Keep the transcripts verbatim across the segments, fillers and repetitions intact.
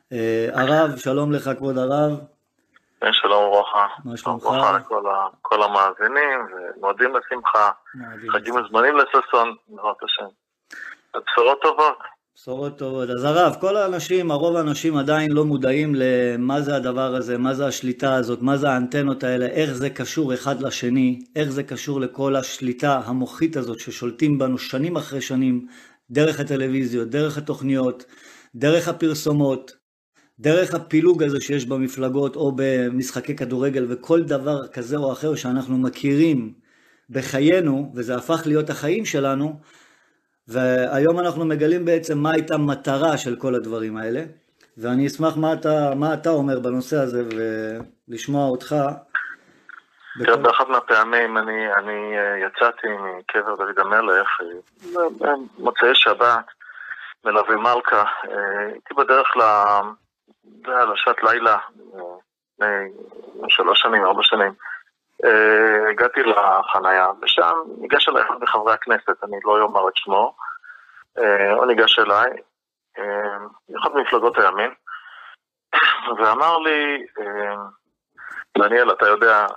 הרב, שלום לך כבוד הרב. שלום וברכה. מה שלומך? ברכה לכל המאזינים, ומועדים לשמחה, חגים וזמנים לששון, בעזרת השם. בשורות טובות. בשורות טובות. אז הרב, כל האנשים, הרוב האנשים עדיין לא מודעים למה זה הדבר הזה, מה זה השליטה הזאת, מה זה האנטנות האלה, איך זה קשור אחד לשני, איך זה קשור לכל השליטה המוחית הזאת ששולטים בנו שנים אחרי שנים, דרך הטלוויזיות, דרך התוכניות, דרך הפרסומות, דרך הפילוג הזה שיש במפלגות או במשחקי כדורגל וכל דבר כזה או אחר שאנחנו מכירים בחיינו, וזה הפך להיות החיים שלנו, והיום אנחנו מגלים בעצם מה הייתה מטרה של כל הדברים האלה, ואני אשמח מה אתה, מה אתה אומר בנושא הזה ולשמוע אותך. בכל... באחת מהפעמים אני, אני יצאתי מקבר דוד המלך, מוצאי שבת, מלווה מלכה, הייתי בדרך ל... לשעת לילה, שלוש שנים, ארבע שנים, הגעתי לחנייה, ושם ניגש אליי אחד מחברי הכנסת, אני לא אומר את שמו, הוא ניגש אליי, אחד ממפלגות הימין, ואמר לי, דניאל, אתה יודע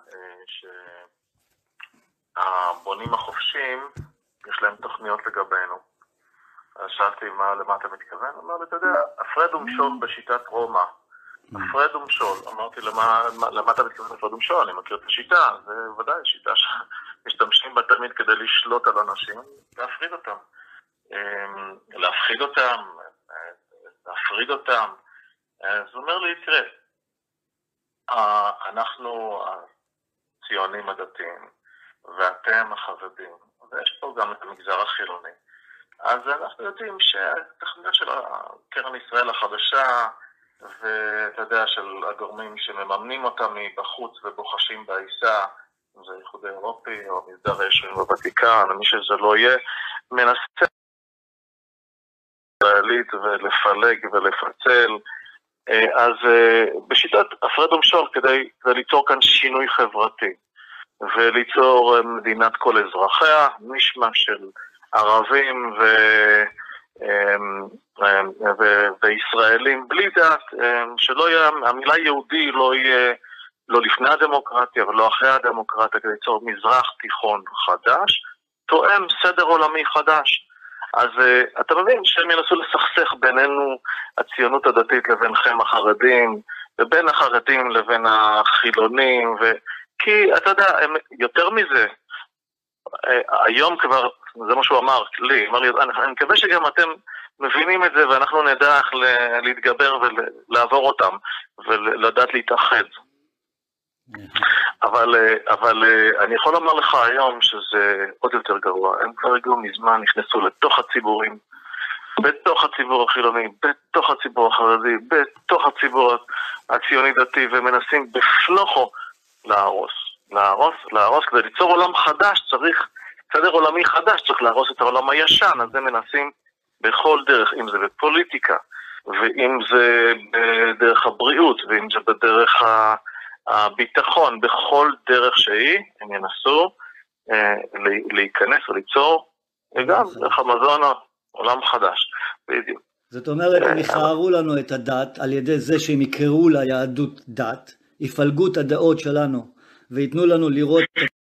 שהבונים החופשים, יש להם תוכניות לגבינו. שאלתי מה, למה אתה מתכוון? אמר לי, אתה יודע, הפרד ומשול בשיטת רומא. הפרד ומשול. אמרתי, למה, למה אתה מתכוון הפרד ומשול? אני מכיר את השיטה. זה ודאי שיטה שמשתמשים בה תמיד כדי לשלוט על אנשים, להפריד אותם. להפחיד אותם, להפריד אותם. אז הוא אומר לי, תראה, אנחנו הציונים הדתיים, ואתם החרדים, ויש פה גם את המגזר החילוני. אז אנחנו יודעים שהתכניות של קרן ישראל החדשה, ואתה יודע, של הגורמים שמממנים אותם מבחוץ ובוחשים בעיסה, אם זה איחוד האירופי או מסדר הישובים בוותיקן, מי שזה לא יהיה, מנסה להעליט ולפלג ולפצל. אז בשיטת הפרד ומשול כדי, כדי ליצור כאן שינוי חברתי, וליצור מדינת כל אזרחיה, נשמע של ערבים ו... ו... וישראלים בלי דת, שלא יהיה, המילה יהודי לא יהיה לא לפני הדמוקרטיה ולא אחרי הדמוקרטיה, כדי ליצור מזרח תיכון חדש, תואם סדר עולמי חדש. אז אתה מבין שהם ינסו לסכסך בינינו, הציונות הדתית לבינכם החרדים, ובין החרדים לבין החילונים, ו... כי אתה יודע, הם... יותר מזה, היום כבר, זה מה שהוא אמר לי, אמר לי, אני, אני מקווה שגם אתם מבינים את זה, ואנחנו נדע איך להתגבר ולעבור אותם, ולדעת להתאחד. אבל, אבל אני יכול לומר לך היום שזה עוד יותר גרוע. הם כבר הגיעו מזמן, נכנסו לתוך הציבורים, בתוך הציבור החילוני, בתוך הציבור החרדי, בתוך הציבור הציוני דתי, ומנסים בפלוחו להרוס. להרוס, להרוס, כדי ליצור עולם חדש צריך, סדר עולמי חדש, צריך להרוס את העולם הישן, אז הם מנסים בכל דרך, אם זה בפוליטיקה, ואם זה בדרך הבריאות, ואם זה בדרך הביטחון, בכל דרך שהיא, הם ינסו אה, להיכנס וליצור, וגם דרך המזון, עולם חדש, בדיוק. זאת אומרת, הם יחערו לנו את הדת, על ידי זה שהם יקראו ליהדות דת, יפלגו את הדעות שלנו, ויתנו לנו לראות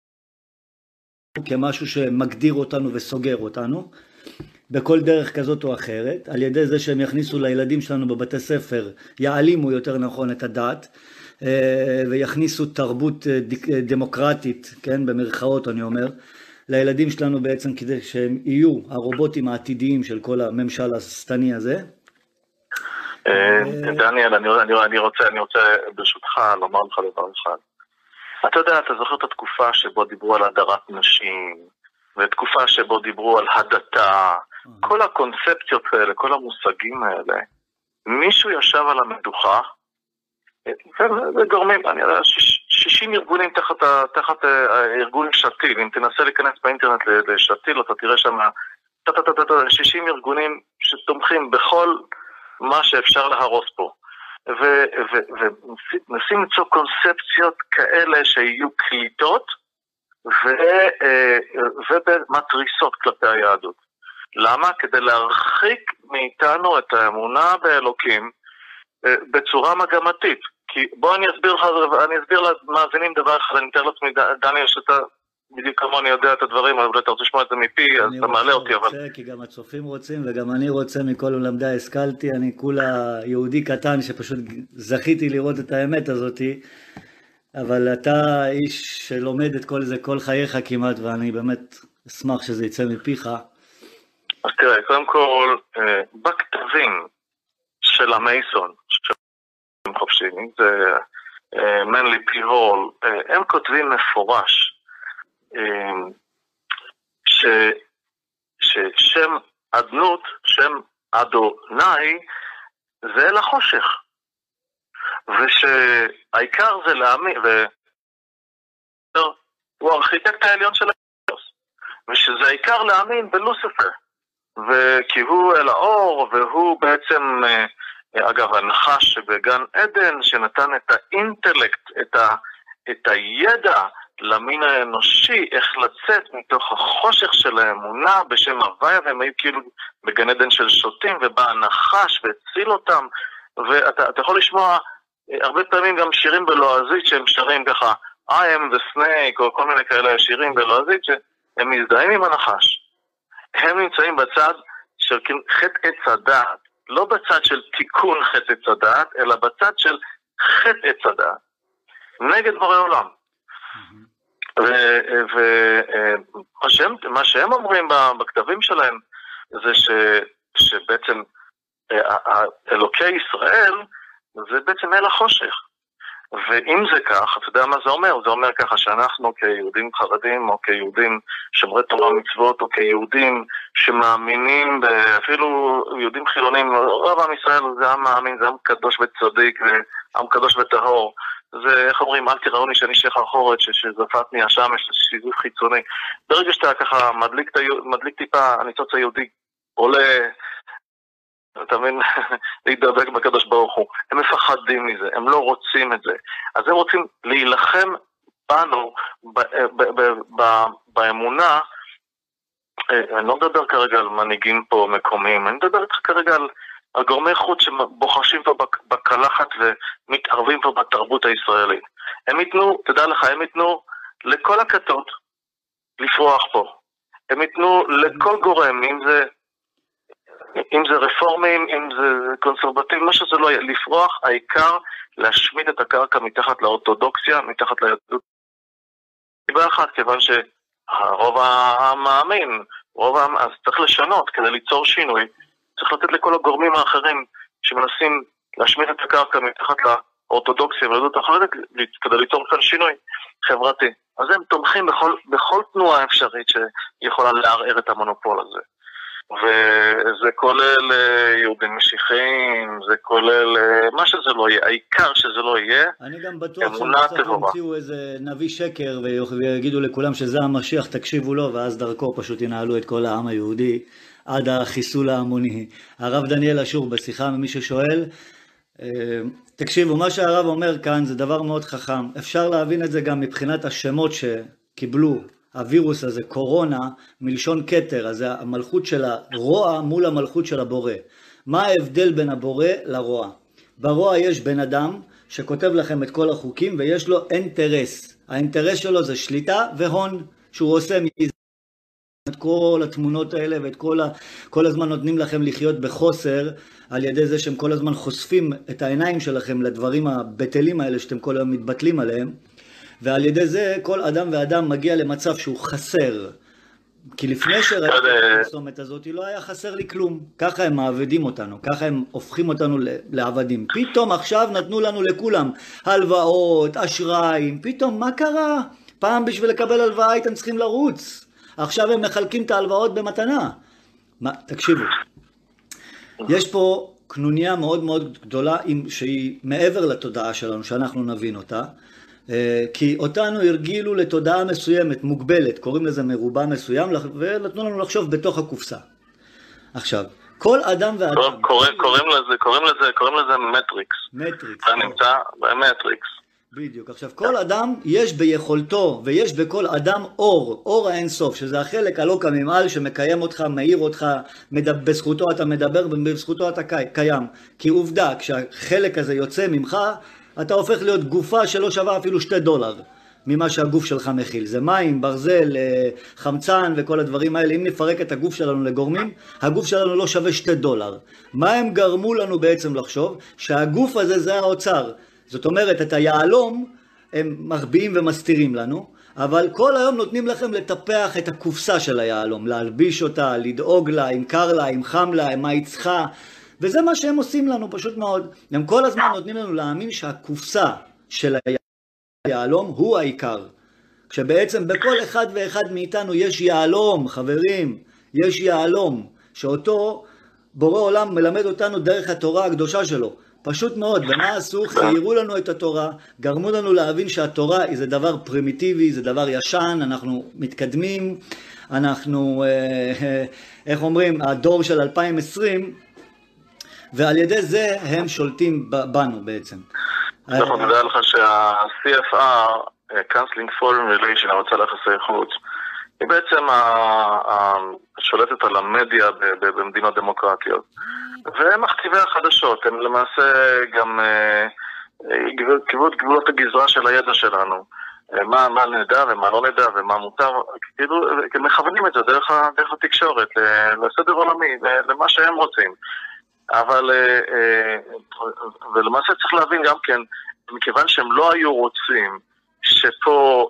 כמשהו שמגדיר אותנו וסוגר אותנו, בכל דרך כזאת או אחרת, על ידי זה שהם יכניסו לילדים שלנו בבתי ספר, יעלימו יותר נכון את הדת, ויכניסו תרבות דמוקרטית, כן, במרכאות אני אומר, לילדים שלנו בעצם כדי שהם יהיו הרובוטים העתידיים של כל הממשל השטני הזה. דניאל, אני רוצה, אני רוצה ברשותך לומר לך דבר אחד. אתה יודע, אתה זוכר את התקופה שבו דיברו על הדרת נשים, ותקופה שבו דיברו על הדתה, כל הקונספציות האלה, כל המושגים האלה, מישהו ישב על המדוכה, וגורמים, אני יודע, שישים ארגונים תחת, תחת ארגון שתיל, אם תנסה להיכנס באינטרנט לשתיל, אתה תראה שם שישים ארגונים שתומכים בכל מה שאפשר להרוס פה. ונסים למצוא קונספציות כאלה שיהיו קליטות ומטריסות כלפי היהדות. למה? כדי להרחיק מאיתנו את האמונה באלוקים, בצורה מגמתית. כי בוא אני אסביר לך, אני אסביר למאזינים דבר אחד, אני מתאר לעצמי, דניאל, שאתה בדיוק כמוני יודע את הדברים, אבל אתה רוצה לשמוע את זה מפי, אז אתה מעלה אותי, אבל... אני רוצה, כי גם הצופים רוצים, וגם אני רוצה, מכל מלמדי השכלתי, אני כולה יהודי קטן, שפשוט זכיתי לראות את האמת הזאת, אבל אתה איש שלומד את כל זה, כל חייך כמעט, ואני באמת אשמח שזה יצא מפיך. אז תראה, קודם כל, בכתבים של המייסון, שהם חופשיים, זה מנלי פיהול, הם כותבים מפורש, ש, ששם אדנות, שם אדוני, זה אל החושך. ושהעיקר זה להאמין, והוא הארכיטקט העליון של האלוהים, ושזה העיקר להאמין בלוסיפר, וכי הוא אל האור, והוא בעצם, אגב, הנחש שבגן עדן, שנתן את האינטלקט, את, ה, את הידע, למין האנושי, איך לצאת מתוך החושך של האמונה בשם הוויה, והם היו כאילו בגן עדן של שוטים, ובא הנחש והציל אותם, ואתה אתה יכול לשמוע הרבה פעמים גם שירים בלועזית שהם שרים ככה, I am the snake, או כל מיני כאלה שירים בלועזית, שהם מזדהים עם הנחש. הם נמצאים בצד של חטא עץ הדעת, לא בצד של תיקון חטא עץ הדעת, אלא בצד של חטא עץ הדעת, נגד בורא עולם. ומה שהם אומרים בכתבים שלהם זה ש, שבעצם אלוקי ישראל זה בעצם אל החושך, ואם זה כך, אתה יודע מה זה אומר? זה אומר ככה שאנחנו כיהודים חרדים או כיהודים שומרי תורה ומצוות או כיהודים שמאמינים, אפילו יהודים חילונים, רוב עם ישראל זה עם מאמין, זה עם קדוש וצדיק ועם קדוש וטהור, זה, איך אומרים, אל תראוני שאני שייך אחורת, שזפתני השמש, שיזוף חיצוני. ברגע שאתה ככה מדליק, מדליק טיפה, הניצוץ היהודי עולה, אתה מבין, להידבק בקדוש ברוך הוא. הם מפחדים מזה, הם לא רוצים את זה. אז הם רוצים להילחם בנו, ב, ב, ב, ב, באמונה. אני לא מדבר כרגע על מנהיגים פה מקומיים, אני מדבר איתך כרגע על... על גורמי חוץ שבוחשים פה בקלחת ומתערבים פה בתרבות הישראלית. הם ייתנו, תדע לך, הם ייתנו לכל הכתות לפרוח פה. הם ייתנו לכל גורם, אם זה, אם זה רפורמים, אם זה קונסרבטיבים, מה שזה לא יהיה, לפרוח, העיקר להשמיד את הקרקע מתחת לאורתודוקסיה, מתחת ליהדות. סיבה אחת, כיוון שהרוב המאמין, רוב העם, אז צריך לשנות כדי ליצור שינוי. צריך לתת לכל הגורמים האחרים שמנסים להשמיד את הקרקע מתחת לאורתודוקסיה ולעדות אחרת כדי ליצור כאן שינוי חברתי. אז הם תומכים בכל, בכל תנועה אפשרית שיכולה לערער את המונופול הזה. וזה כולל יהודים משיחיים, זה כולל מה שזה לא יהיה, העיקר שזה לא יהיה. אני גם בטוח שבסוף ימציאו איזה נביא שקר ויגידו לכולם שזה המשיח, תקשיבו לו, ואז דרכו פשוט ינהלו את כל העם היהודי עד החיסול ההמוני. הרב דניאל אשור בשיחה ממי ששואל, תקשיבו, מה שהרב אומר כאן זה דבר מאוד חכם, אפשר להבין את זה גם מבחינת השמות שקיבלו הווירוס הזה, קורונה, מלשון כתר, אז זה המלכות של הרוע מול המלכות של הבורא. מה ההבדל בין הבורא לרוע? ברוע יש בן אדם שכותב לכם את כל החוקים ויש לו אינטרס. האינטרס שלו זה שליטה והון, שהוא עושה מזה. את כל התמונות האלה ואת כל, ה... כל הזמן נותנים לכם לחיות בחוסר על ידי זה שהם כל הזמן חושפים את העיניים שלכם לדברים הבטלים האלה שאתם כל היום מתבטלים עליהם, ועל ידי זה כל אדם ואדם מגיע למצב שהוא חסר, כי לפני שראיתי את הפרסומת הזאת לא היה חסר לי כלום. ככה הם מעבדים אותנו, ככה הם הופכים אותנו לעבדים. פתאום עכשיו נתנו לנו לכולם הלוואות, אשראים, פתאום מה קרה? פעם בשביל לקבל הלוואה הייתם צריכים לרוץ, עכשיו הם מחלקים את ההלוואות במתנה. מה, תקשיבו, יש פה קנוניה מאוד מאוד גדולה שהיא מעבר לתודעה שלנו, שאנחנו נבין אותה, כי אותנו הרגילו לתודעה מסוימת, מוגבלת, קוראים לזה מרובע מסוים, ונתנו לנו לחשוב בתוך הקופסה. עכשיו, כל אדם ואדם... קוראים לזה, קוראים לזה, קוראים לזה מטריקס. מטריקס. אתה נמצא במטריקס. בדיוק. עכשיו, כל אדם יש ביכולתו, ויש בכל אדם אור, אור האינסוף, שזה החלק הלא כממעל שמקיים אותך, מאיר אותך, מדבר, בזכותו אתה מדבר, בזכותו אתה קיים. כי עובדה, כשהחלק הזה יוצא ממך, אתה הופך להיות גופה שלא שווה אפילו שתי דולר. ממה שהגוף שלך מכיל. זה מים, ברזל, חמצן וכל הדברים האלה. אם נפרק את הגוף שלנו לגורמים, הגוף שלנו לא שווה שתי דולר. מה הם גרמו לנו בעצם לחשוב? שהגוף הזה זה האוצר. זאת אומרת, את היעלום הם מחביאים ומסתירים לנו, אבל כל היום נותנים לכם לטפח את הקופסה של היעלום, להלביש אותה, לדאוג לה, אם קר לה, אם חם לה, מה היא צריכה. וזה מה שהם עושים לנו פשוט מאוד. הם כל הזמן נותנים לנו להאמין שהקופסה של היעלום, יעלום הוא העיקר, כשבעצם בכל אחד ואחד מאיתנו יש יעלום, חברים, יש יעלום, שאותו בורא עולם מלמד אותנו דרך התורה הקדושה שלו, פשוט מאוד. ומה עשו? חיירו לנו את התורה, גרמו לנו להבין שהתורה זה דבר פרימיטיבי, זה דבר ישן, אנחנו מתקדמים, אנחנו, איך אומרים, הדור של אלפיים ועשרים, ועל ידי זה הם שולטים בנו בעצם. אנחנו נדע לך שה-סי אף אר, Counseling Foreign Relation, הרצאה ליחסי חוץ, היא בעצם השולטת על המדיה במדינות דמוקרטיות. והם מכתיבי החדשות, הם למעשה גם גבולות הגזרה של הידע שלנו. מה, מה נדע ומה לא נדע ומה מותר, כאילו, מכוונים את זה דרך, דרך התקשורת, לסדר עולמי, למה שהם רוצים. אבל, ולמעשה צריך להבין גם כן, מכיוון שהם לא היו רוצים שפה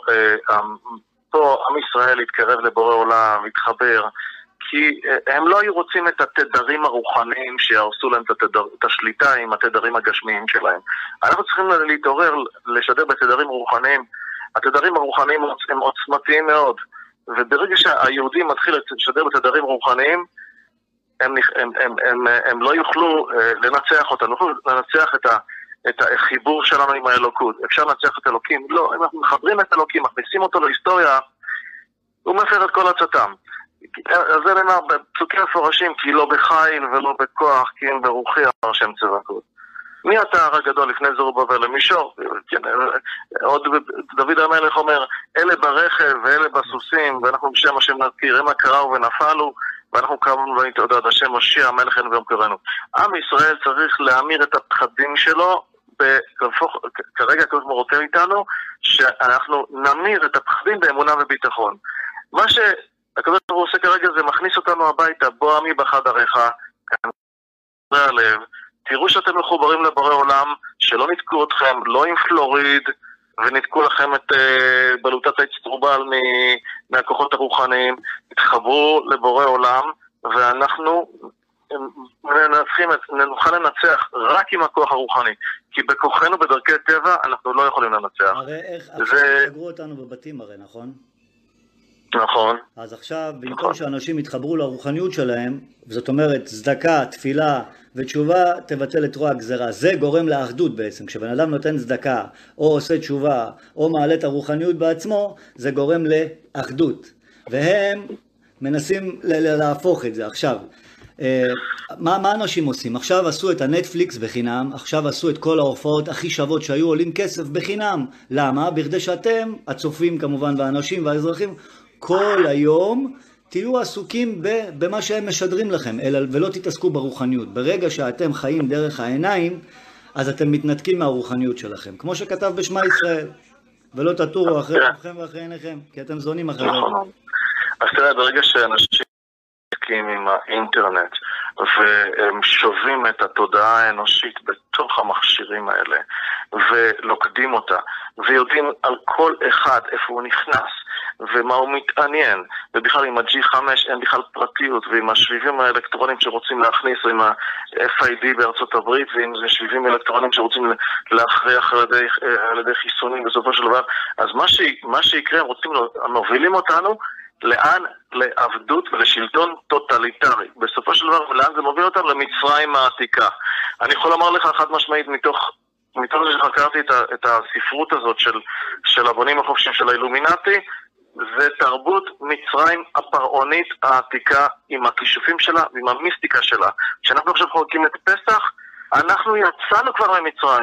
פה עם ישראל יתקרב לבורא עולם, יתחבר, כי הם לא היו רוצים את התדרים הרוחניים שיהרסו להם את, התדר, את השליטה עם התדרים הגשמיים שלהם. אנחנו צריכים להתעורר, לשדר בתדרים רוחניים. התדרים הרוחניים הם עוצמתיים מאוד, וברגע שהיהודים מתחיל לשדר בתדרים רוחניים, הם, הם, הם, הם, הם לא יוכלו לנצח אותנו, יוכלו לנצח את, ה, את החיבור שלנו עם האלוקות. אפשר לנצח את אלוקים? לא, אם אנחנו מחברים את אלוקים, מכניסים אותו להיסטוריה, הוא מפר את כל עצתם. זה נאמר בפסוקים מפורשים, כי לא בחיל ולא בכוח, כי אם ברוחי אמר שם צבקות. מי התאר הגדול לפני זרובבל למישור? כן, עוד דוד המלך אומר, אלה ברכב ואלה בסוסים, ואנחנו בשם השם נזכיר, הם הקראו ונפלו, ואנחנו קמנו ונתעודד, השם מושיע המלך אין ויום קראנו. עם ישראל צריך להמיר את הפחדים שלו, בפוך, כרגע כמו מורותר איתנו, שאנחנו נמיר את הפחדים באמונה וביטחון. מה שהקדוש ברוך הוא עושה כרגע זה מכניס אותנו הביתה, בוא עמי בחדריך, כאן זה הלב, תראו שאתם מחוברים לבורא עולם, שלא נתקו אתכם, לא עם פלוריד, ונתקו לכם את uh, בלוטת האצטרובל מהכוחות הרוחניים, התחברו לבורא עולם, ואנחנו מנצחים, נוכל לנצח רק עם הכוח הרוחני, כי בכוחנו בדרכי טבע אנחנו לא יכולים לנצח. הרי איך, עכשיו סגרו אותנו בבתים הרי, נכון? נכון. אז עכשיו, במקום שאנשים יתחברו לרוחניות שלהם, זאת אומרת, צדקה, תפילה ותשובה תבטל את רוע הגזרה. זה גורם לאחדות בעצם. כשבן אדם נותן צדקה, או עושה תשובה, או מעלה את הרוחניות בעצמו, זה גורם לאחדות. והם מנסים להפוך את זה. עכשיו, מה, מה אנשים עושים? עכשיו עשו את הנטפליקס בחינם, עכשיו עשו את כל ההופעות הכי שוות שהיו עולים כסף בחינם. למה? בכדי שאתם, הצופים כמובן, והאנשים והאזרחים, כל היום תהיו עסוקים במה שהם משדרים לכם, אלא ולא תתעסקו ברוחניות. ברגע שאתם חיים דרך העיניים, אז אתם מתנתקים מהרוחניות שלכם. כמו שכתב בשמע ישראל, ולא תטורו אחרי אתכם ואחרי עיניכם, כי אתם זונים אחריהם. נכון. אז תראה, ברגע שאנשים מתעסקים עם האינטרנט, והם שובים את התודעה האנושית בתוך המכשירים האלה, ולוקדים אותה, ויודעים על כל אחד איפה הוא נכנס, ומה הוא מתעניין, ובכלל עם ה-ג'י חמש אין בכלל פרטיות, ועם השביבים האלקטרונים שרוצים להכניס, ועם ה-אף איי די בארצות הברית, ועם שביבים אלקטרונים שרוצים להכריח על ידי, על ידי חיסונים בסופו של דבר. אז מה, ש, מה שיקרה, הם רוצים, מובילים אותנו לאן? לעבדות ולשלטון טוטליטרי. בסופו של דבר, לאן זה מוביל אותנו? למצרים העתיקה. אני יכול לומר לך חד משמעית מתוך מתוך זה שחקרתי את, את הספרות הזאת של, של הבונים החופשיים של האילומינטי, זה תרבות מצרים הפרעונית העתיקה עם הכישופים שלה ועם המיסטיקה שלה. כשאנחנו עכשיו חולקים את פסח, אנחנו יצאנו כבר ממצרים.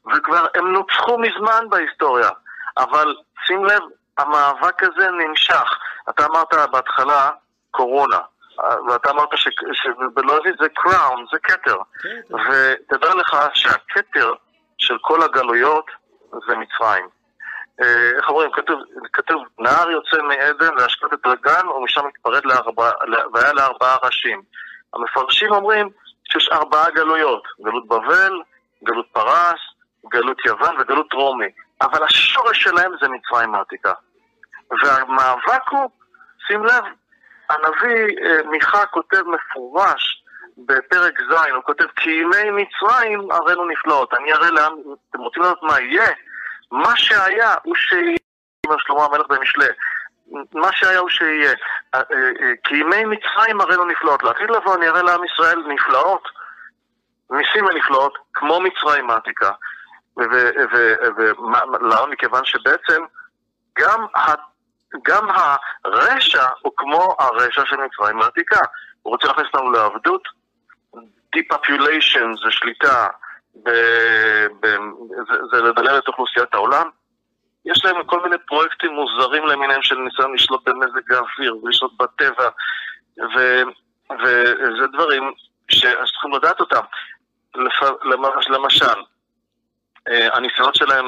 וכבר הם נוצחו מזמן בהיסטוריה. אבל שים לב, המאבק הזה נמשך. אתה אמרת בהתחלה קורונה, ואתה אמרת שבלועזית זה קראון, זה כתר. ותדע לך שהכתר של כל הגלויות זה מצרים. איך אומרים, כתוב, כתוב נהר יוצא מעדן להשקות את הגן ומשם מתפרד לארבע, והיה לארבעה ראשים. המפרשים אומרים שיש ארבעה גלויות, גלות בבל, גלות פרס, גלות יוון וגלות רומי, אבל השורש שלהם זה מצרים העתיקה. והמאבק הוא, שים לב, הנביא מיכה כותב מפורש בפרק זין, הוא כותב כי ימי מצרים הראינו נפלאות. אני אראה להם, אתם רוצים לדעת מה יהיה? מה שהיה הוא שיהיה, אומר שלמה המלך במשלי, מה שהיה הוא שיהיה, כי ימי מצרים הראינו נפלאות. לעתיד לבוא אני אראה לעם ישראל נפלאות, ניסים ונפלאות, כמו מצרים העתיקה. ולמה? מכיוון שבעצם גם, גם הרשע הוא כמו הרשע של מצרים העתיקה. הוא רוצה להכניס לנו לעבדות, depopulation זה שליטה, ב, ב, זה, זה לדלל את אוכלוסיית העולם. יש להם כל מיני פרויקטים מוזרים למיניהם של ניסיון לשלוט במזג האוויר ולשלוט בטבע, ו, וזה דברים שצריכים לדעת אותם. לפ, למשל, הניסיונות שלהם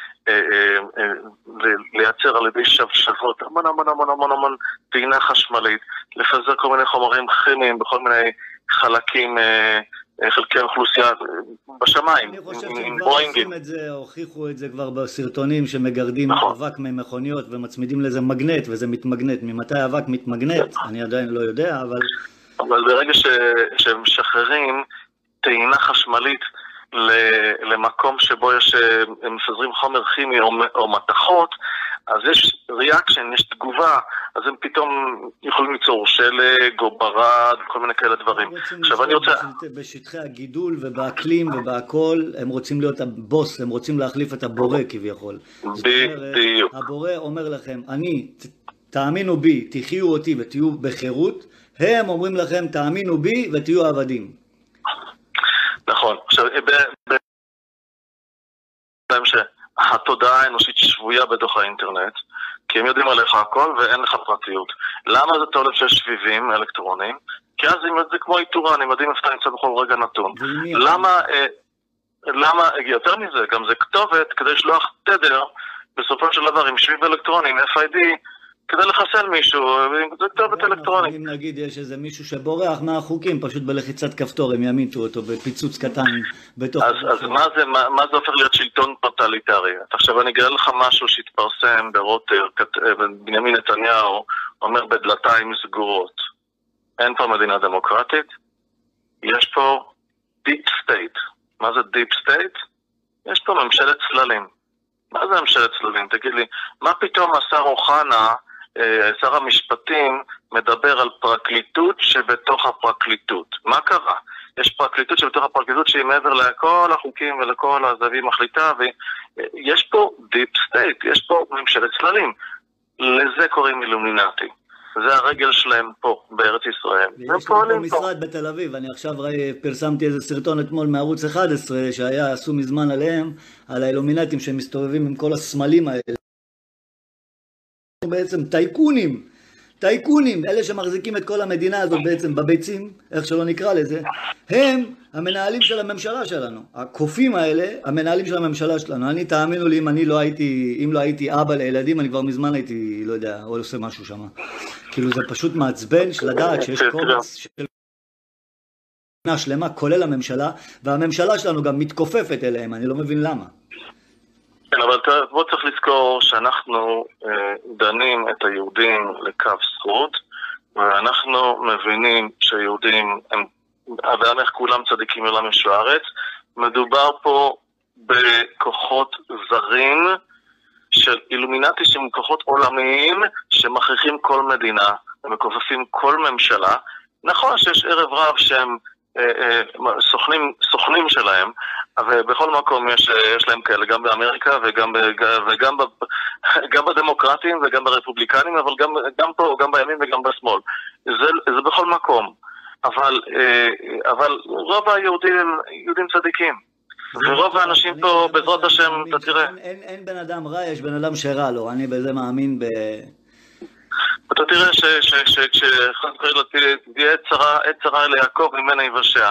לייצר על ידי שבשבות, המון המון המון המון המון טעינה חשמלית, לפזר כל מיני חומרים כימיים בכל מיני חלקים, חלקי האוכלוסייה בשמיים. אני חושב שהם כבר עושים את זה, הוכיחו את זה כבר בסרטונים שמגרדים אבק ממכוניות ומצמידים לזה מגנט, וזה מתמגנט. ממתי האבק מתמגנט? אני עדיין לא יודע, אבל... אבל ברגע שהם משחררים טעינה חשמלית למקום שבו יש, הם מפזרים חומר כימי או, או מתכות, אז יש ריאקשן, יש תגובה, אז הם פתאום יכולים ליצור שלג או ברד, כל מיני כאלה דברים. עכשיו אני רוצה... בשטחי הגידול ובאקלים ובהכל, הם רוצים להיות הבוס, הם רוצים להחליף את הבורא כביכול. בדיוק. הבורא אומר לכם, אני, תאמינו בי, תחיו אותי ותהיו בחירות, הם אומרים לכם, תאמינו בי ותהיו עבדים. נכון. עכשיו, שהתודעה האנושית שבויה בתוך האינטרנט, כי הם יודעים עליך הכל ואין לך פרטיות. למה זה טוב שיש שביבים אלקטרונים? כי אז זה כמו איתורן, הם יודעים איפה אתה נמצא בכל רגע נתון. למה, למה, יותר מזה, גם זה כתובת כדי לשלוח תדר בסופו של דבר עם שביב אלקטרוני, עם אף איי די, כדי לחסל מישהו, זה כתובת אלקטרונית. אם נגיד יש איזה מישהו שבורח מהחוקים, פשוט בלחיצת כפתור, הם ימיתו אותו בפיצוץ קטן בתוך... אז, אז מה זה, מה, מה זה הופך להיות שלטון טוטליטרי? עכשיו אני אגלה לך משהו שהתפרסם ברוטר, בנימין נתניהו אומר בדלתיים סגורות. אין פה מדינה דמוקרטית, יש פה דיפ סטייט. מה זה דיפ סטייט? יש פה ממשלת צללים. מה זה ממשלת צללים? תגיד לי, מה פתאום השר אוחנה, שר המשפטים, מדבר על פרקליטות שבתוך הפרקליטות? מה קרה? יש פרקליטות שבתוך הפרקליטות שהיא מעבר לכל החוקים ולכל הזווים מחליטה, ויש פה דיפ סטייט, יש פה ממשלת צללים. לזה קוראים אילומינטי. זה הרגל שלהם פה, בארץ ישראל. יש פה משרד בתל אביב, אני עכשיו פרסמתי איזה סרטון אתמול מערוץ אחד עשרה, שהיה עשו מזמן עליהם, על האילומינטים שמסתובבים עם כל הסמלים האלה. בעצם טייקונים, טייקונים, אלה שמחזיקים את כל המדינה הזאת בעצם בביצים, איך שלא נקרא לזה, הם המנהלים של הממשלה שלנו. הקופים האלה, המנהלים של הממשלה שלנו. אני, תאמינו לי, אם אני לא הייתי, אם לא הייתי אבא לילדים, אני כבר מזמן הייתי, לא יודע, או עושה משהו שם. כאילו זה פשוט מעצבן של לדעת שיש קומץ של מדינה שלמה, כולל הממשלה, והממשלה שלנו גם מתכופפת אליהם, אני לא מבין למה. כן, אבל בוא צריך לזכור שאנחנו אה, דנים את היהודים לקו זכות, ואנחנו מבינים שהיהודים הם, ואם איך כולם צדיקים עולם משוערת, מדובר פה בכוחות זרים של אילומינטי שהם כוחות עולמיים שמכריחים כל מדינה, הם מכופפים כל ממשלה. נכון שיש ערב רב שהם אה, אה, סוכנים, סוכנים שלהם, ובכל מקום יש, יש להם כאלה, גם באמריקה וגם, וגם, גם בדמוקרטים וגם ברפובליקנים, אבל גם, גם פה, גם בימין וגם בשמאל. זה, זה בכל מקום. אבל, אבל רוב היהודים הם יהודים צדיקים. ורוב האנשים פה, בעזרת השם, אתה תראה. אין בן אדם רע, יש בן אדם שרע לו, אני בזה מאמין ב... אתה תראה שחד קוראים תהיה עת צרה אל יעקב ממנה יבשע.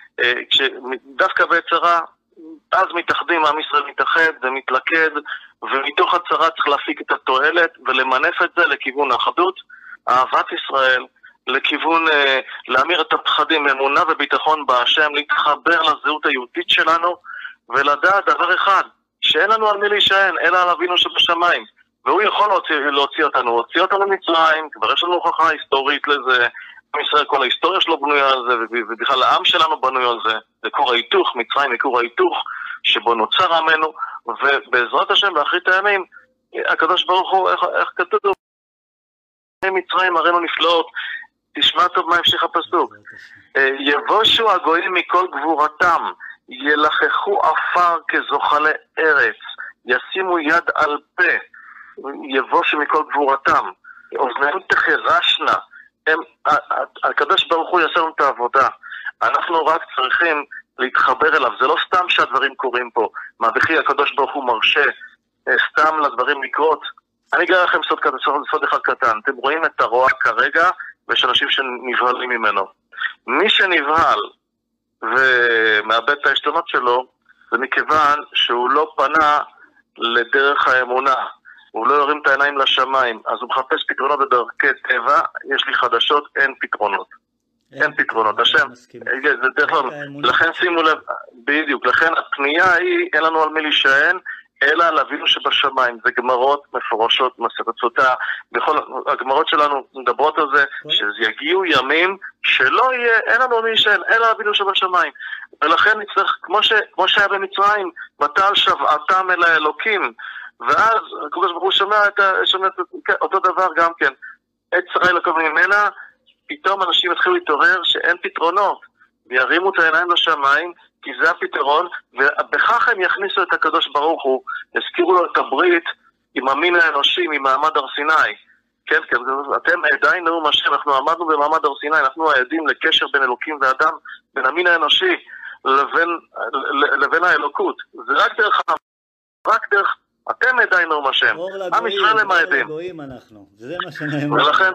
דווקא בעת צרה, אז מתאחדים, עם ישראל מתאחד ומתלכד, ומתוך הצרה צריך להפיק את התועלת ולמנף את זה לכיוון האחדות, אהבת ישראל, לכיוון אה, להמיר את הפחדים, אמונה וביטחון בהשם, להתחבר לזהות היהודית שלנו ולדעת דבר אחד, שאין לנו על מי להישען, אלא על אבינו שבשמיים, והוא יכול להוציא, להוציא אותנו, להוציא אותנו ממצרים, כבר יש לנו הוכחה היסטורית לזה, עם ישראל כל ההיסטוריה שלו בנויה על זה, ובכלל העם שלנו בנוי על זה, זה כור ההיתוך, מצרים היא כור ההיתוך שבו נוצר עמנו, ובעזרת השם באחרית הימים, הקדוש ברוך הוא, איך, איך כתוב? מצרים הראינו נפלאות, תשמע טוב מה המשיך הפסוק. יבושו הגויים מכל גבורתם, ילחכו עפר כזוחלי ארץ, ישימו יד על פה, יבושו מכל גבורתם, אוזניהם תחרשנה, הם, הקדוש ברוך הוא יעשה לנו את העבודה. אנחנו רק צריכים להתחבר אליו, זה לא סתם שהדברים קורים פה, מה בכי הקדוש ברוך הוא מרשה סתם לדברים לקרות. אני אגלה לכם סוד, סוד אחד קטן, אתם רואים את הרוע כרגע, ויש אנשים שנבהלים ממנו. מי שנבהל ומאבד את ההשתנות שלו, זה מכיוון שהוא לא פנה לדרך האמונה, הוא לא יורים את העיניים לשמיים, אז הוא מחפש פתרונות בדרכי טבע, יש לי חדשות, אין פתרונות. אין פתרונות, השם, זה דרך כלל, לכן שימו לב, בדיוק, לכן הפנייה היא, אין לנו על מי להישען, אלא על אבינו שבשמיים, זה גמרות מפורשות, מסכת סוטה, בכל הגמרות שלנו מדברות על זה, שיגיעו ימים שלא יהיה, אין לנו מי להישען, אלא אבינו שבשמיים, ולכן נצטרך, כמו, ש, כמו שהיה במצרים, בטל שבעתם אל האלוקים, ואז הקדוש ברוך הוא שומע את, שומע את אותו דבר גם כן, עת צרה אל יעקב ממנה, פתאום אנשים התחילו להתעורר שאין פתרונות, וירימו את העיניים לשמיים, כי זה הפתרון, ובכך הם יכניסו את הקדוש ברוך הוא, הזכירו לו את הברית עם המין האנושי, ממעמד הר סיני. כן, כן, אתם עדיין נאום השם, אנחנו עמדנו במעמד הר סיני, אנחנו העדים לקשר בין אלוקים ואדם, בין המין האנושי לבין, לבין האלוקות. זה רק דרך, רק דרך, אתם עדיין נאום השם. עם ישראל הם העדים. זה מה שנאמר. ולכן,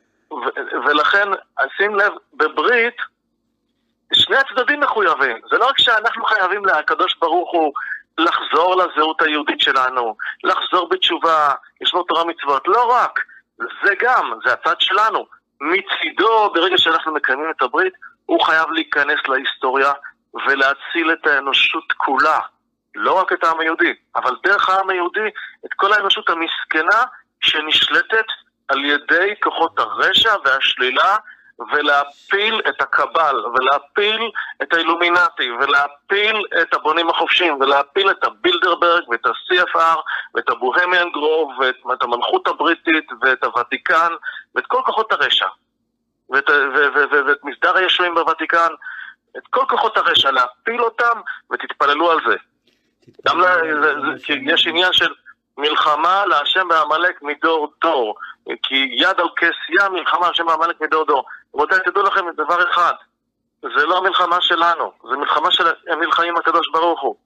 ולכן, שים לב, בברית, שני הצדדים מחויבים. זה לא רק שאנחנו חייבים לקדוש ברוך הוא לחזור לזהות היהודית שלנו, לחזור בתשובה, לשמור תורה מצוות. לא רק, זה גם, זה הצד שלנו. מצידו, ברגע שאנחנו מקיימים את הברית, הוא חייב להיכנס להיסטוריה ולהציל את האנושות כולה. לא רק את העם היהודי, אבל דרך העם היהודי, את כל האנושות המסכנה שנשלטת על ידי כוחות הרשע והשלילה, ולהפיל את הקבל, ולהפיל את האילומינטי, ולהפיל את הבונים החופשיים, ולהפיל את הבילדרברג, ואת ה-סי אף אר, ואת הבוהמיאן גרוב, ואת המלכות הבריטית, ואת הוותיקן, ואת כל כוחות הרשע, ואת, ו- ו- ו- ואת מסדר הישועים בוותיקן, את כל כוחות הרשע, להפיל אותם, ותתפללו על זה. גם לה, זה, זה, כי יש עניין של מלחמה להשם בעמלק מדור דור, כי יד על כס ים, מלחמה להשם בעמלק מדור דור. רבותיי, תדעו לכם את דבר אחד, זה לא המלחמה שלנו, זה מלחמה של המלחמים הקדוש ברוך הוא.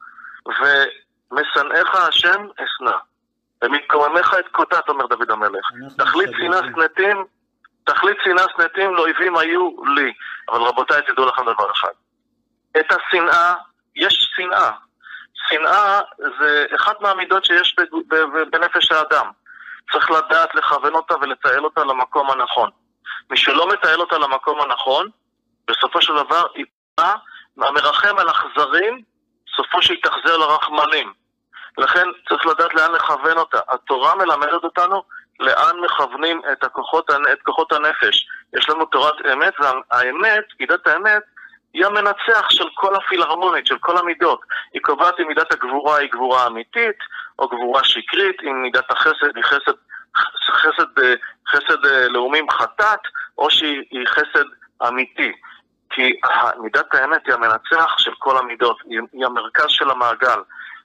ומשנאיך השם אשנא, ומתקוממך את קוטט, אומר דוד המלך. תכלית שנאה שנאתים, תכלית שנאה שנאתים לאויבים היו לי. אבל רבותיי, תדעו לכם דבר אחד, את השנאה, יש שנאה. שנאה זה אחת מהמידות שיש בנפש האדם. צריך לדעת לכוון אותה ולתעל אותה למקום הנכון. מי שלא מתעל אותה למקום הנכון, בסופו של דבר היא פעה, המרחם על אכזרים, סופו שהיא תחזר לרחמנים. לכן צריך לדעת לאן לכוון אותה. התורה מלמדת אותנו לאן מכוונים את כוחות, את כוחות הנפש. יש לנו תורת אמת, והאמת, פקידת האמת, היא המנצח של כל הפילהרמונית, של כל המידות. היא קובעת אם מידת הגבורה היא גבורה אמיתית, או גבורה שקרית, אם מידת החסד היא חסד, חסד, חסד לאומים חטאת, או שהיא חסד אמיתי. כי מידת האמת היא המנצח של כל המידות, היא המרכז של המעגל.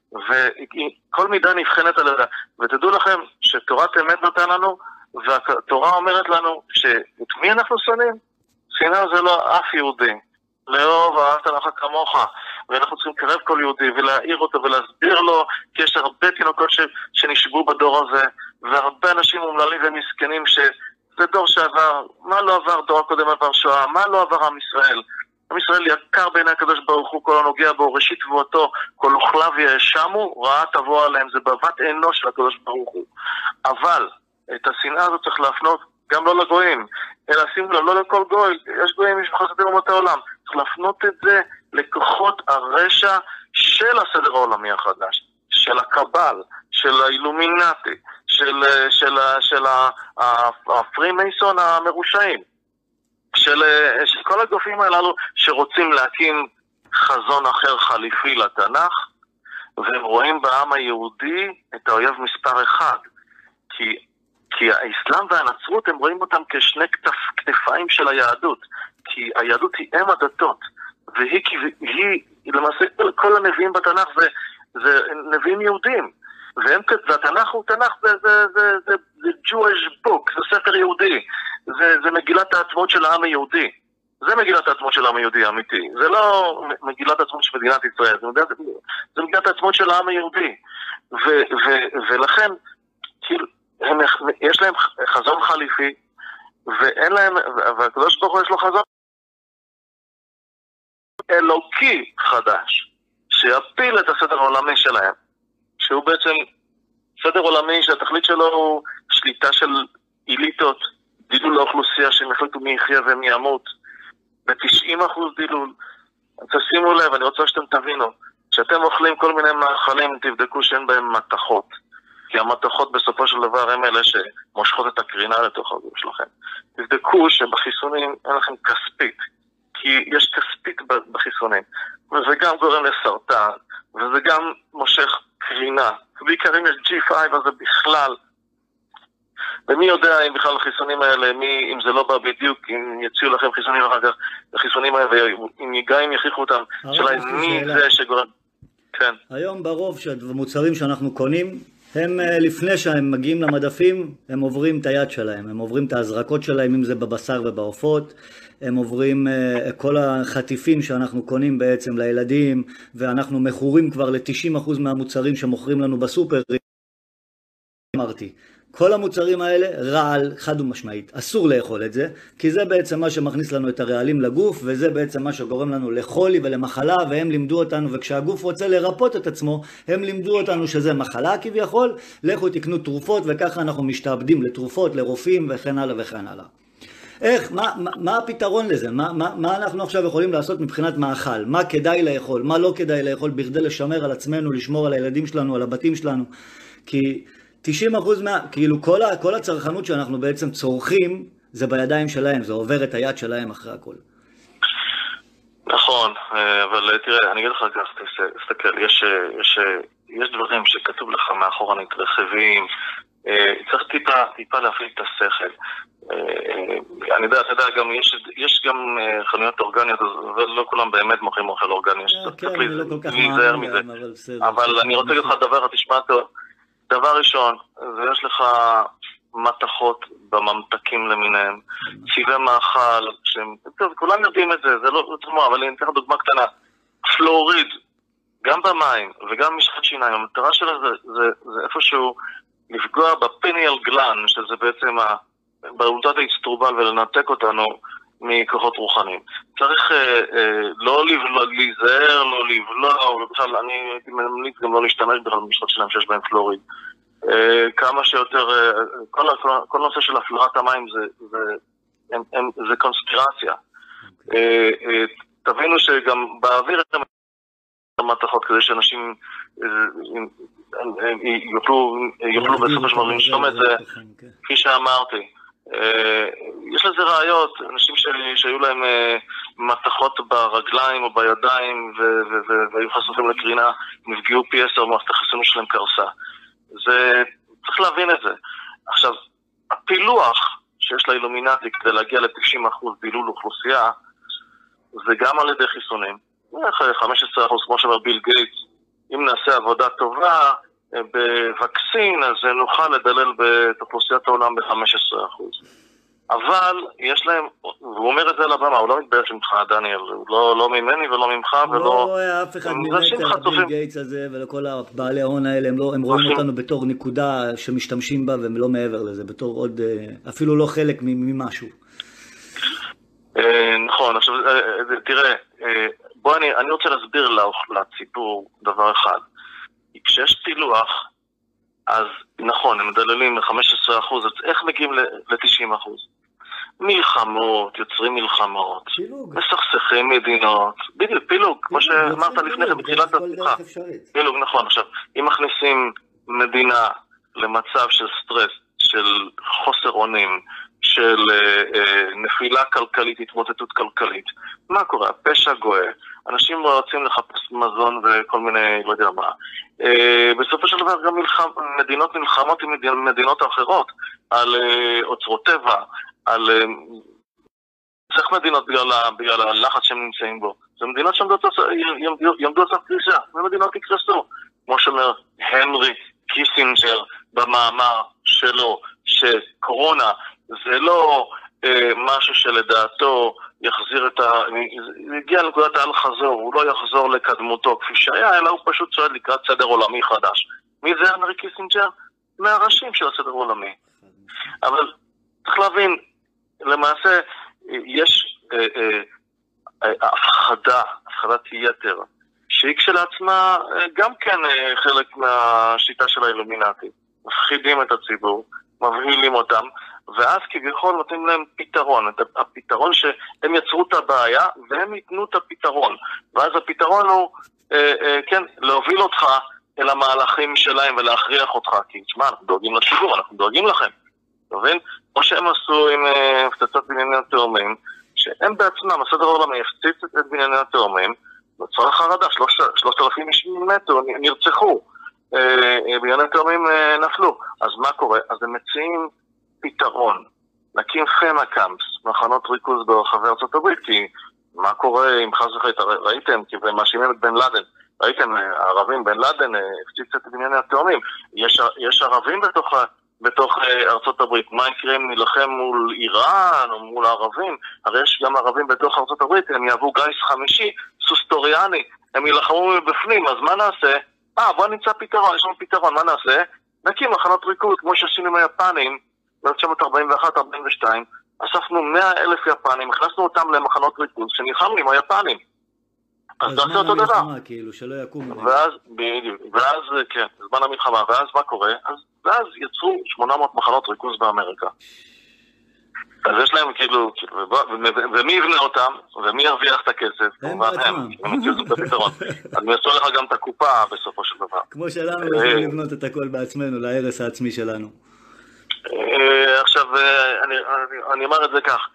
וכל מידה נבחנת על ידה. ותדעו לכם שתורת אמת נותן לנו, והתורה אומרת לנו שאת מי אנחנו שונאים? שנאה זה לא אף יהודי. לאהוב ואהבת לך כמוך. ואנחנו צריכים לקרב כל יהודי ולהעיר אותו ולהסביר לו, כי יש הרבה תינוקות ש, שנשבו בדור הזה, והרבה אנשים אומללים ומסכנים שזה דור שעבר, מה לא עבר דור הקודם עבר שואה, מה לא עבר עם ישראל. עם ישראל יקר בעיני הקדוש ברוך הוא, כל הנוגע בו, ראשית תבואתו, כל אוכליו יאשמו, רעה תבוא עליהם, זה בבת אנוש של הקדוש ברוך הוא. אבל את השנאה הזאת צריך להפנות גם לא לגויים, אלא שימו לה, לא לכל גוי, יש גויים, יש בחסדי אומות העולם, צריך להפנות את זה לכוחות הרשע של הסדר העולמי החדש, של הקבל, של האילומינטי, של, של, של הפרימייסון המרושעים, של, של כל הגופים הללו שרוצים להקים חזון אחר חליפי לתנ"ך, והם רואים בעם היהודי את האויב מספר אחד, כי כי האסלאם והנצרות הם רואים אותם כשני כתף, כתפיים של היהדות, כי היהדות היא אם הדתות, והיא היא, למעשה כל הנביאים בתנ"ך זה, זה נביאים יהודים, והם, והתנ"ך הוא תנ"ך, זה, זה, זה, זה, זה Jewish book, זה ספר יהודי, זה, זה מגילת העצמאות של העם היהודי, זה מגילת העצמאות של העם היהודי האמיתי, זה לא מגילת העצמאות של מדינת ישראל, זה מגילת, זה מגילת העצמאות של העם היהודי, ו, ו, ולכן, כאילו, הם, יש להם חזון חליפי, ואין להם, והקדוש ברוך הוא יש לו חזון אלוקי חדש, שיפיל את הסדר העולמי שלהם, שהוא בעצם סדר עולמי שהתכלית שלו הוא שליטה של איליטות, דילול לאוכלוסייה שהם החליטו מי יחיה ומי ימות, ב-תשעים אחוז דילול. תשימו לב, אני רוצה שאתם תבינו, כשאתם אוכלים כל מיני מאכלים, תבדקו שאין בהם מתכות, כי המתכות בסופו של דבר הם אלה שמושכות את הקרינה לתוך הגוף שלכם. תבדקו שבחיסונים אין לכם כספית, כי יש כספית בחיסונים, וזה גם גורם לסרטן, וזה גם מושך קרינה, ובעיקר אם יש ג'י פייב הזה בכלל, ומי יודע אם בכלל החיסונים האלה, מי, אם זה לא בא בדיוק, אם יציעו לכם חיסונים אחר כך, החיסונים האלה, ואם יגעים יכריחו אותם, שאלה מי זה שגורם... כן. היום ברוב שהמוצרים שאנחנו קונים, הם לפני שהם מגיעים למדפים, הם עוברים את היד שלהם, הם עוברים את ההזרקות שלהם, אם זה בבשר ובעופות, הם עוברים כל החטיפים שאנחנו קונים בעצם לילדים, ואנחנו מכורים כבר ל-תשעים אחוז מהמוצרים שמוכרים לנו בסופר. אמרתי, כל המוצרים האלה רעל חד ומשמעית, אסור לאכול את זה, כי זה בעצם מה שמכניס לנו את הרעלים לגוף, וזה בעצם מה שגורם לנו לחולי ולמחלה, והם לימדו אותנו, וכשהגוף רוצה לרפות את עצמו, הם לימדו אותנו שזה מחלה כביכול, לכו תקנו תרופות, וככה אנחנו משתעבדים לתרופות, לרופאים וכן הלאה וכן הלאה. איך, מה, מה, מה הפתרון לזה? מה, מה, מה אנחנו עכשיו יכולים לעשות מבחינת מאכל? מה כדאי לאכול? מה לא כדאי לאכול בכדי לשמר על עצמנו, לשמור על הילדים שלנו, על הבתים שלנו? כי תשעים אחוז מה, כאילו כל, ה, כל הצרכנות שאנחנו בעצם צורכים, זה בידיים שלהם, זה עובר את היד שלהם אחרי הכל. נכון, אבל תראה, אני אגיד לך כך, תסתכל, יש, יש, יש דברים שכתוב לך מאחורנית, רכיבים, צריך טיפה, טיפה להפעיל את השכל. אני יודע, אתה יודע, גם יש, יש גם חנויות אורגניות, ולא כולם באמת מוכרים אוכל אורגני, כן, אני לא כל כך להיזהר מזה. אבל אני רוצה להגיד לך דבר, תשמע טוב. דבר ראשון, ויש לך מתכות בממתקים למיניהם, צבעי מאכל, שהם, טוב, כולם יודעים את זה, זה לא תמוה, אבל אני אתן לך דוגמה קטנה. פלואוריד, גם במים וגם משחת שיניים, המטרה שלה זה, זה, זה איפשהו לפגוע בפיניאל גלן, שזה בעצם באולטת האצטרובל, ולנתק אותנו מכוחות רוחניים. צריך אה, אה, לא להיזהר, לא לבלוע, ובכלל אני הייתי ממליץ גם לא להשתמש בכלל במשחת שלהם שיש בהם פלואוריד. אה, כמה שיותר, אה, כל, כל, כל נושא של הפלרת המים זה, זה, הם, הם, זה קונספירציה. אה, אה, תבינו שגם באוויר יש מתכות כדי שאנשים אה, אה, יוכלו, יוכלו בסופו של דבר לנשום את זה, כפי שאמרתי. יש לזה ראיות, אנשים שהיו להם מתכות ברגליים או בידיים והיו חשופים לקרינה, נפגעו פי עשר, מערכת החיסון שלהם קרסה. זה, צריך להבין את זה. עכשיו, הפילוח שיש לאילומינטי כדי להגיע ל-תשעים אחוז דילול אוכלוסייה, זה גם על ידי חיסונים. חמישה עשר אחוז, כמו שאומר ביל גייטס, אם נעשה עבודה טובה בווקסין, אז נוכל לדלל את אוכלוסיית העולם ב-חמישה עשר אחוז. אבל יש להם, והוא אומר את זה לבמה, הוא לא מתבייש ממך, דניאל, הוא לא, לא ממני ולא ממך ולא... לא רואה אף אחד מנצר, ביל גייטס הזה ולכל הבעלי ההון האלה, הם, לא, הם רואים אותנו בתור נקודה שמשתמשים בה והם לא מעבר לזה, בתור עוד, אפילו לא חלק ממשהו. נכון, עכשיו תראה, בוא אני, אני רוצה להסביר לציבור דבר אחד. כשיש פילוח, אז נכון, הם מדללים ל-חמישה עשר אחוז, אז איך מגיעים ל-תשעים אחוז? מלחמות, יוצרים מלחמות, מסכסכים מדינות, בדיוק, פילוג, כמו שאמרת לפני זה, בתחילת השיחה. פילוג, נכון. עכשיו, אם מכניסים מדינה למצב של סטרס, של חוסר אונים, של נפילה כלכלית, התמוטטות כלכלית, מה קורה? הפשע גואה, אנשים רוצים לחפש מזון וכל מיני, לא יודע מה. בסופו של דבר גם מדינות נלחמות עם מדינות אחרות, על אוצרות טבע, על צריך מדינות בגלל הלחץ שהם נמצאים בו. זה מדינות שיעמדו על סף קריסה, ומדינות יקרסו. כמו שאומר הנרי קיסינג'ר במאמר שלו, שקורונה זה לא אה, משהו שלדעתו יחזיר את ה... הגיע לנקודת האל חזור, הוא לא יחזור לקדמותו כפי שהיה, אלא הוא פשוט צועד לקראת סדר עולמי חדש. מי זה הנרי קיסינג'ר? מהראשים של הסדר עולמי. אבל צריך להבין, למעשה יש אה, אה, הפחדה, הפחדת יתר, שהיא כשלעצמה גם כן חלק מהשיטה של האילומינטי. מפחידים את הציבור, מבהילים אותם, ואז כביכול נותנים להם פתרון. את הפתרון שהם יצרו את הבעיה, והם ייתנו את הפתרון. ואז הפתרון הוא, אה, אה, כן, להוביל אותך אל המהלכים שלהם ולהכריח אותך. כי תשמע, אנחנו דואגים לציבור, אנחנו דואגים לכם. אתה מבין? כמו שהם עשו עם אה, פצצות בנייני התאומים, שהם בעצמם, הסדר העולמי הפציץ את בנייני התאומים, נוצרה חרדה, שלושת אלפים איש מתו, נרצחו, בנייני תאומים נפלו. אז מה קורה? אז הם מציעים פתרון, נקים פמה קאמפס, מחנות ריכוז ברחבי ארצות הברית, כי מה קורה אם חס וחלילה, ראיתם, כי הם מאשימים את בן לאדן, ראיתם, הערבים, בן לאדן הפציץ את בנייני התאומים, יש, יש ערבים בתוך, בתוך ארצות הברית, מה יקרה אם נלחם מול איראן או מול הערבים? הרי יש גם ערבים בתוך ארצות הברית, הם יעבו גיס חמישי, סוסטוריאני, הם ילחמו מבפנים, אז מה נעשה? אה, בוא נמצא פתרון, יש לנו פתרון, מה נעשה? נקים מחנות ריכוז, כמו שעשינו עם היפנים, ב-תשע מאות ארבעים ואחת ארבעים ושתיים, אספנו מאה אלף יפנים, הכנסנו אותם למחנות ריכוז, שנלחמנו עם היפנים. אז נעשה אותו דבר. כאילו, שלא יקום. ואז, בדיוק, ואז, כן, זמן המלחמה, ואז מה קורה? אז, ואז יצרו שמונה מאות מחנות ריכוז באמריקה. אז יש להם כאילו, ומי יבנה אותם, ומי ירוויח את הכסף? הם בעצמם. הם יצאו את הפתרון. אז יעשו לך גם את הקופה בסופו של דבר. כמו שלנו, יכולים לבנות את הכל בעצמנו, להרס העצמי שלנו. עכשיו, אני אומר את זה כך.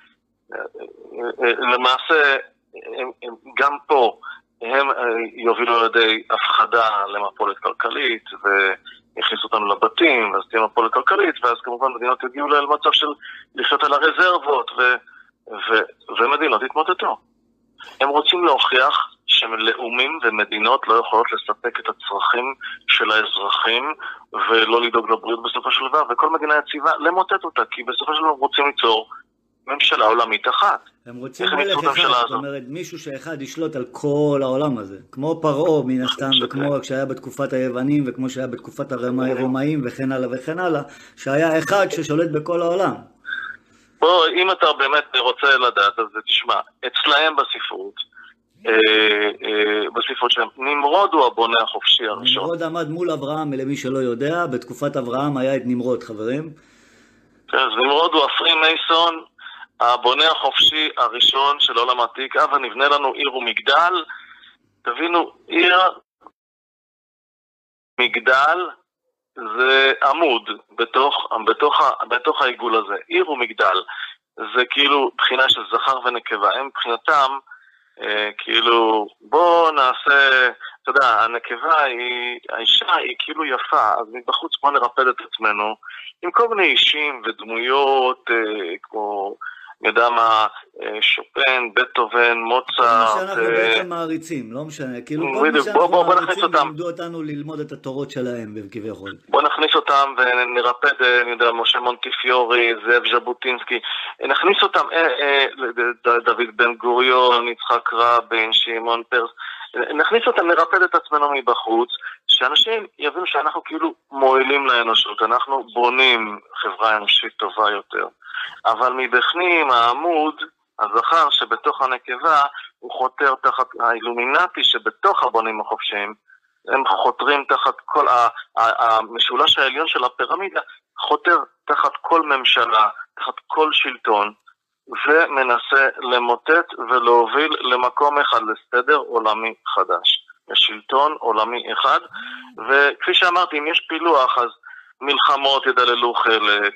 למעשה, גם פה, הם יובילו על ידי הפחדה למפולת כלכלית, ויכניסו אותנו לבתים, ואז תהיה מפולת כלכלית, ואז כמובן מדינות יגיעו למצב של לחיות על הרזרבות, ו, ו, ומדינות יתמוטטו. הם רוצים להוכיח שלאומים ומדינות לא יכולות לספק את הצרכים של האזרחים, ולא לדאוג לבריאות בסופו של דבר, וכל מדינה יציבה למוטט אותה, כי בסופו של דבר רוצים ליצור ממשלה עולמית אחת. הם רוצים מלך אחד, זאת אומרת, מישהו שאחד ישלוט על כל העולם הזה, כמו פרעה מן הסתם, וכמו כשהיה בתקופת היוונים, וכמו שהיה בתקופת הרומאים, וכן הלאה וכן הלאה, שהיה אחד ששולט בכל העולם. בוא, אם אתה באמת רוצה לדעת, אז תשמע, אצלהם בספרות, בספרות שלהם, נמרוד הוא הבונה החופשי הראשון. נמרוד עמד מול אברהם, למי שלא יודע, בתקופת אברהם היה את נמרוד, חברים. אז נמרוד הוא אפרים מייסון, הבונה החופשי הראשון של עולם העתיק. אבא נבנה לנו עיר ומגדל. תבינו, עיר מגדל זה עמוד בתוך, בתוך, בתוך העיגול הזה. עיר ומגדל זה כאילו בחינה של זכר ונקבה. הם מבחינתם אה, כאילו בוא נעשה, אתה יודע, הנקבה היא, האישה היא כאילו יפה, אז מבחוץ בוא נרפד את עצמנו עם כל מיני אישים ודמויות אה, כמו אני יודע מה, שופן, בטהובן, מוצרט. כל מה שאנחנו בעצם מעריצים, לא משנה, כאילו כל מה שאנחנו מעריצים לימדו אותנו ללמוד את התורות שלהם כביכול. בוא נכניס אותם ונרפד, אני יודע, משה מונטיפיורי, זאב ז'בוטינסקי, נכניס אותם, דוד בן גוריון, יצחק רבין, שמעון פרס, נכניס אותם, נרפד את עצמנו מבחוץ, שאנשים יבינו שאנחנו כאילו מועילים לאנושות, אנחנו בונים חברה אנושית טובה יותר. אבל מבפנים העמוד, הזכר שבתוך הנקבה, הוא חותר תחת האילומינטי שבתוך הבונים החופשיים, הם חותרים תחת כל, המשולש העליון של הפירמידה, חותר תחת כל ממשלה, תחת כל שלטון, ומנסה למוטט ולהוביל למקום אחד, לסדר עולמי חדש. לשלטון עולמי אחד, וכפי שאמרתי, אם יש פילוח, אז מלחמות ידללו חלק,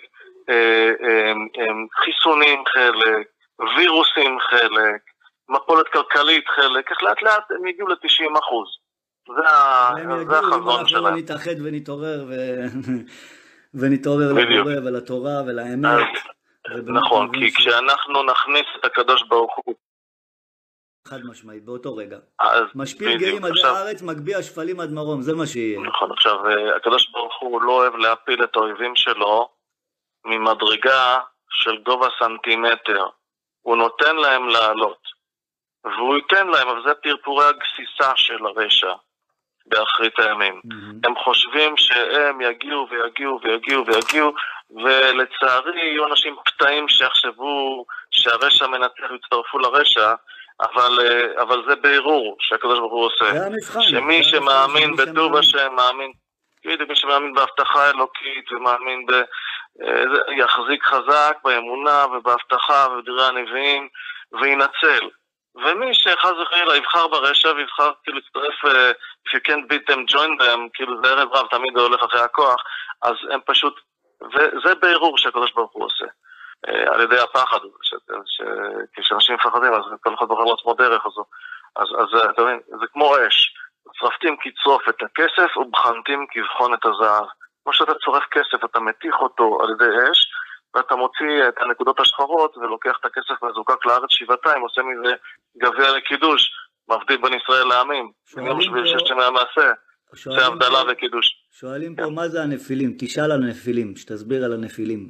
חיסונים חלק, וירוסים חלק, מפולת כלכלית חלק, איך לאט לאט הם יגיעו ל-תשעים אחוז. זה החזון שלהם. אנחנו נתאחד ונתעורר ונתעורר לבורא ולתורה ולאמת. נכון, כי כשאנחנו נכניס את הקדוש ברוך הוא חד משמעי, באותו רגע. משפיל גאים עד הארץ, מגביה שפלים עד מרום, זה מה שיהיה. נכון, עכשיו, הקדוש ברוך הוא לא אוהב להפיל את האויבים שלו ממדרגה של גובה סנטימטר. הוא נותן להם לעלות. והוא ייתן להם, אבל זה פרפורי הגסיסה של הרשע באחרית הימים. Mm-hmm. הם חושבים שהם יגיעו ויגיעו ויגיעו ויגיעו, ולצערי יהיו אנשים פתאים שיחשבו שהרשע מנצח ויצטרפו לרשע, אבל, אבל זה בערעור שהקדוש ברוך הוא עושה. זה המבחן. שמי שמאמין בטוב השם, מאמין, מי שמאמין בהבטחה אלוקית ומאמין ב... יחזיק חזק באמונה ובהבטחה ובדברי הנביאים וינצל. ומי שחס וחלילה יבחר ברשע ויבחר כאילו להצטרף, if you can't beat them, join them, כאילו זה ערב רב, תמיד הוא הולך אחרי הכוח, אז הם פשוט, וזה בערעור שהקדוש ברוך הוא עושה, על ידי הפחד, כשאנשים מפחדים, אז כל אחד בוחר לעצמו דרך הזו, אז, אז אתה מבין, זה כמו אש, צרפתים כצרוף את הכסף ובחנתים כבחון את הזהב. כמו שאתה צורף כסף, אתה מתיך אותו על ידי אש, ואתה מוציא את הנקודות השחורות ולוקח את הכסף מזוקק לארץ שבעתיים, עושה מזה גביע לקידוש, מבדיל בין ישראל לעמים. גם בשביל ששם המעשה, זה הבדלה וקידוש. שואלים פה מה זה הנפילים, תשאל על הנפילים, שתסביר על הנפילים.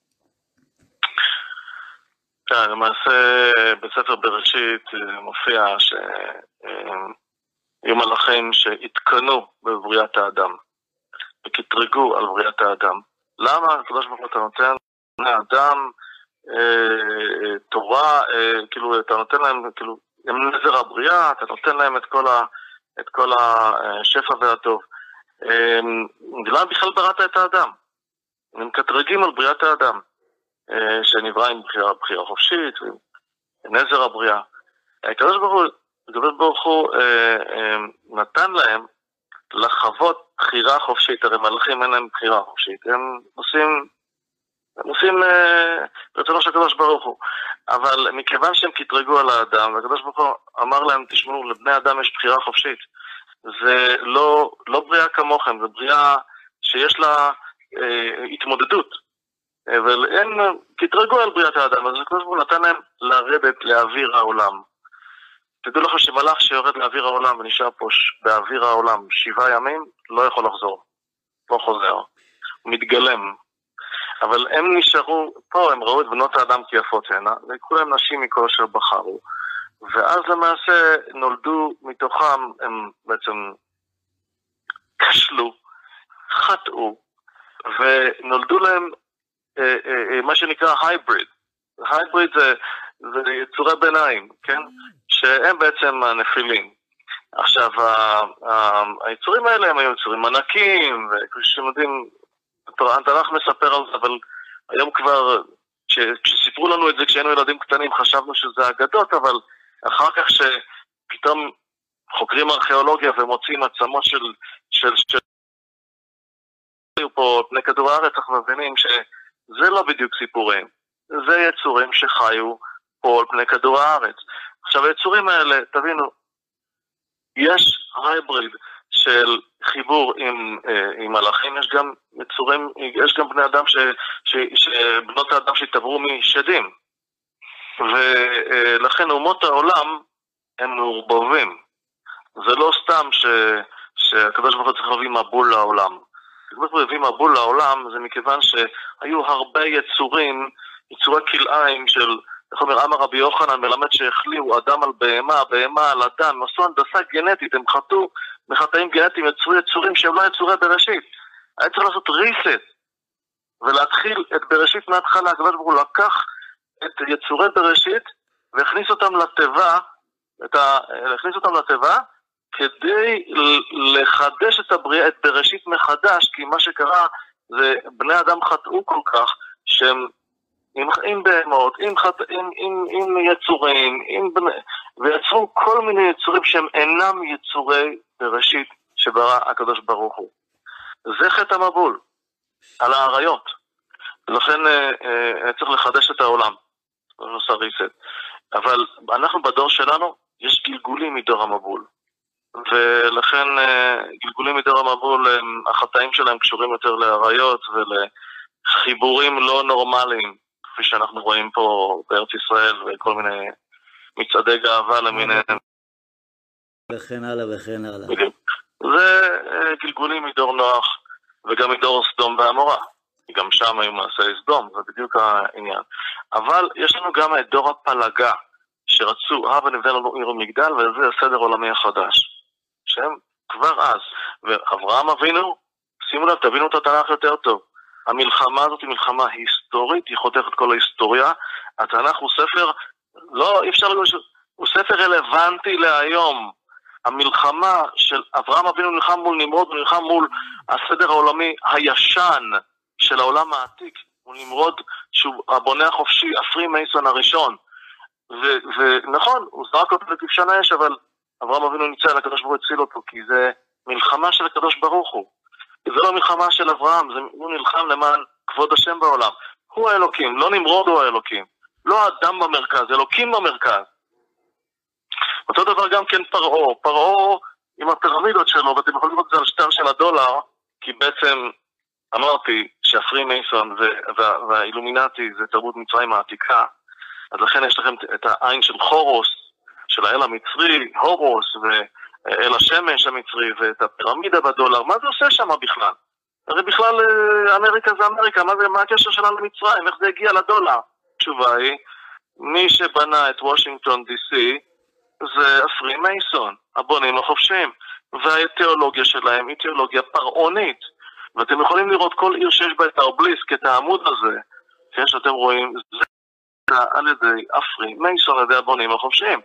כן, למעשה בספר בראשית מופיע שיהיו מלאכים שהתקנו בבריאת האדם, וכתרגו על בריאת האדם. למה? הקדוש ברוך הוא אתה נותן בני אדם אה, תורה, אה, כאילו אתה נותן להם, כאילו, הם נזר הבריאה, אתה נותן להם את כל, ה, את כל השפע והטוב. אה, למה בכלל בראת את האדם? הם מקטרגים על בריאת האדם, אה, שנברא עם בחירה, בחירה חופשית, נזר הבריאה. הקדוש ברוך הוא, הקדוש ברוך הוא אה, אה, נתן להם לחוות בחירה חופשית, הרי מלאכים אין להם בחירה חופשית, הם עושים, הם עושים רצונו של הקדוש ברוך הוא, אבל מכיוון שהם קטרגו על האדם, והקדוש ברוך הוא אמר להם, תשמעו, לבני אדם יש בחירה חופשית, זה לא, לא בריאה כמוכם, זה בריאה שיש לה אה, התמודדות, אבל הם קטרגו על בריאת האדם, אז הקדוש ברוך הוא נתן להם לרדת לאוויר העולם. תדעו לכם שמלאך שיורד לאוויר העולם ונשאר פה באוויר העולם שבעה ימים, לא יכול לחזור, לא חוזר, הוא מתגלם. אבל הם נשארו פה, הם ראו את בנות האדם כיפות הנה, וכולם נשים מכל אשר בחרו. ואז למעשה נולדו מתוכם, הם בעצם כשלו, חטאו, ונולדו להם אה, אה, מה שנקרא הייבריד. הייבריד זה, זה יצורי ביניים, כן? שהם בעצם הנפילים. עכשיו, היצורים האלה הם היו יצורים ענקים, וכפי שאתם יודעים, התנ"ך מספר על זה, אבל היום כבר, כשסיפרו לנו את זה כשהיינו ילדים קטנים, חשבנו שזה אגדות, אבל אחר כך שפתאום חוקרים ארכיאולוגיה ומוצאים עצמות של, של, של... פה פני כדור הארץ, אנחנו מבינים שזה לא בדיוק סיפורים, זה יצורים שחיו פה על פני כדור הארץ. עכשיו, היצורים האלה, תבינו, יש הייבריד של חיבור עם, עם מלאכים, יש גם יצורים, יש גם בני אדם ש, ש, שבנות האדם שהתעברו משדים. ולכן אומות העולם הם מעורבבים. זה לא סתם ש... שהקדוש ברוך הוא צריך להביא מבול לעולם. הקדוש ברוך הוא הביא מבול לעולם, זה מכיוון שהיו הרבה יצורים, יצורי כלאיים של, איך אומר, אמר רבי יוחנן מלמד שהחליאו אדם על בהמה, בהמה על אדם, הם עשו הנדסה גנטית, הם חטאו מחטאים גנטיים, יצרו יצורים שהם לא יצורי בראשית. היה צריך לעשות ריסט, ולהתחיל את בראשית מההתחלה. הקדוש ברוך הוא לקח את יצורי בראשית, והכניס אותם לטבע, את ה... הכניס אותם לטבע, כדי לחדש את הבריאה, את בראשית מחדש, כי מה שקרה זה בני אדם חטאו כל כך, שהם עם, עם בהמות, עם, חט... עם, עם, עם יצורים, עם בני... ויצרו כל מיני יצורים שהם אינם יצורי בראשית שברא הקדוש ברוך הוא. זה חטא המבול, על העריות. לכן אה, אה, צריך לחדש את העולם, נושא ריסט. אבל אנחנו בדור שלנו, יש גלגולים מדור המבול. ולכן גלגולים מדור המבול, החטאים שלהם קשורים יותר לעריות ולחיבורים לא נורמליים, כפי שאנחנו רואים פה בארץ ישראל וכל מיני מצעדי גאווה למיניהם. וכן הלאה וכן הלאה. זה גלגולים מדור נוח וגם מדור סדום ועמורה. גם שם היו מעשי סדום, זה בדיוק העניין. אבל יש לנו גם את דור הפלגה, שרצו, הבה נבנה לנו עיר ומגדל, וזה הסדר עולמי החדש. שהם כבר אז. ואברהם אבינו, שימו לב, תבינו את התנ"ך יותר טוב. המלחמה הזאת היא מלחמה היסטורית, היא חותכת כל ההיסטוריה. התנ"ך הוא ספר, לא, אי אפשר להגיד, הוא ספר רלוונטי להיום. המלחמה של אברהם אבינו נלחם מול נמרוד, הוא נלחם מול הסדר העולמי הישן של העולם העתיק, מול נמרוד שהוא הבונה החופשי, הפרי מייסון הראשון. ונכון, הוא זרק אותו לכבשן האש, אבל אברהם אבינו ניצל, הקדוש ברוך הוא הציל אותו, כי זה מלחמה של הקדוש ברוך הוא. זה לא מלחמה של אברהם, זה, הוא נלחם למען כבוד השם בעולם. הוא האלוקים, לא נמרוד הוא האלוקים. לא האדם במרכז, אלוקים במרכז. אותו דבר גם כן פרעו. פרעו עם הפירמידות שלו, ואתם יכולים לראות את זה על שטר של הדולר, כי בעצם אמרתי שהפרי מייסון וה, והאילומינטי זה תרבות מצרים העתיקה, אז לכן יש לכם את העין של חורוס, של האל המצרי, הורוס, ואל השמש המצרי, ואת הפירמידה בדולר. מה זה עושה שם בכלל? הרי בכלל אמריקה זה אמריקה, מה, זה, מה הקשר שלנו למצרים? איך זה הגיע לדולר? התשובה היא, מי שבנה את וושינגטון די סי, זה הפרי מייסון, הבונים החופשיים, והתיאולוגיה שלהם היא תיאולוגיה פרעונית. ואתם יכולים לראות כל עיר שיש בה את האובליסק, את העמוד הזה, שיש אתם רואים, זה על ידי הפרי מייסון, על ידי הבונים החופשיים.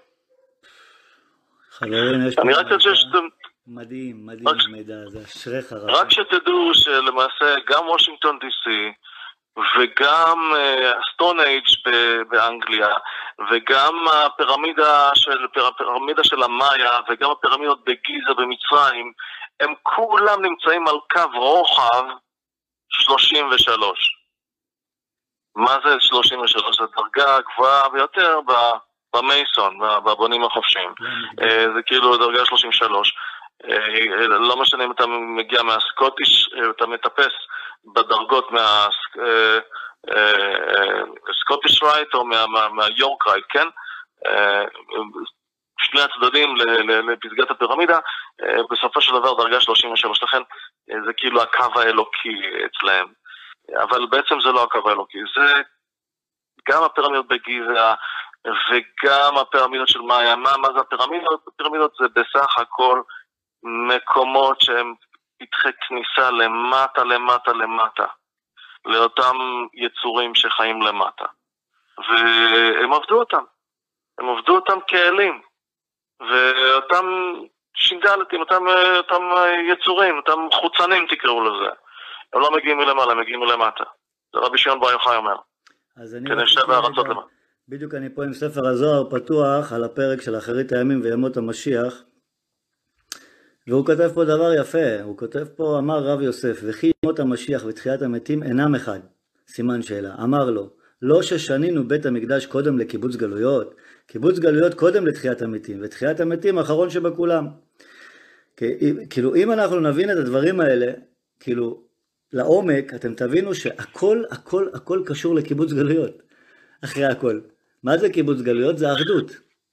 חברים, יש אני רק רוצה שאתם... מדהים, מדהים המידע הזה, אשריך רב. רק שתדעו שלמעשה גם וושינגטון די סי, וגם סטון אייג' באנגליה, וגם הפירמידה של, הפירמידה של המאיה, וגם הפירמידות בגיזה במצרים, הם כולם נמצאים על קו רוחב שלושים ושלוש. מה זה שלושים ושלוש? זה דרגה גבוהה ביותר במייסון, בבונים החופשיים. זה כאילו דרגה שלושים ושלוש. לא משנה אם אתה מגיע מהסקוטיש, אתה מטפס בדרגות מהסקוטיש רייט או מהיורק רייט, כן? שני הצדדים לפסגת הפירמידה, בסופו של דבר דרגה שלושים ושלוש, לכן זה כאילו הקו האלוקי אצלהם. אבל בעצם זה לא הקו האלוקי, זה גם הפירמידות בגיזה וגם הפירמידות של מאיה. מה, מה זה הפירמידות? הפירמידות זה בסך הכל מקומות שהם פתחי כניסה למטה, למטה, למטה, לאותם יצורים שחיים למטה. והם עבדו אותם. הם עבדו אותם כאלים. ואותם שינגלתים, אותם, אותם יצורים, אותם חוצנים תקראו לזה. הם לא מגיעים מלמעלה, הם מגיעים מלמטה. זה רבי שמעון בר יוחאי אומר. אז אני רגע, בדיוק אני פה עם ספר הזוהר פתוח על הפרק של אחרית הימים וימות המשיח, והוא כותב פה דבר יפה, הוא כותב פה, אמר רב יוסף, וכי ימות המשיח ותחיית המתים אינם אחד, סימן שאלה, אמר לו, לא ששנינו בית המקדש קודם לקיבוץ גלויות, קיבוץ גלויות קודם לתחיית המתים, ותחיית המתים האחרון שבכולם. כאילו אם אנחנו נבין את הדברים האלה, כאילו לעומק, אתם תבינו שהכל, הכל, הכל קשור לקיבוץ גלויות, אחרי הכל. מה זה קיבוץ גלויות? זה אחדות.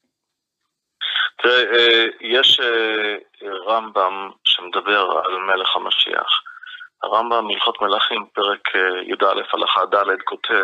תראה, יש רמב"ם שמדבר על מלך המשיח. הרמב"ם מלכות מלכים, פרק י"א הלכה ד' כותב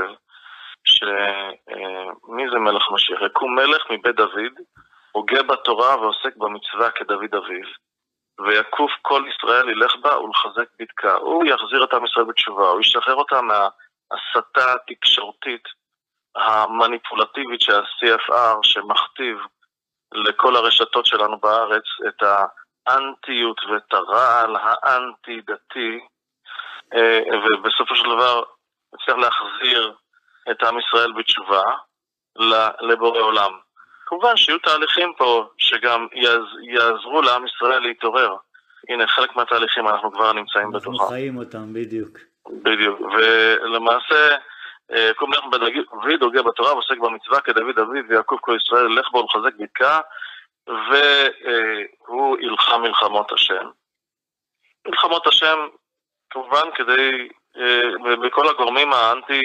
שמי זה מלך משיח? יקום מלך מבית דוד, הוגה בתורה ועוסק במצווה כדוד אביו, ויקוף כל ישראל ילך בה ולחזק בדקה. הוא יחזיר את עם ישראל בתשובה, הוא ישחרר אותה מההסתה התקשורתית המניפולטיבית של ה-סי אף אר שמכתיב לכל הרשתות שלנו בארץ את האנטיות ואת הרעל האנטי-דתי, ובסופו של דבר צריך להחזיר את עם ישראל בתשובה לבורא עולם. כמובן שיהיו תהליכים פה שגם יעזרו לעם ישראל להתעורר. הנה, חלק מהתהליכים אנחנו כבר נמצאים בתוכה. אנחנו חיים אותם, בדיוק. בדיוק, ולמעשה קום מלך דוד הוגה בתורה ועוסק במצווה כדוד אביו, ויעקב כל ישראל ילך בו ולחזק בדקה, והוא ילחם מלחמות השם. מלחמות השם כמובן כדי, בכל הגורמים האנטי,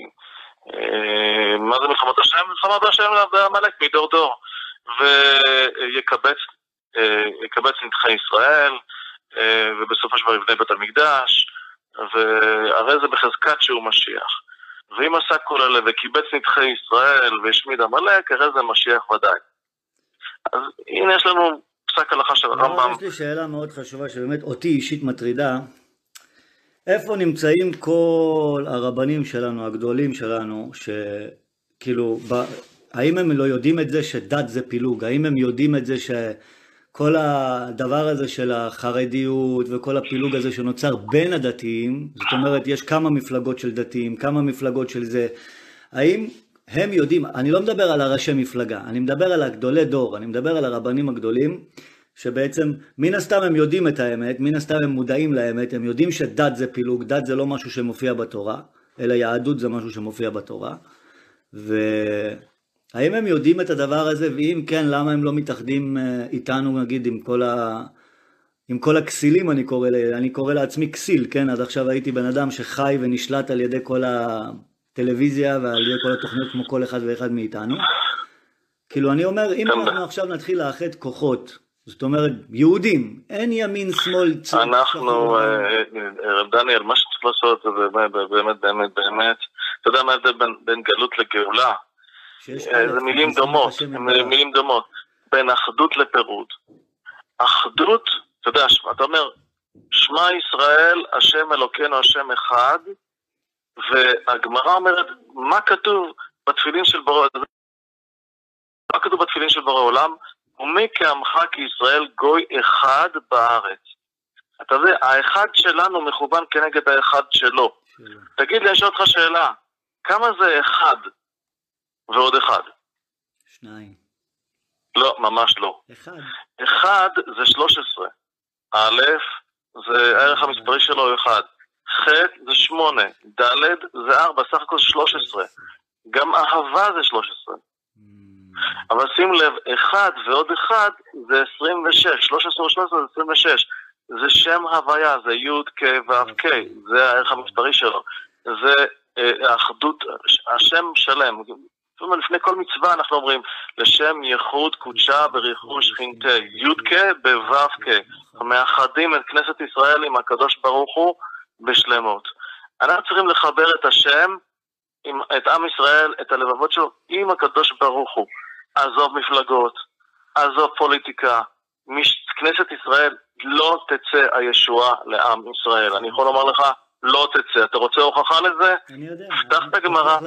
מה זה מלחמות השם? מלחמות השם והמלך מדור דור, ויקבץ יקבץ נדחי ישראל, ובסופו של דבר יבנה בית המקדש, והרי זה בחזקת שהוא משיח. ואם עשה כל אלה וקיבץ נדחי ישראל והשמיד המלך, הרי זה משיח ודאי. אז הנה יש לנו פסק הלכה של הרמב"ם. יש לי שאלה מאוד חשובה שבאמת אותי אישית מטרידה. איפה נמצאים כל הרבנים שלנו, הגדולים שלנו, שכאילו, האם הם לא יודעים את זה שדת זה פילוג? האם הם יודעים את זה שכל הדבר הזה של החרדיות וכל הפילוג הזה שנוצר בין הדתיים, זאת אומרת, יש כמה מפלגות של דתיים, כמה מפלגות של זה, האם הם יודעים, אני לא מדבר על הראשי מפלגה, אני מדבר על הגדולי דור, אני מדבר על הרבנים הגדולים, שבעצם מן הסתם הם יודעים את האמת, מן הסתם הם מודעים לאמת, הם יודעים שדת זה פילוג, דת זה לא משהו שמופיע בתורה, אלא יהדות זה משהו שמופיע בתורה, והאם הם יודעים את הדבר הזה, ואם כן, למה הם לא מתאחדים איתנו, נגיד, עם כל, ה... עם כל הכסילים, אני קורא, אני קורא לעצמי כסיל, כן? עד עכשיו הייתי בן אדם שחי ונשלט על ידי כל הטלוויזיה, ועל ידי כל התוכניות כמו כל אחד ואחד מאיתנו. כאילו, אני אומר, אם אנחנו עכשיו נתחיל לאחד כוחות, זאת אומרת, יהודים, אין ימין, שמאל, צד. אנחנו, רב דניאל, מה שצריך לעשות זה באמת, באמת, באמת, אתה יודע מה ההבדל בין גלות לגאולה? זה מילים דומות, מילים דומות, בין אחדות לפירוד. אחדות, אתה יודע, אתה אומר, שמע ישראל, השם אלוקינו, השם אחד, והגמרא אומרת, מה כתוב בתפילין של בורא, מה כתוב בתפילין של בורא עולם? ומי כעמך כישראל גוי אחד בארץ. אתה יודע, האחד שלנו מכוון כנגד האחד שלו. תגיד לי, יש אותך שאלה, כמה זה אחד ועוד אחד? שניים. לא, ממש לא. אחד. אחד זה שלוש עשרה. א', זה הערך המספרי שלו אחד. ח' זה שמונה. ד' זה ארבע, סך הכל שלוש עשרה. גם אהבה זה שלוש עשרה. אבל שים לב, אחד ועוד אחד זה עשרים ושש, שלוש עשרה ושלוש עשרה זה עשרים ושש, זה שם הוויה, זה י' כ' ו' כ', זה הערך המספרי שלו, זה האחדות, השם שלם. לפני כל מצווה אנחנו אומרים, לשם ייחוד קודשה בריחוש חינטה, י' כ' בו' כ', מאחדים את כנסת ישראל עם הקדוש ברוך הוא בשלמות. אנחנו צריכים לחבר את השם, את עם ישראל, את הלבבות שלו, עם הקדוש ברוך הוא. עזוב מפלגות, עזוב פוליטיקה, כנסת ישראל לא תצא הישועה לעם ישראל. אני יכול לומר לך, לא תצא. אתה רוצה הוכחה לזה? אני יודע. פתח את הגמרא,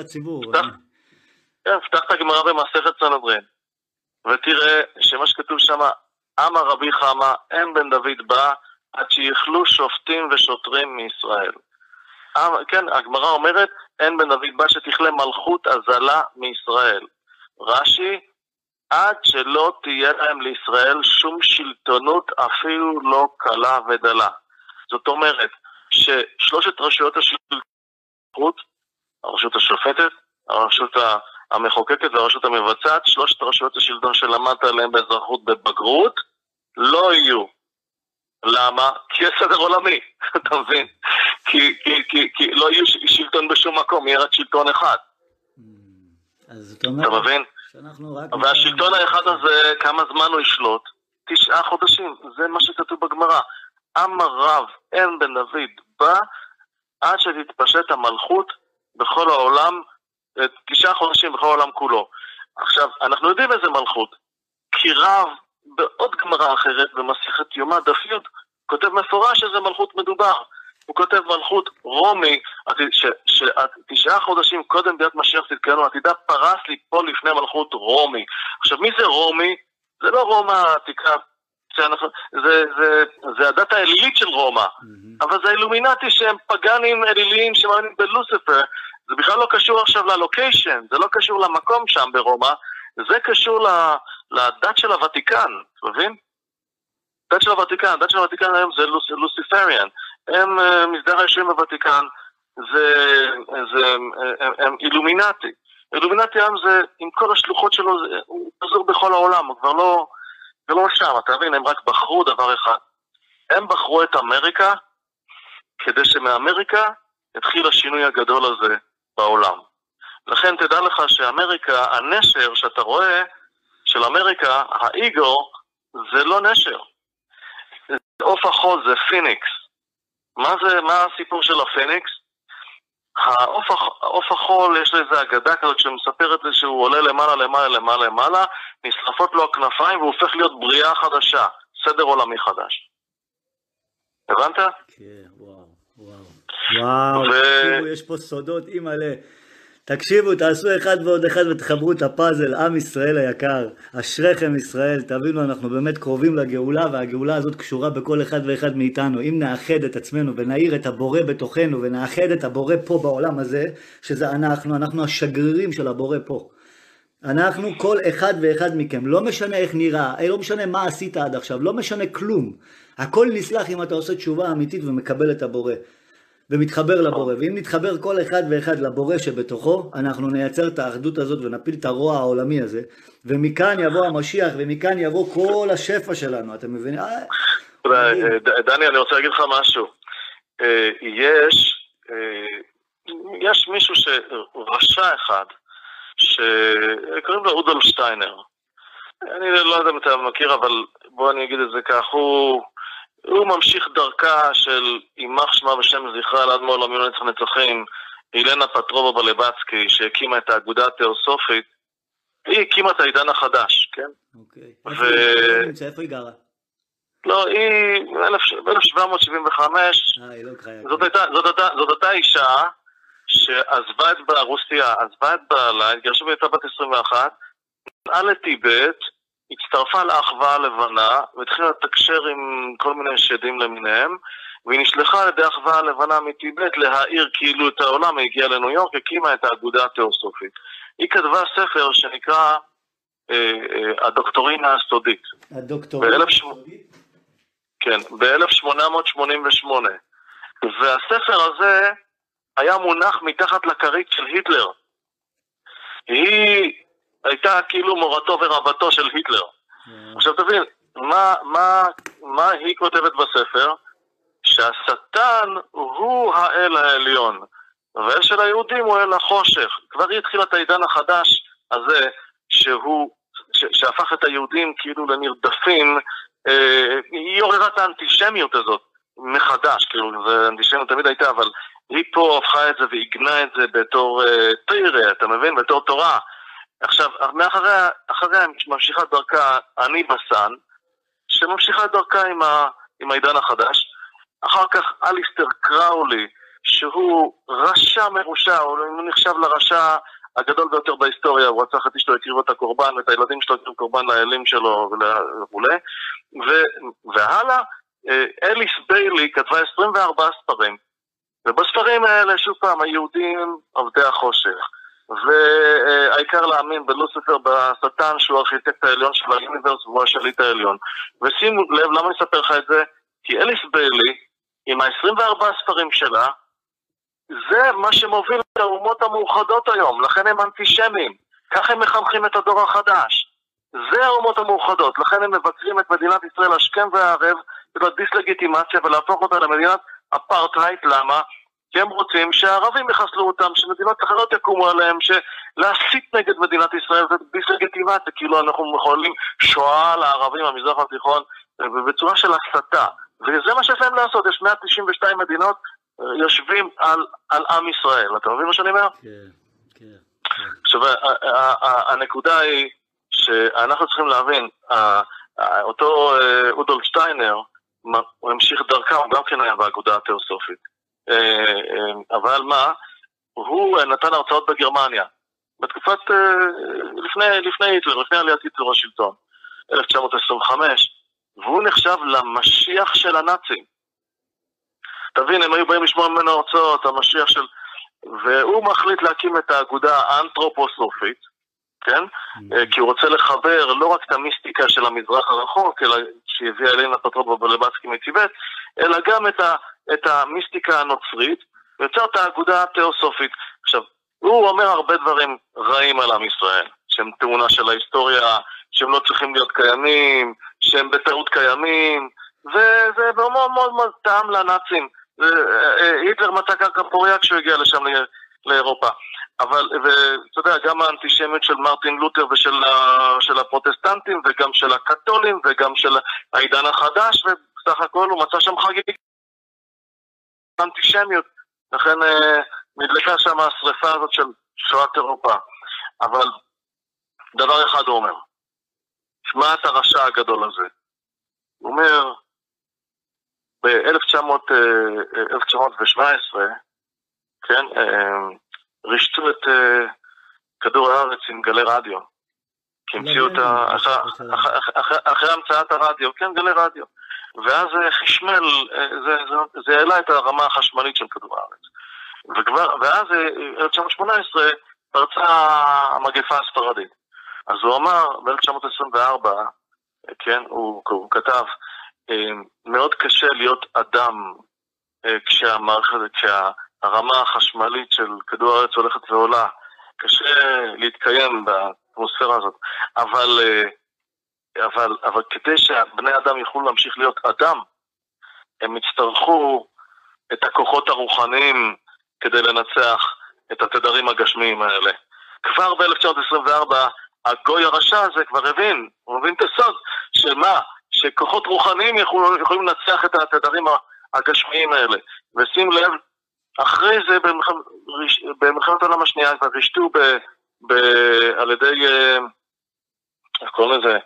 פתח את הגמרא במסכת סנהדרין, ותראה שמה שכתוב שם, אמר רבי חמא, אין בן דוד בא, עד שיכלו שופטים ושוטרים מישראל. כן, הגמרא אומרת, אין בן דוד בא שתכלה מלכות הזלה מישראל. רש"י, עד שלא תהיה להם לישראל שום שלטונות, אפילו לא קלה ודלה. זאת אומרת, ששלושת רשויות השלטון, הרשות השופטת, הרשות המחוקקת והרשות המבצעת, שלושת רשויות השלטון שלמדת עליהם באזרחות בבגרות, לא יהיו. למה? כי יש סדר עולמי, אתה מבין? כי, כי, כי, כי לא יהיו שלטון בשום מקום, יהיה רק שלטון אחד. אתה מבין? והשלטון האחד הזה, כמה זמן הוא ישלוט? תשעה חודשים, זה מה שכתוב בגמרא. עם הרב, אין בן דוד, בא עד שתתפשט המלכות בכל העולם, תשעה חודשים בכל העולם כולו. עכשיו, אנחנו יודעים איזה מלכות, כי רב בעוד גמרא אחרת, במסכת יומא דף י', כותב מפורש איזה מלכות מדובר. הוא כותב מלכות רומי, שתשעה חודשים קודם ביאת משיח תתקנו, עתידה פרס ליפול לפני מלכות רומי. עכשיו, מי זה רומי? זה לא רומא העתיקה, זה, זה, זה, זה הדת האלילית של רומא, mm-hmm. אבל זה האילומינטי שהם פגנים אליליים שמאמינים בלוסיפר. זה בכלל לא קשור עכשיו ללוקיישן, זה לא קשור למקום שם ברומא, זה קשור לדת של הוותיקן, אתה מבין? דת של הוותיקן, דת של הוותיקן היום זה לוס, לוסיפריאן, הם מסדר הישועים בוותיקן, זה, זה, הם, הם אילומינטי. אילומינטי היום זה, עם כל השלוחות שלו, זה, הוא פזור בכל העולם, הוא כבר לא, לא שם, אתה מבין? הם רק בחרו דבר אחד. הם בחרו את אמריקה, כדי שמאמריקה התחיל השינוי הגדול הזה בעולם. לכן תדע לך שאמריקה, הנשר שאתה רואה של אמריקה, האיגו, זה לא נשר. עוף החול זה פיניקס. מה זה, מה הסיפור של הפיניקס? העוף החול יש לו איזו אגדה כזאת שמספר את זה שהוא עולה למעלה למעלה למעלה למעלה, נשרפות לו הכנפיים והוא הופך להיות בריאה חדשה, סדר עולמי חדש. הבנת? כן, וואו, וואו. וואו, תקשיבו, יש פה סודות אימא'לה. תקשיבו, תעשו אחד ועוד אחד ותחברו את הפאזל, עם ישראל היקר, אשריכם ישראל, תבינו, אנחנו באמת קרובים לגאולה, והגאולה הזאת קשורה בכל אחד ואחד מאיתנו. אם נאחד את עצמנו ונעיר את הבורא בתוכנו, ונאחד את הבורא פה בעולם הזה, שזה אנחנו, אנחנו השגרירים של הבורא פה. אנחנו, כל אחד ואחד מכם, לא משנה איך נראה, לא משנה מה עשית עד עכשיו, לא משנה כלום. הכל נסלח אם אתה עושה תשובה אמיתית ומקבל את הבורא. ומתחבר לבורא, ואם נתחבר כל אחד ואחד לבורא שבתוכו, אנחנו נייצר את האחדות הזאת ונפיל את הרוע העולמי הזה, ומכאן יבוא המשיח, ומכאן יבוא כל השפע שלנו, אתם מבינים? דני, אני רוצה להגיד לך משהו. יש, יש מישהו שרשע אחד, שקוראים לו רודולף שטיינר. אני לא יודע אם אתה מכיר, אבל בוא אני אגיד את זה כך, הוא... הוא ממשיך דרכה של יימח שמה ושם זכרה לעד מעולם לנצח נצחים, אילנה פטרובה בלבצקי, שהקימה את האגודה התיאוסופית. היא הקימה את העידן החדש, כן? אוקיי. איפה איפה היא גרה? לא, היא ב-אלף שבע מאות שבעים וחמש. אה, היא לא קריה. זאת אותה אישה שעזבה את ברוסיה, עזבה את בעלה, התגרשה והייתה בת עשרים ואחת, נעה לטיבט, הצטרפה לאחווה הלבנה, והתחילה לתקשר עם כל מיני שדים למיניהם, והיא נשלחה על ידי האחווה הלבנה מטיבט להעיר כאילו את העולם, היא הגיעה לניו יורק, הקימה את האגודה התיאוסופית. היא כתבה ספר שנקרא אה, אה, הדוקטורינה הסודית. הדוקטורינה הסודית? כן, ב-אלף שמונה מאות שמונים ושמונה. והספר הזה היה מונח מתחת לכרית של היטלר. היא... הייתה כאילו מורתו ורבתו של היטלר. עכשיו תבין, מה, מה, מה היא כותבת בספר? שהשטן הוא האל העליון, והאל של היהודים הוא אל החושך. כבר היא התחילה את העידן החדש הזה, שהוא, ש, שהפך את היהודים כאילו לנרדפים, אה, היא עוררה את האנטישמיות הזאת מחדש, כאילו, זה אנטישמיות תמיד הייתה, אבל היא פה הפכה את זה ועיגנה את זה בתור אה, תירה, אתה מבין? בתור תורה. עכשיו, מאחריה, אחריה ממשיכה דרכה אני בסן, שממשיכה דרכה עם, ה, עם העידן החדש. אחר כך אליסטר קראולי, שהוא רשע מרושע, הוא נחשב לרשע הגדול ביותר בהיסטוריה, הוא רצח את אשתו, הקריב את הקורבן, ואת הילדים שלו הקריב קורבן לאלים שלו וכו'. והלאה, אליס ביילי כתבה עשרים וארבעה ספרים, ובספרים האלה, שוב פעם, היהודים עובדי החושך. והעיקר להאמין בלוסיפר, בשטן, שהוא הארכיטקט העליון של האוניברס והוא השליט העליון. ושימו לב, למה אני אספר לך את זה? כי אליס ביילי, עם ה-עשרים וארבעה ספרים שלה, זה מה שמוביל את האומות המאוחדות היום, לכן הם אנטישמים, כך הם מחנכים את הדור החדש. זה האומות המאוחדות, לכן הם מבקרים את מדינת ישראל השכם והערב, ולדיס לגיטימציה ולהפוך אותה למדינת אפרטהייד. למה? כי הם רוצים שהערבים יחסלו אותם, שמדינות אחרות יקומו עליהם, שלהסית נגד מדינת ישראל זה דיסלגיטימציה, כאילו אנחנו מחוללים שואה לערבים במזרח התיכון בצורה של הסתה, וזה מה שיש להם לעשות. יש מאה תשעים ושתיים מדינות יושבים על, על עם ישראל, אתה מבין מה שאני אומר? כן, כן. עכשיו, הנקודה היא שאנחנו צריכים להבין, אותו אודולף שטיינר, הוא המשיך דרכה, הוא גם כן היה באגודה התיאוסופית. אבל מה? הוא נתן הרצאות בגרמניה, בתקופת, לפני, לפני היטלר, לפני עליית היטלר לשלטון, אלף תשע מאות עשרים וחמש, והוא נחשב למשיח של הנאצים. תבין, הם היו באים לשמוע ממנו הרצאות, המשיח של... והוא מחליט להקים את האגודה האנתרופוסופית, כן? Mm-hmm. כי הוא רוצה לחבר לא רק את המיסטיקה של המזרח הרחוק, אלא שהביאה אלינו הפטרות בבלבצקי מטיבט, אלא גם את, ה, את המיסטיקה הנוצרית, ויוצר את האגודה התיאוסופית. עכשיו, הוא אומר הרבה דברים רעים על עם ישראל, שהם תאונה של ההיסטוריה, שהם לא צריכים להיות קיימים, שהם בטעות קיימים, וזה מאוד מאוד מאוד טעם לנאצים. היטלר מצא קרקע פוריה כשהוא הגיע לשם לאירופה. אבל, ואתה יודע, גם האנטישמיות של מרטין לותר ושל של הפרוטסטנטים, וגם של הקתולים, וגם של העידן החדש, ובסך הכל הוא מצא שם חגיגה אנטישמיות. לכן נדלקה שם השריפה הזאת של שואת אירופה. אבל דבר אחד הוא אומר, שמע את הרשע הגדול הזה. הוא אומר, ב-אלף תשע מאות שבע עשרה, כן, רשתו את כדור הארץ עם גלי רדיו. כי המציאו את ה... אחרי המצאת הרדיו, כן, גלי רדיו. ואז חשמל, זה העלה את הרמה החשמלית של כדור הארץ. ואז אלף תשע מאות שמונה עשרה פרצה המגפה הספרדית. אז הוא אמר, ב-אלף תשע מאות עשרים וארבע, כן, הוא כתב, מאוד קשה להיות אדם כשהמערכת, כשהרמה החשמלית של כדור הארץ הולכת ועולה, קשה להתקיים באטמוספירה הזאת, אבל, אבל, אבל כדי שהבני אדם יוכלו להמשיך להיות אדם, הם יצטרכו את הכוחות הרוחניים כדי לנצח את התדרים הגשמיים האלה. כבר ב-אלף תשע מאות עשרים וארבע הגוי הרשע הזה כבר הבין, הוא מבין את הסוד של מה? שכוחות רוחניים יכול, יכולים לנצח את התדרים הגשמיים האלה. ושים לב, אחרי זה במלחמת העולם השנייה כבר רשתו ב, ב, על ידי, איך קוראים לזה,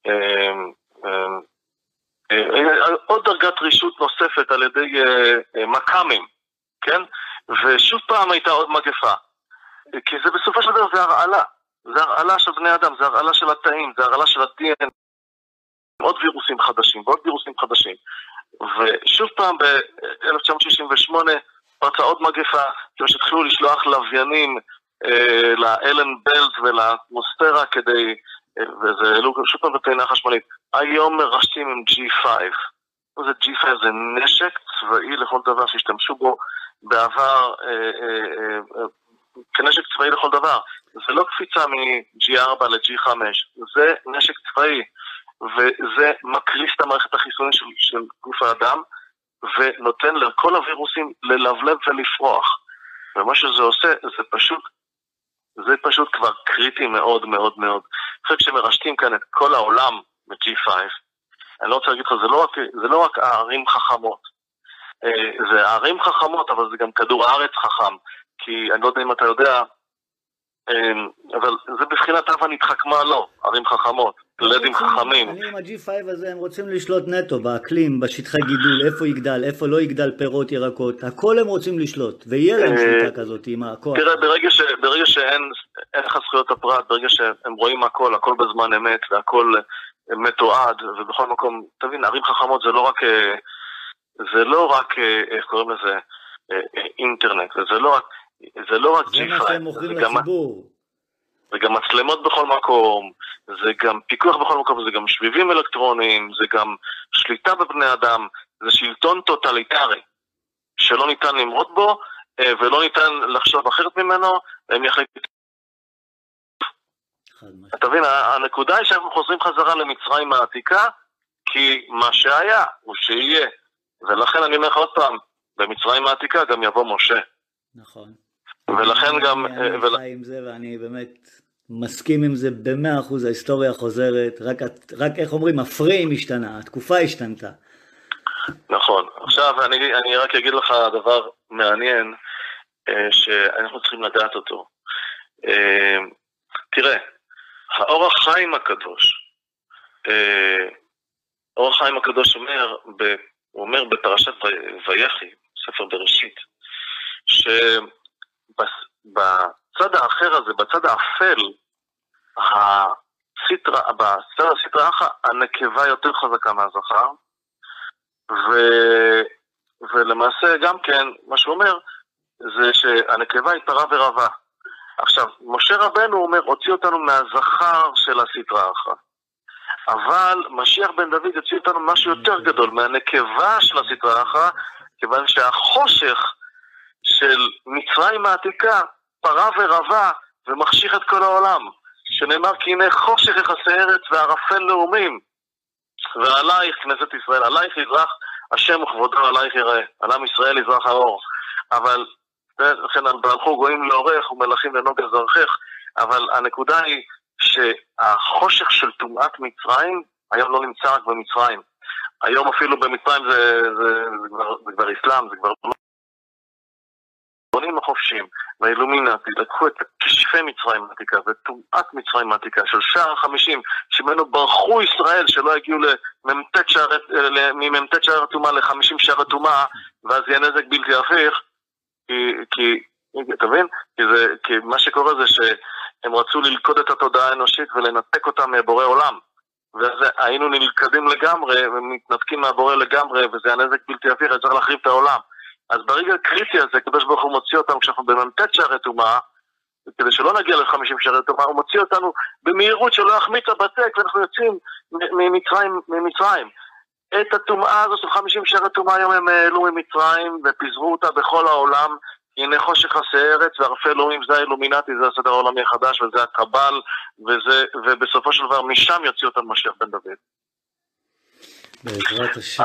עוד דרגת רישות נוספת על ידי מקאמים, כן? ושוב פעם הייתה עוד מגפה. כי זה בסופו של דבר זה הרעלה. זה הרעלה של בני אדם, זה הרעלה של התאים, זה הרעלה של ה-די אן איי. עוד וירוסים חדשים, ועוד וירוסים חדשים. ושוב פעם ב-אלף תשע מאות שישים ושמונה פרצה עוד מגפה, שהתחילו לשלוח לוויינים אה, לאלן בלט ולאטמוספירה כדי, אה, וזה העלו שוב פעם בטעינה חשמלית. היום מרשים עם ג'י פייב. זה ג'י פייב זה נשק צבאי לכל דבר שהשתמשו בו בעבר אה, אה, אה, כנשק צבאי לכל דבר. זה לא קפיצה מ-ג'י ארבע ל-ג'י חמש, זה נשק צבאי. וזה מקריס את המערכת החיסונית של, של גוף האדם, ונותן לכל הווירוסים ללבלב ולפרוח. ומה שזה עושה, זה פשוט, זה פשוט כבר קריטי מאוד מאוד מאוד. אחרי כשמרשתים כאן את כל העולם ב-ג'י פייב, אני לא רוצה להגיד לך, זה לא רק, זה לא רק הערים חכמות. זה הערים חכמות, אבל זה גם כדור הארץ חכם. כי אני לא יודע אם אתה יודע, אבל זה בבחינת הווה נתחכמה לא, ערים חכמות, לדים חכמים. אני עם ה-ג'י פייב הזה, הם רוצים לשלוט נטו באקלים, בשטחי גידול, איפה יגדל, איפה לא יגדל פירות, ירקות, הכל הם רוצים לשלוט, ויהיה להם שליטה כזאת עם הכוח. תראה, ברגע, ש, ברגע שאין לך זכויות הפרט, ברגע שהם רואים הכל, הכל בזמן אמת, והכל מתועד, ובכל מקום, תבין, ערים חכמות זה לא רק, זה לא רק, איך קוראים לזה, אינטרנט, וזה לא רק, זה לא רק ג'י פייב, זה מה שהם מוכרים לציבור. זה גם מצלמות בכל מקום, זה גם פיקוח בכל מקום, זה גם שביבים אלקטרוניים, זה גם שליטה בבני אדם, זה שלטון טוטליטרי, שלא ניתן למרוד בו, ולא ניתן לחשוב אחרת ממנו, הם יחליטו. אתה מבין, הנקודה היא שאנחנו חוזרים חזרה למצרים העתיקה, כי מה שהיה הוא שיהיה, ולכן אני אומר לך עוד פעם, במצרים העתיקה גם יבוא משה. נכון. ולכן גם... אני ול... חי עם זה, ואני באמת מסכים עם זה במאה אחוז, ההיסטוריה חוזרת, רק, רק איך אומרים, הפריים השתנה, התקופה השתנתה. נכון. עכשיו אני, אני רק אגיד לך דבר מעניין, שאנחנו צריכים לדעת אותו. תראה, האור החיים הקדוש, אור החיים הקדוש אומר, הוא אומר בפרשת ויחי, ספר בראשית, שבצד האחר הזה, בצד האפל, הסטרה, בצד הסטרה האחר, הנקבה יותר חזקה מהזכר, ו... ולמעשה גם כן, מה שהוא אומר, זה שהנקבה היא פרה ורבה. עכשיו, משה רבנו אומר, הוציא אותנו מהזכר של הסטרה האחר. אבל משיח בן דוד יוציא אותנו משהו יותר גדול, מהנקבה של הסטרה האחר, כיוון שהחושך של מצרים העתיקה פרה ורבה ומחשיך את כל העולם, שנאמר כי הנה חושך יחסי ארץ וערפל לאומים, ועלייך כנסת ישראל, עלייך יזרח השם וכבודו, עלייך יראה, על עם ישראל יזרח האור. אבל לכן בהלכו גויים לאורך ומלכים לנוגה זרחך, אבל הנקודה היא שהחושך של טומאת מצרים היום לא נמצא רק במצרים. היום אפילו במצרים זה, זה, זה, כבר, זה כבר אסלאם, זה כבר בונים החופשים והאילומינטי לקחו את כשפי מצרים העתיקה וטומאת מצרים העתיקה של שער החמישים שמנו ברחו ישראל שלא הגיעו מממתת שער הטומאה לחמישים שער הטומאה, ואז יהיה נזק בלתי הפיך, כי, כי, אתה מבין? כי, זה, כי מה שקורה זה שהם רצו ללכוד את התודעה האנושית ולנתק אותה מבורא עולם, ואז היינו נלכדים לגמרי ומתנתקים מהבורא לגמרי, וזה הנזק בלתי הפיך, צריך להחריב את העולם. אז ברגע הקריטי הזה, קדוש ברוך הוא מוציא אותנו כשאנחנו בממתת שערי טומאה, כדי שלא נגיע ל-חמישים שערי טומאה, הוא מוציא אותנו במהירות שלא יחמיץ הבצק, ואנחנו יוצאים ממצרים, ממצרים. את הטומאה הזאת של חמישים שערי טומאה היום הם העלו ממצרים, ופיזרו אותה בכל העולם, הנה חושך עשה ארץ, וערפל לאומים, זה האילומינטי, זה הסדר העולמי החדש, וזה הקבל, וזה, ובסופו של דבר משם יוציא אותנו משיח בן דוד. בעזרת השם.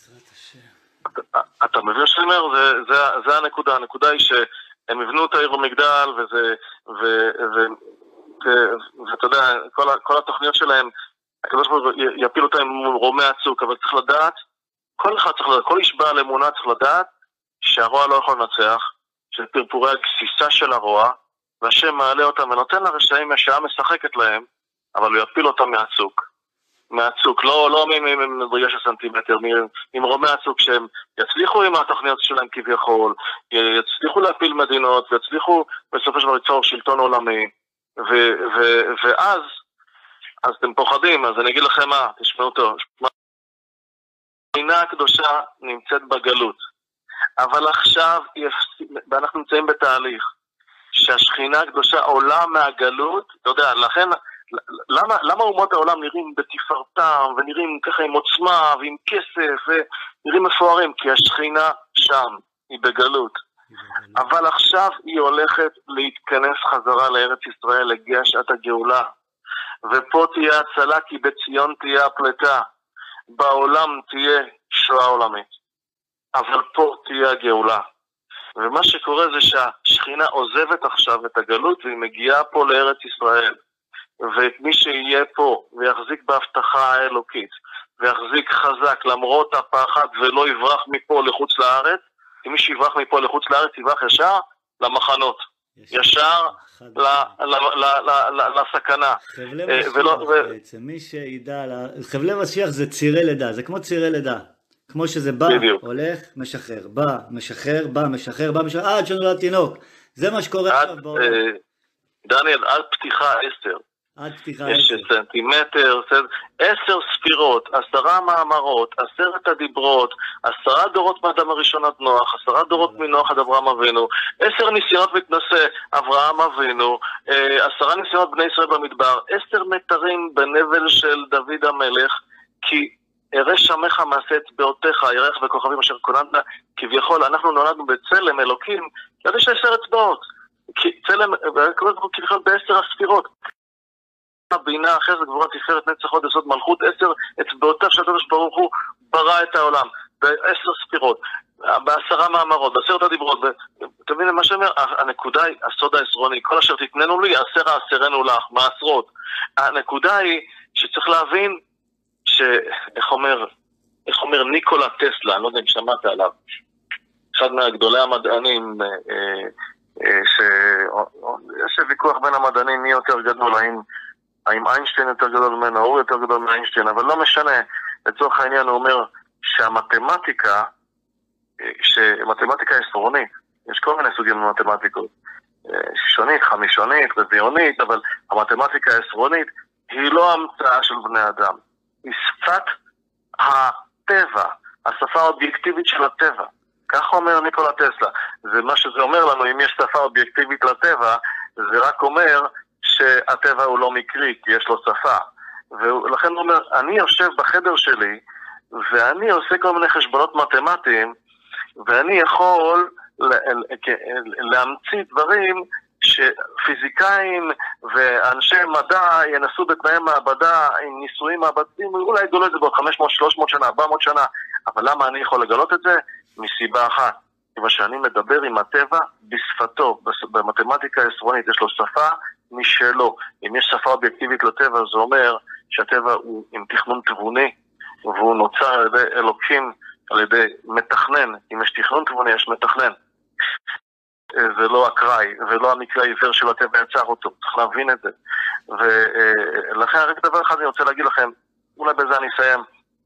אתה מבין שאני אומר, זה, זה, זה הנקודה, הנקודה היא שהם הבנו את העיר המגדל, וזה, ו, ו, ו, ואתה יודע, כל, כל התוכניות שלהם, הקדוש ברוך הוא יפיל אותם מול רומי הצוק, אבל צריך לדעת, כל אחד צריך לדעת, כל איש בעל אמונה צריך לדעת, שהרוע לא יכול לנצח, שפרפורי הגסיסה של הרוע, והשם מעלה אותם ונותן לרשעים השעה משחקת להם, אבל הוא יפיל אותם מהצוק. מהצוק, לא, לא ממדרגה של סנטימטר, ממרומי הצוק שהם יצליחו עם התוכניות שלהם כביכול, יצליחו להפיל מדינות, ויצליחו בסופו של דבר ליצור שלטון עולמי, ו- ו- ואז, אז אתם פוחדים, אז אני אגיד לכם מה, תשמעו טוב, השכינה הקדושה נמצאת בגלות, אבל עכשיו אנחנו נמצאים בתהליך, שהשכינה הקדושה עולה מהגלות, אתה יודע, לכן, למה, למה אומות העולם נראים בתפארתם ונראים ככה עם עוצמה ועם כסף ונראים מפוארים? כי השכינה שם, היא בגלות. אבל עכשיו היא הולכת להתכנס חזרה לארץ ישראל, להגיע שעת הגאולה. ופה תהיה הצלה, כי בציון תהיה הפלטה. בעולם תהיה שואה עולמית. אבל פה תהיה הגאולה. ומה שקורה זה שהשכינה עוזבת עכשיו את הגלות והיא מגיעה פה לארץ ישראל. ומי שיהיה פה ויחזיק בהבטחה האלוקית ויחזיק חזק למרות הפחד ולא יברח מפה לחוץ לארץ, כי מי שיברח מפה לחוץ לארץ יברח ישר למחנות, ישר לסכנה. חבלי משיח בעצם, מי שידע, חבלי משיח זה צירי לידה, זה כמו צירי לידה, כמו שזה בא, הולך, משחרר, בא, משחרר, בא, משחרר, בא, משחרר, עד שנולד תינוק. זה מה שקורה עכשיו בעולם. דניאל, עד פתיחה עשר. עד פתיחה יש סנטימטר, עשר ספירות, עשרה מאמרות, עשרת הדיברות, עשרה דורות מאדם הראשון עד נוח, עשרה דורות מנוח עד אברהם אבינו, עשר ניסיונות מתנשא אברהם אבינו, עשרה ניסיונות בני ישראל במדבר, עשר מטרים בנבל של דוד המלך, כי אראה שמך מעשה אצבעותיך, ירח וכוכבים אשר כוננת, כביכול אנחנו נולדנו בצלם אלוקים, ידע יש עשר אצבעות, צלם, כביכול בעשר הספירות. בינה אחרי זה גבורה תפארת נצח הוד יסוד מלכות, עשר אצבעותיו של הקדוש ברוך הוא ברא את העולם. בעשר ספירות, בעשרה מאמרות, בעשרת הדיברות, אתה מבין מה שאומר? הנקודה היא הסוד העשרוני, כל אשר תתננו לי, עשר העשרנו לך, מעשרות. הנקודה היא שצריך להבין שאיך אומר, איך אומר ניקולה טסלה, אני לא יודע אם שמעת עליו, אחד מהגדולי המדענים, שיש ויכוח בין המדענים מי יותר גדול, האם, האם איינשטיין יותר גדול ממנו, הוא יותר גדול מאיינשטיין, אבל לא משנה, לצורך העניין הוא אומר שהמתמטיקה, שמתמטיקה עשרונית, יש כל מיני סוגים במתמטיקות, שונית, חמישונית, רביעונית, אבל המתמטיקה העשרונית היא לא המצאה של בני אדם, היא שפת הטבע, השפה האובייקטיבית של הטבע. כך אומר ניקולה טסלה. זה מה שזה אומר לנו, אם יש שפה אובייקטיבית לטבע, זה רק אומר שהטבע הוא לא מקרי, כי יש לו שפה. ולכן הוא אומר, אני יושב בחדר שלי, ואני עושה כל מיני חשבונות מתמטיים, ואני יכול להמציא דברים שפיזיקאים ואנשי מדע ינסו בתנאי מעבדה עם ניסויים מעבדיים, אולי יגלו את זה בעוד חמש מאות, שלוש מאות שנה, ארבע מאות שנה, אבל למה אני יכול לגלות את זה? מסיבה אחת, כיוון שאני מדבר עם הטבע בשפתו, במתמטיקה העשרונית יש לו שפה משלו. אם יש שפה אובייקטיבית לטבע, זה אומר שהטבע הוא עם תכנון תבוני, והוא נוצר על ידי אלוקים, על ידי מתכנן. אם יש תכנון תבוני, יש מתכנן. זה לא אקראי, ולא המקרה העיוור של הטבע יצר אותו, צריך להבין את זה. ולכן רק דבר אחד אני רוצה להגיד לכם, אולי בזה אני אסיים.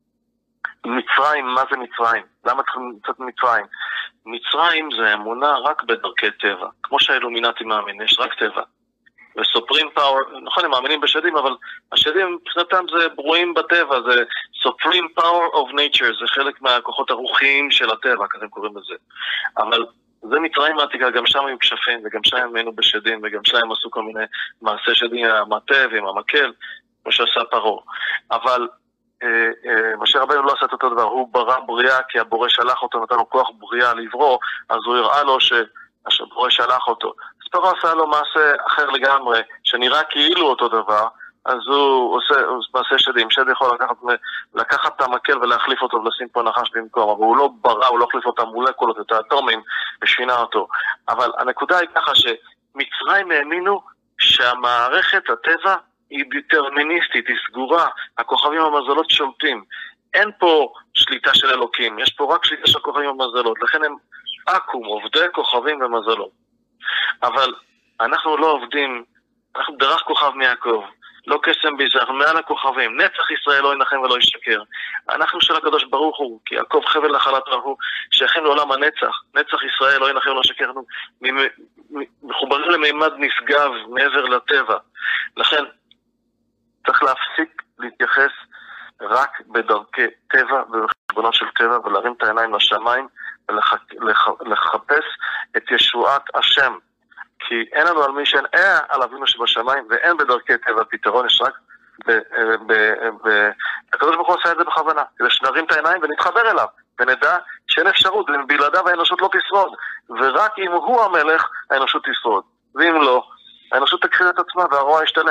מצרים, מה זה מצרים? למה צריכים לצאת מצרים? מצרים זה אמונה רק בדרכי טבע, כמו שהאילומינטי מאמין, יש רק טבע. וסופרים פאור, נכון, הם מאמינים בשדים, אבל השדים מבחינתם זה ברואים בטבע, זה Supreme Power of Nature, זה חלק מהכוחות הרוחיים של הטבע, כזה הם קוראים לזה. אבל זה מצרים העתיקה, גם שם היו כשפים, וגם שם הם היינו בשדים, וגם שם הם עשו כל מיני מעשי שדים עם המטה ועם המקל, כמו שעשה פרעה. אבל משה רבנו לא עשה את אותו דבר, הוא ברא בריאה כי הבורא שלח אותו, נתן לו כוח בריאה לברוא, אז הוא הראה לו שהבורא שלח אותו. אז פרעה עשה לו מעשה אחר לגמרי, שנראה כאילו אותו דבר, אז הוא עושה הוא מעשה שדים, שד יכול לקחת, לקחת את המקל ולהחליף אותו ולשים פה נחש במקום, אבל הוא לא ברא, הוא לא החליף את המולקולות, את האטומים, ושינה אותו. אבל הנקודה היא ככה שמצרים האמינו שהמערכת, הטבע, היא דטרמיניסטית, היא סגורה, הכוכבים המזלות שולטים. אין פה שליטה של אלוקים, יש פה רק שליטה של הכוכבים המזלות, לכן הם אקום, עובדי כוכבים ומזלות. אבל אנחנו לא עובדים, אנחנו דרך כוכב מיעקב, לא קסם ביזה, אנחנו מעל הכוכבים, נצח ישראל לא ינחם ולא ישקר. אנחנו של הקדוש ברוך הוא, כי יעקב חבל נחלת הוא, שייכים לעולם הנצח, נצח ישראל לא ינחם ולא ישקר, אנחנו מחוברים למימד נשגב מעבר לטבע. לכן צריך להפסיק להתייחס רק בדרכי טבע ובחשבונות של טבע ולהרים את העיניים לשמיים ולחפש את ישועת השם, כי אין לנו על מי שאין אה על אבינו שבשמיים, ואין בדרכי טבע פתרון, יש רק הקדוש ברוך הוא עושה את זה בכוונה, כדי שנרים את העיניים ונתחבר אליו ונדע שאין אפשרות, ובלעדיו האנושות לא תשרוד, ורק אם הוא המלך האנושות תשרוד, ואם לא האנושות תכחיד את עצמה והרוע ישתנה.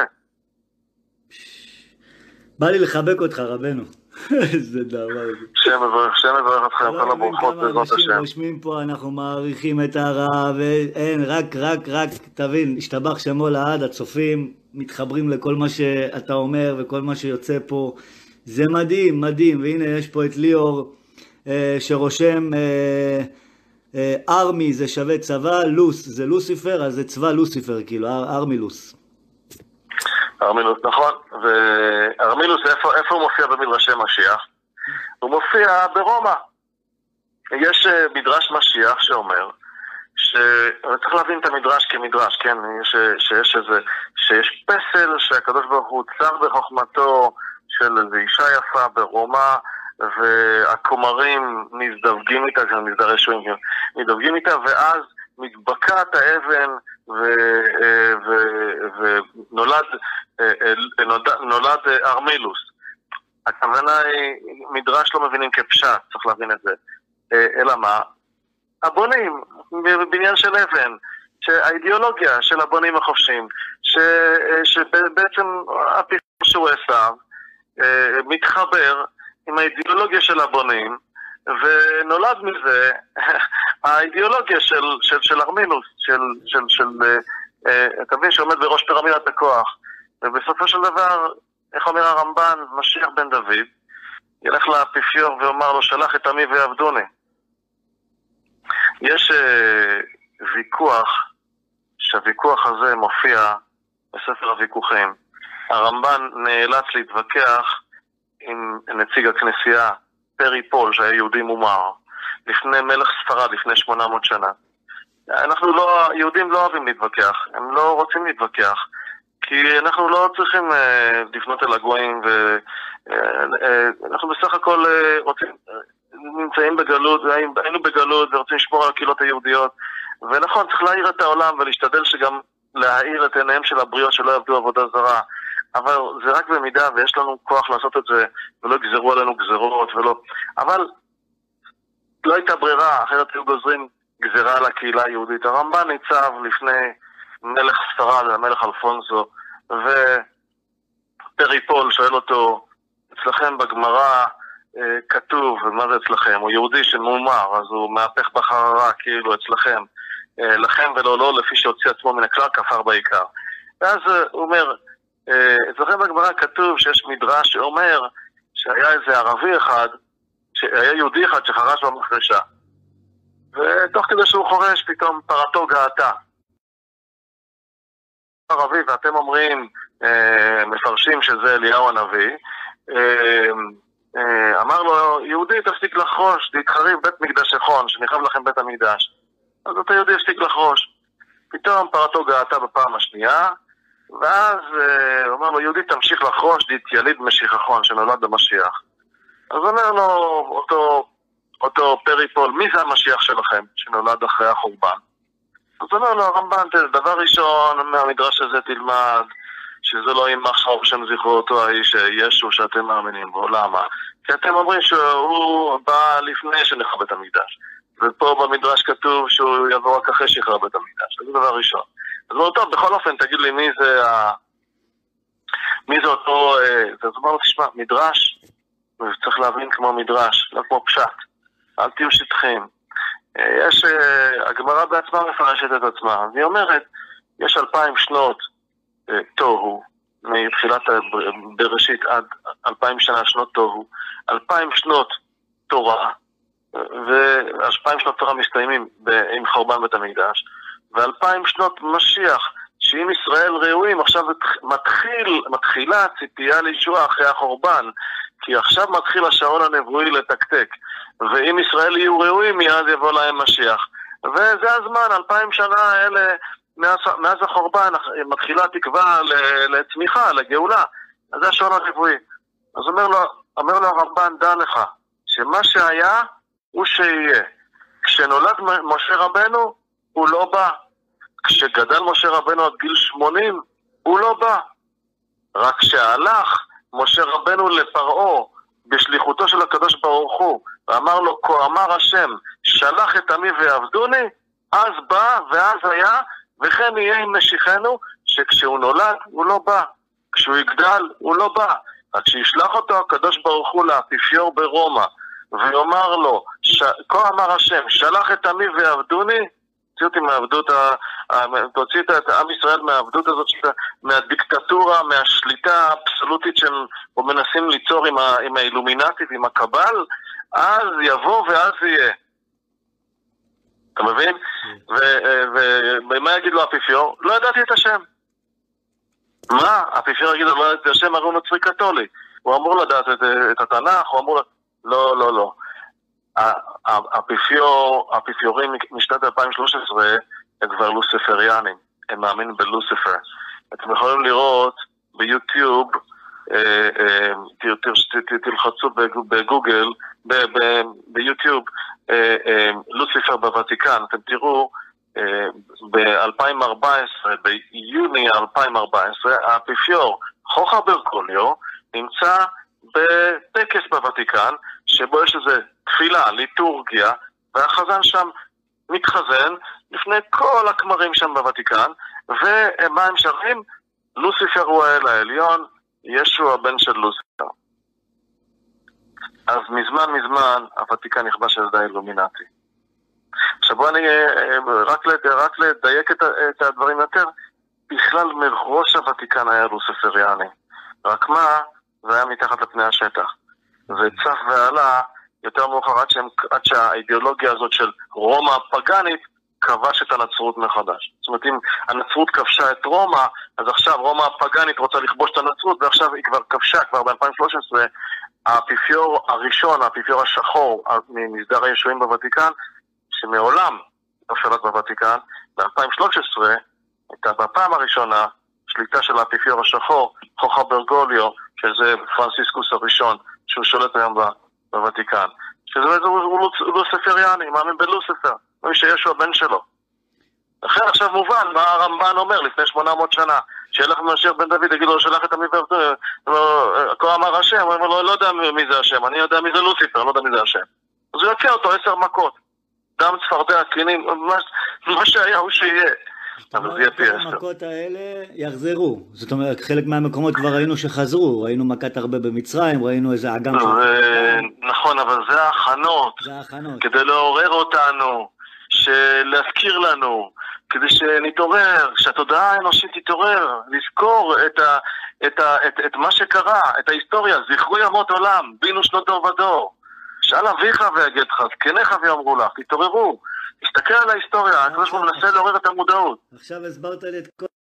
בא לי לחבק אותך רבנו. איזה דבר. שם מברך, שם מברך אתכם, כל הברכות בעזרת השם. אנשים רושמים פה, אנחנו מעריכים את הרע, ואין, רק, רק, רק, תבין, השתבח שמו לעד, הצופים מתחברים לכל מה שאתה אומר, וכל מה שיוצא פה. זה מדהים, מדהים, והנה יש פה את ליאור, שרושם, ארמי זה שווה צבא, לוס, זה לוסיפר, אז זה צבא לוסיפר, כאילו, ארמילוס. ארמילוס, נכון, וארמילוס, איפה, איפה הוא מופיע במדרשי משיח? הוא מופיע ברומא. יש מדרש משיח שאומר, שצריך להבין את המדרש כמדרש, כן? ש, שיש איזה, שיש פסל שהקדוש ברוך הוא צר בחוכמתו של איזו אישה יפה ברומא, והכומרים מזדווגים איתה, זה מסדר ישועים, מזדווגים איתה, ואז מתבקעת האבן ונולד נולד ארמילוס. הכוונה היא, מדרש לא מבינים כפשט, צריך להבין את זה. אלא מה? הבונים, בבניין של אבן, שהאידיאולוגיה של הבונים החופשים, שבעצם הפיתוח שהוא עשה, מתחבר עם האידיאולוגיה של הבונים, ונולד מזה האידיאולוגיה של, של, של ארמינוס, של, של, של, אתה מבין, שעומד בראש פירמידת הכוח. ובסופו של דבר, איך אומר הרמב"ן, משיח בן דוד, ילך לאפיפיור ואומר לו, שלח את עמי ויעבדוני. יש אה, ויכוח, שהוויכוח הזה מופיע בספר הוויכוחים. הרמב"ן נאלץ להתווכח עם נציג הכנסייה, פרי פול, שהיה יהודי מומר, לפני מלך ספרד, לפני שמונה מאות שנה. אנחנו לא, יהודים לא אוהבים להתווכח, הם לא רוצים להתווכח, כי אנחנו לא צריכים אה, לפנות אל הגויים, ואנחנו אה, בסך הכל אה, רוצים, אה, נמצאים בגלות, היינו בגלות ורוצים לשמור על הקהילות היהודיות, ונכון, צריך להאיר את העולם ולהשתדל שגם להאיר את עיניהם של הבריות שלא יעבדו עבודה זרה, אבל זה רק במידה ויש לנו כוח לעשות את זה, ולא יגזרו עלינו גזרות ולא, אבל לא הייתה ברירה, אחרת היו גוזרים גזרה על הקהילה היהודית. הרמב"ן ניצב לפני מלך ספרד, המלך אלפונסו, ופרי פול שואל אותו, אצלכם בגמרא אה, כתוב, ומה זה אצלכם? הוא יהודי שמומר, אז הוא מהפך בחררה, כאילו אצלכם, אה, לכם ולא לא, לפי שהוציא עצמו מן הכלל, כפר בעיקר. ואז אה, הוא אומר, אה, אצלכם בגמרא כתוב שיש מדרש שאומר שהיה איזה ערבי אחד, שהיה יהודי אחד שחרש במחרשה. ותוך כדי שהוא חורש, פתאום פרתו גאתה. ערבי, ואתם אומרים, אה, מפרשים שזה אליהו הנביא, אה, אה, אמר לו, יהודי תפסיק לחרוש, תתחריב בית מקדש שכון, שנחרב לכם בית המקדש. אז אתה יהודי תפסיק לחרוש. פתאום פרתו גאתה בפעם השנייה, ואז אה, הוא אמר לו, יהודי תמשיך לחרוש, תתייליד משיחכון, שנולד במשיח. אז אומר לו, אותו... אותו פרי פול, מי זה המשיח שלכם שנולד אחרי החורבן? אז אומר לו הרמב"ן, דבר ראשון מהמדרש הזה תלמד שזה לא יימח שמו בשם זכרו אותו האיש ישו שאתם מאמינים בו. למה? כי אתם אומרים שהוא בא לפני שנחרב בית המקדש, ופה במדרש כתוב שהוא יבוא רק אחרי שחרב בית המקדש. זה דבר ראשון. אז אומר טוב, בכל אופן תגיד לי מי זה ה... מי זה אותו... אז אומר לו, תשמע, מדרש צריך להבין כמו מדרש, לא כמו פשט. אל תהיו שטחים. יש, הגמרא בעצמה מפרשת את עצמה. היא אומרת, יש אלפיים שנות תוהו, מתחילת בראשית עד אלפיים שנה שנות תוהו, אלפיים שנות תורה, ואלפיים שנות תורה מסתיימים עם חורבן בית המקדש, ואלפיים שנות משיח, שאם ישראל ראויים, עכשיו מתחיל, מתחילה ציפייה לישועה אחרי החורבן, כי עכשיו מתחיל השעון הנבואי לתקתק, ואם ישראל יהיו ראויים, מיד יבוא להם משיח. וזה הזמן, אלפיים שנה האלה, מאז, מאז החורבן, מתחילה תקווה לצמיחה, לגאולה. אז זה השעון הנבואי. אז אומר לו, אומר לו הרמב"ן, דע לך, שמה שהיה, הוא שיהיה. כשנולד משה רבנו, הוא לא בא. כשגדל משה רבנו עד גיל שמונים, הוא לא בא. רק שהלך משה רבנו לפרעה בשליחותו של הקדוש ברוך הוא, ואמר לו, כה אמר השם, שלח את עמי ויעבדוני, אז בא ואז היה, וכן יהיה עם משיחנו, שכשהוא נולד הוא לא בא, כשהוא יגדל הוא לא בא. רק שישלח אותו הקדוש ברוך הוא לאפיפיור ברומא, ויאמר לו, ש... כה אמר השם, שלח את עמי ויעבדוני, תוציא אותי מהעבדות, תוציא את עם ישראל מהעבדות הזאת, מהדיקטטורה, מהשליטה האבסולוטית שהם מנסים ליצור עם, ה, עם האילומינטית, עם הקבל, אז יבוא ואז יהיה. אתה מבין? ומה יגיד לו האפיפיור? לא ידעתי את השם. מה? האפיפיור יגיד לו, לא ידעתי את השם, הרי הוא נוצרי קתולי. הוא אמור לדעת את, את התנ"ך, הוא אמור... לא, לא, לא. האפיפיור, האפיפיורים משנת אלפיים ושלוש עשרה הם כבר לוספריאנים, הם מאמינים בלוספר. אתם יכולים לראות ביוטיוב, תלחצו בגוגל, ביוטיוב, לוספר בוותיקן, אתם תראו ב-אלפיים וארבע עשרה, ביוני אלפיים וארבע עשרה, האפיפיור חוכא ברקוליו נמצא בטקס בוותיקן, שבו יש איזה תפילה, ליטורגיה, והחזן שם מתחזן לפני כל הכמרים שם בוותיקן, ומה הם שרים? לוסיפר הוא האל העליון, ישו הבן של לוסיפר. אז מזמן מזמן הוותיקן נכבש על ידי האילומינטי. עכשיו בוא אני רק, לד... רק לדייק את, את הדברים יותר, בכלל מראש הוותיקן היה לוספריאני. רק מה, זה היה מתחת לפני השטח. וצף ועלה יותר מאוחר עד, שהם, עד שהאידיאולוגיה הזאת של רומא הפגנית כבש את הנצרות מחדש. זאת אומרת, אם הנצרות כבשה את רומא, אז עכשיו רומא הפגנית רוצה לכבוש את הנצרות, ועכשיו היא כבר כבשה, כבר ב-אלפיים ושלוש עשרה, האפיפיור הראשון, האפיפיור השחור ממסדר הישועים בוותיקן, שמעולם לא שלט בוותיקן, ב-אלפיים ושלוש עשרה הייתה בפעם הראשונה שליטה של האפיפיור השחור, חוכא ברגוליו, שזה פרנסיסקוס הראשון, שהוא שולט היום בוותיקן. שזה הוא, הוא, הוא לוספריאני, מאמין בלוספר, הוא שישו הבן שלו. לכן עכשיו מובן מה הרמב"ן אומר לפני שמונה מאות שנה, שילך משיח בן דוד, יגיד לו, שלח את עמי ועבדו, כה אמר השם, הוא אומר לו, לא יודע מי זה השם, אני יודע מי זה לוסיפר, לא יודע מי זה השם. אז הוא יוצא אותו עשר מכות, דם צפרדע, קינים, מה שהיה הוא שיהיה. אבל זה יהיה פי עשר. המכות האלה יחזרו, זאת אומרת, חלק מהמקומות כבר ראינו שחזרו, ראינו מכת הרבה במצרים, ראינו איזה אגם ש... נכון, אבל זה ההכנות, זה ההכנות. כדי לעורר אותנו, להזכיר לנו, כדי שנתעורר, שהתודעה האנושית תתעורר, לזכור את, ה, את, ה, את, את מה שקרה, את ההיסטוריה, זכרו ימות עולם, בינו שנות דור ודור. שאל אביך ויגדך, זקניך ויאמרו לך, תתעוררו, תסתכל על ההיסטוריה, הקדוש ברוך הוא מנסה לעורר את המודעות. עכשיו הסברת לי את כל...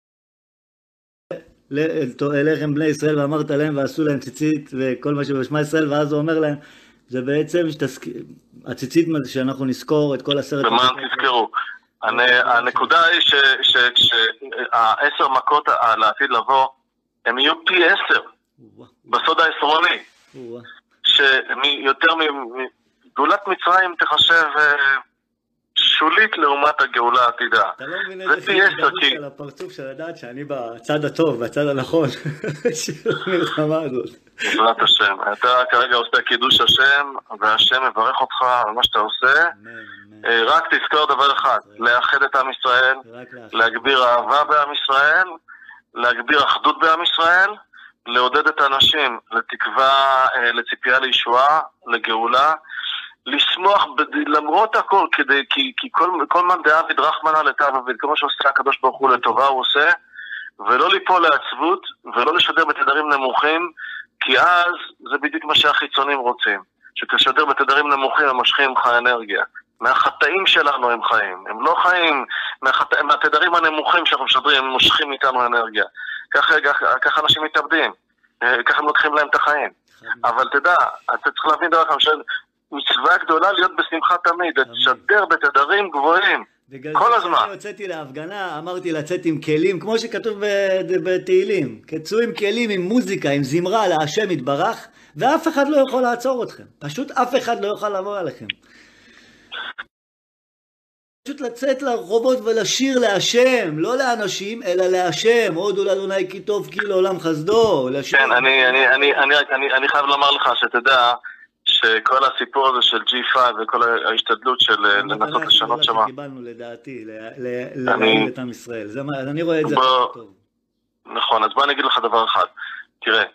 אליכם בני ישראל ואמרת להם ועשו להם ציצית וכל מה שבשמה ישראל, ואז הוא אומר להם, זה בעצם שתסק... הציצית שאנחנו נזכור את כל הסרט... במה תזכרו? הנקודה היא שהעשר מכות לעתיד לבוא, הם יהיו פי עשר בסוד העשרוני, שיותר מגאולת מצרים תחשב שולית לעומת הגאולה העתידה. אתה לא מבין איזה חידוש על הפרצוף של לדעת שאני בצד הטוב, בצד הנכון של המלחמה הזאת. בעזרת השם, אתה כרגע עושה קידוש השם, והשם מברך אותך על מה שאתה עושה. רק תזכור דבר אחד, לאחד את עם ישראל, להגביר אהבה בעם ישראל, להגביר אחדות בעם ישראל, לעודד את האנשים לתקווה, לציפייה לישועה, לגאולה, לשמוח למרות הכל, כדי, כי, כי כל, כל מן דעה ודרחמנה לטבע, וכל מה שעושה הקדוש ברוך הוא לטובה הוא עושה, ולא ליפול לעצבות, ולא לשדר בתדרים נמוכים, כי אז זה בדיוק מה שהחיצונים רוצים, שתשדר בתדרים נמוכים הם מושכים ממך אנרגיה. מהחטאים שלנו הם חיים, הם לא חיים, מהחט... מהתדרים הנמוכים שאנחנו משדרים, הם מושכים איתנו אנרגיה. ככה, ככה, ככה אנשים מתאבדים, ככה הם לוקחים להם את החיים. אבל תדע, אתה צריך להבין דבר אחד, מצווה גדולה להיות בשמחה תמיד, לשדר בתדרים גבוהים, כל הזמן. אני יוצאתי להפגנה, אמרתי לצאת עם כלים, כמו שכתוב בתהילים, קצו עם כלים, עם מוזיקה, עם זמרה, להשם יתברך, ואף אחד לא יכול לעצור אתכם. פשוט אף אחד לא יכול לבוא עליכם. פשוט לצאת לרחובות ולשיר להשם, לא לאנשים, אלא להשם. הודו לאדוני כי טוב כי לעולם חסדו. כן, אני, אני, אני, אני, אני, אני חייב לומר לך שתדע שכל הסיפור הזה של ג'י פייב וכל ההשתדלות של לנסות לשנות שמה. קיבלנו לדעתי, להעיל את עם ישראל. אז אני רואה את זה טוב. נכון, אז בוא אני אגיד לך דבר אחד. תראה,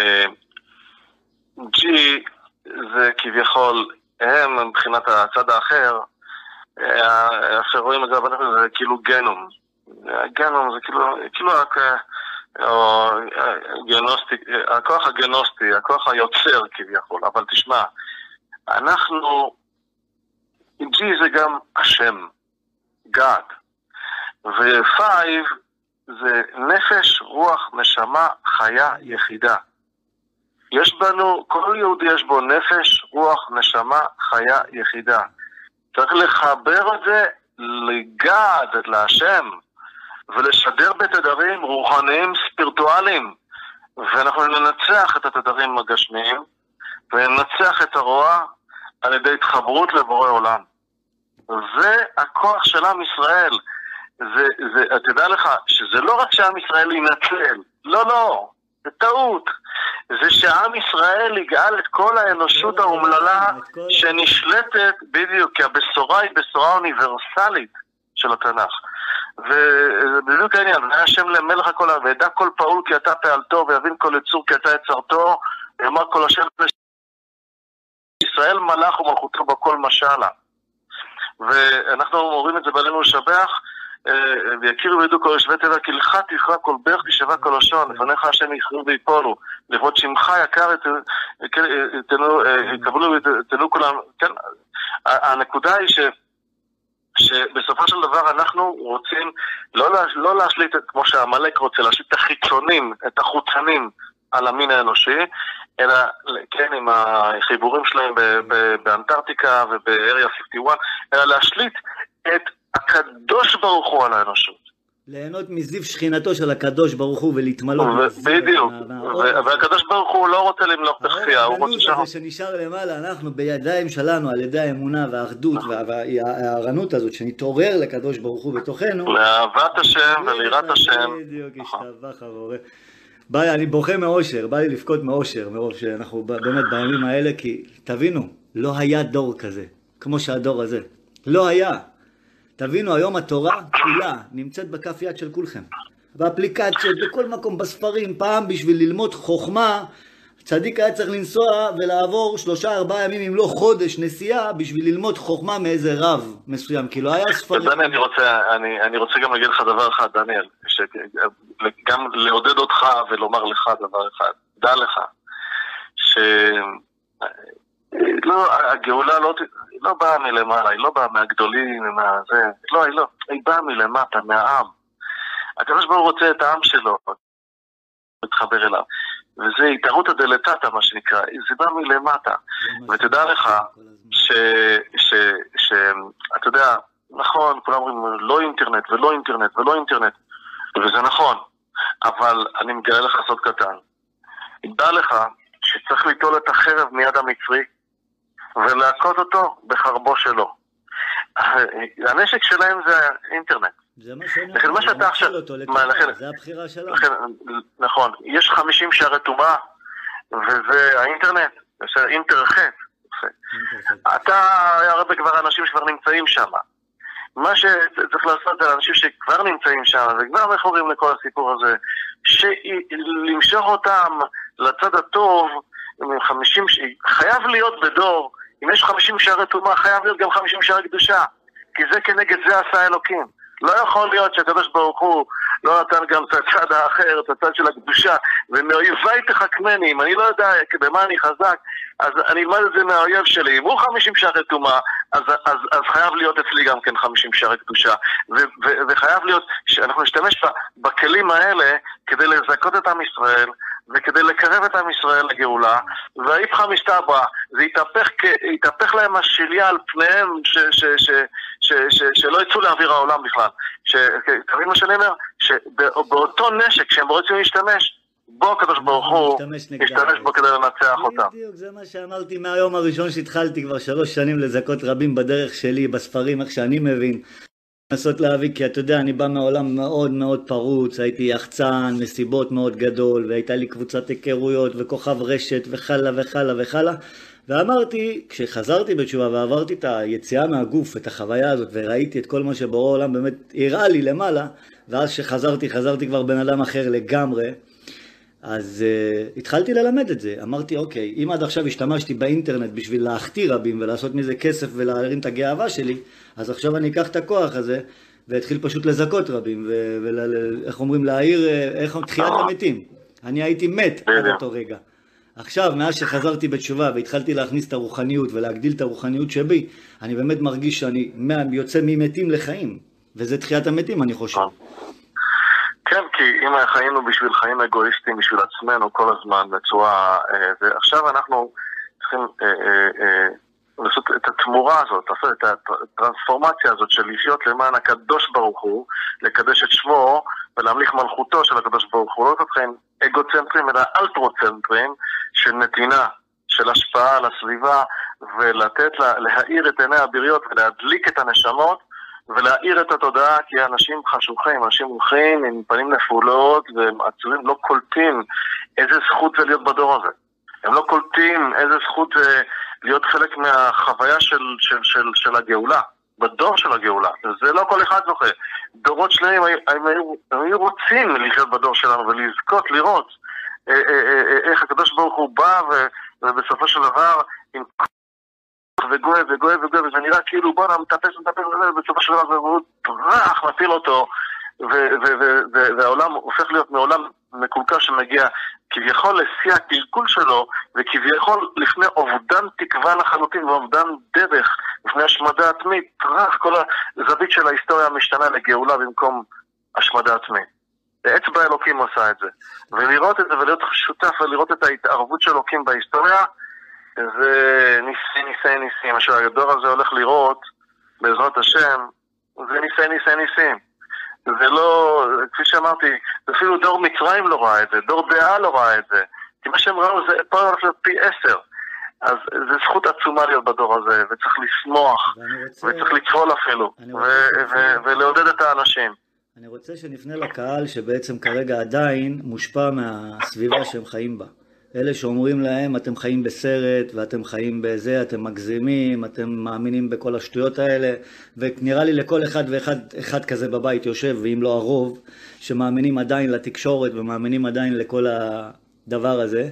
ג'י זה כביכול, הם מבחינת הצד האחר, אחר רואים את זה, אבל זה כאילו גנום. גנום זה כאילו, כאילו או גנוסטי, הכוח הגנוסטי, הכוח היוצר כביכול, אבל תשמע, אנחנו, ג'י זה גם השם, גאד, ופייב זה נפש, רוח, נשמה, חיה, יחידה. יש בנו, כל יהודי יש בו נפש, רוח, נשמה, חיה, יחידה. צריך לחבר את זה לגאד, להשם, ולשדר בתדרים רוחניים ספירטואליים, ואנחנו ננצח את התדרים הגשמיים וננצח את הרוע על ידי התחברות לבורא עולם. זה הכוח של עם ישראל. זה, זה, תדע לך שזה לא רק שעם ישראל ינצל, לא לא, זה טעות. זה שעם ישראל יגאל את כל האנושות האומללה שנשלטת בדיוק, כי הבשורה היא בשורה אוניברסלית של התנ"ך. ובדיוק העניין, והיה השם למלך הכל, וידע כל פעול כי אתה פעלתו, ויבין כל יצור כי אתה יצרתו, ויאמר כל השם ישראל מלך ומלכותו בכל משלה. ואנחנו אומרים את זה בעלינו לשבח, ויכירו וידעו כל יושבי תבל, כי לך תכרע כל ברך תשבע כל לשון, לפניך השם יכריעו ויפולו, לכבוד שמך יקר יקבלו ותנו כולם. כן, הנקודה היא ש שבסופו של דבר אנחנו רוצים לא, לא להשליט, כמו שהמלאק רוצה, להשליט את החיצונים, את החוצנים על המין האנושי, אלא כן עם החיבורים שלהם באנטארקטיקה ובאריה חמישים ואחת, אלא להשליט את הקדוש ברוך הוא על האנושות. ליהנות מזיו שכינתו של הקדוש ברוך הוא ולהתמלות. בדיוק, והקדוש ברוך הוא לא רוצה למלוך תחתיה, הוא רוצה שם. זה שנשאר למעלה, אנחנו בידיים שלנו, על ידי האמונה והאחדות והערנות הזאת, שנתעורר לקדוש ברוך הוא בתוכנו. לאהבת השם וליראת השם. בדיוק, השתבח הבורא. בא לי, אני בוכה מאושר, בא לי לבכות מאושר, מרוב שאנחנו באמת בימים האלה, כי תבינו, לא היה דור כזה, כמו שהדור הזה. לא היה. תבינו, היום התורה כולה נמצאת בכף יד של כולכם. באפליקציות, בכל מקום, בספרים, פעם בשביל ללמוד חוכמה, צדיק היה צריך לנסוע ולעבור שלושה ארבעה ימים, אם לא חודש נסיעה, בשביל ללמוד חוכמה מאיזה רב מסוים, כי לא היה ספרים. דניאל, אני רוצה, אני, אני רוצה גם להגיד לך דבר אחד, דניאל, גם לעודד אותך ולומר לך דבר אחד. דע לך, ש... לא, הגאולה לא, לא באה מלמעלה, היא לא באה מהגדולים, מהזה, לא, היא לא, היא באה מלמטה, מהעם. הקדוש ברוך הוא רוצה את העם שלו, מתחבר אליו, וזה התערותא דלתתא, מה שנקרא, זה בא מלמטה. ותדע לך, ש, ש, ש, אתה יודע, נכון, כולם אומרים, לא אינטרנט ולא אינטרנט ולא אינטרנט, וזה נכון, אבל אני מגלה לך סוד קטן. דע לך שצריך ליטול את החרב מיד המצרי, ולהכות אותו בחרבו שלו. הנשק שלהם זה האינטרנט. זה מה שאני רוצה אותו לתורה, זה הבחירה שלנו. נכון, יש חמישים שערי טומאה, וזה האינטרנט, זה אינטרחט. אתה, הרבה כבר אנשים שכבר נמצאים שם. מה שצריך לעשות זה אנשים שכבר נמצאים שם, וכבר מכורים לכל הסיפור הזה, שלמשוך אותם לצד הטוב, חמישים, חייב להיות בדור, אם יש חמישים שערי טומאה, חייב להיות גם חמישים שערי קדושה, כי זה כנגד זה עשה אלוקים. לא יכול להיות שהקדוש ברוך הוא לא נתן גם את הצד האחר, את הצד של הקדושה, ומאויביי תחכמני, אם אני לא יודע במה אני חזק, אז אני אלמד את זה מהאויב שלי. אם הוא חמישים שערי טומאה, אז, אז, אז חייב להיות אצלי גם כן חמישים שערי קדושה, ו, ו, וחייב להיות שאנחנו נשתמש בכלים האלה כדי לזכות את עם ישראל, וכדי לקרב את עם ישראל לגאולה, והאיפכא מסתברא, זה יתהפך, יתהפך להם השליה על פניהם, ש, ש, ש, ש, ש, שלא יצאו לאוויר העולם בכלל. תבין מה שאני אומר? שבאותו נשק שהם רוצים להשתמש, בוא הקדוש ברוך הוא ישתמש בו כדי לנצח אותם. בדיוק, זה מה שאמרתי מהיום הראשון שהתחלתי כבר שלוש שנים לזכות רבים בדרך שלי, בספרים, איך שאני מבין. לנסות להביא, כי אתה יודע, אני בא מעולם מאוד מאוד פרוץ, הייתי יחצן, מסיבות מאוד גדול, והייתה לי קבוצת היכרויות וכוכב רשת וחלה וחלה וחלה, ואמרתי, כשחזרתי בתשובה ועברתי את היציאה מהגוף, את החוויה הזאת, וראיתי את כל מה שבורא העולם באמת הראה לי למעלה, ואז שחזרתי, חזרתי כבר בן אדם אחר לגמרי, אז uh, התחלתי ללמד את זה. אמרתי, אוקיי, אם עד עכשיו השתמשתי באינטרנט בשביל להכתיר רבים ולעשות מזה כסף ולהרים את הגאווה שלי, אז עכשיו אני אקח את הכוח הזה והתחיל פשוט לזכות רבים, ואיך אומרים, להעיר, איך תחיית המתים. אני הייתי מת עד אותו רגע. עכשיו, מאז שחזרתי בתשובה והתחלתי להכניס את הרוחניות ולהגדיל את הרוחניות שבי, אני באמת מרגיש שאני יוצא ממתים לחיים, וזה תחיית המתים, אני חושב. כן, כי אם חיינו בשביל חיים אגואיסטיים, בשביל עצמנו כל הזמן, בצורה... ועכשיו אנחנו צריכים לעשות את התמורה הזאת, לעשות את הטרנספורמציה הזאת של לחיות למען הקדוש ברוך הוא, לקדש את שמו ולהמליך מלכותו של הקדוש ברוך הוא, לא תתחיל אגוצנטרים אלא אלטרוצנטרים של נתינה, של השפעה על הסביבה, ולתת לה, להאיר את עיני הבריות ולהדליק את הנשמות, ולהאיר את התודעה, כי אנשים חשוכים, אנשים הולכים עם פנים נפולות והם עצובים, לא קולטים איזה זכות זה להיות בדור הזה. הם לא קולטים איזה זכות זה להיות חלק מהחוויה של, של, של, של הגאולה, בדור של הגאולה. זה לא כל אחד זוכה. דורות שלהם הם היו, הם היו רוצים לחיות בדור שלנו ולזכות, לראות איך הקדוש ברוך הוא בא ובסופו של דבר עם וגואב וגואב וגואב, וזה נראה כאילו בוא נמטפס ומטפס, ובסופו של דבר הוא טרח מפיל אותו, והעולם הופך להיות מעולם מקולקל שמגיע כביכול לשיא הקלקול שלו, וכביכול לפני אובדן תקווה לחלוטין ואובדן דרך, לפני השמדה עצמית, טרח כל הזווית של ההיסטוריה משתנה לגאולה במקום השמדה עצמית. אצבע אלוקים עושה את זה. ולראות את זה ולהיות שותף ולראות את ההתערבות של אלוקים בהיסטוריה, זה ניסי ניסי ניסי. מה שהדור הזה הולך לראות בעזרת השם, זה ניסי ניסי ניסים. זה לא, כפי שאמרתי, אפילו דור מצרים לא ראה את זה, דור דעה לא ראה את זה. כי מה שהם ראו זה פה הולך להיות פי עשר. אז זה זכות עצומה להיות בדור הזה, וצריך לשמוח, רוצה... וצריך לצפול אפילו, ו- ו- ולעודד את האנשים. אני רוצה שנפנה לקהל שבעצם כרגע עדיין מושפע מהסביבה שהם חיים בה. אלה שאומרים להם, אתם חיים בסרט, ואתם חיים בזה, אתם מגזימים, אתם מאמינים בכל השטויות האלה, ונראה לי לכל אחד ואחד אחד כזה בבית יושב, ואם לא הרוב, שמאמינים עדיין לתקשורת, ומאמינים עדיין לכל הדבר הזה.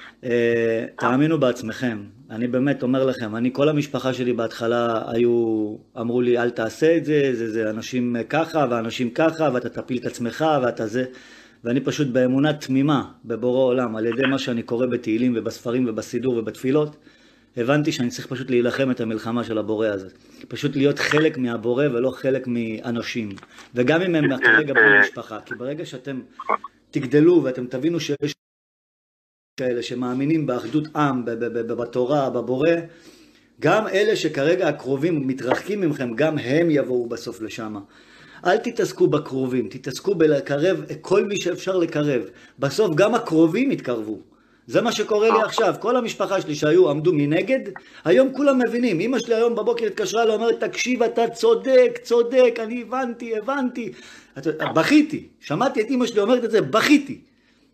תאמינו בעצמכם. אני באמת אומר לכם, אני, כל המשפחה שלי בהתחלה היו, אמרו לי, אל תעשה את זה, זה, זה אנשים ככה, ואנשים ככה, ואתה תפיל את עצמך, ואתה זה... ואני פשוט באמונה תמימה בבורא עולם, על ידי מה שאני קורא בתהילים ובספרים ובסידור ובתפילות, הבנתי שאני צריך פשוט להילחם את המלחמה של הבורא הזה. פשוט להיות חלק מהבורא ולא חלק מאנשים. וגם אם הם כרגע בני משפחה, כי ברגע שאתם תגדלו ואתם תבינו שיש כאלה שמאמינים באחדות עם, בתורה, בבורא, גם אלה שכרגע הקרובים מתרחקים ממכם, גם הם יבואו בסוף לשם. אל תתעסקו בקרובים, תתעסקו בלקרב כל מי שאפשר לקרב. בסוף גם הקרובים יתקרבו. זה מה שקורה לי עכשיו. כל המשפחה שלי שהיו עמדו מנגד, היום כולם מבינים. אמא שלי היום בבוקר התקשרה לו, אומרת, תקשיב, אתה צודק, צודק, אני הבנתי, הבנתי. בכיתי, שמעתי את אמא שלי אומרת את זה, בכיתי.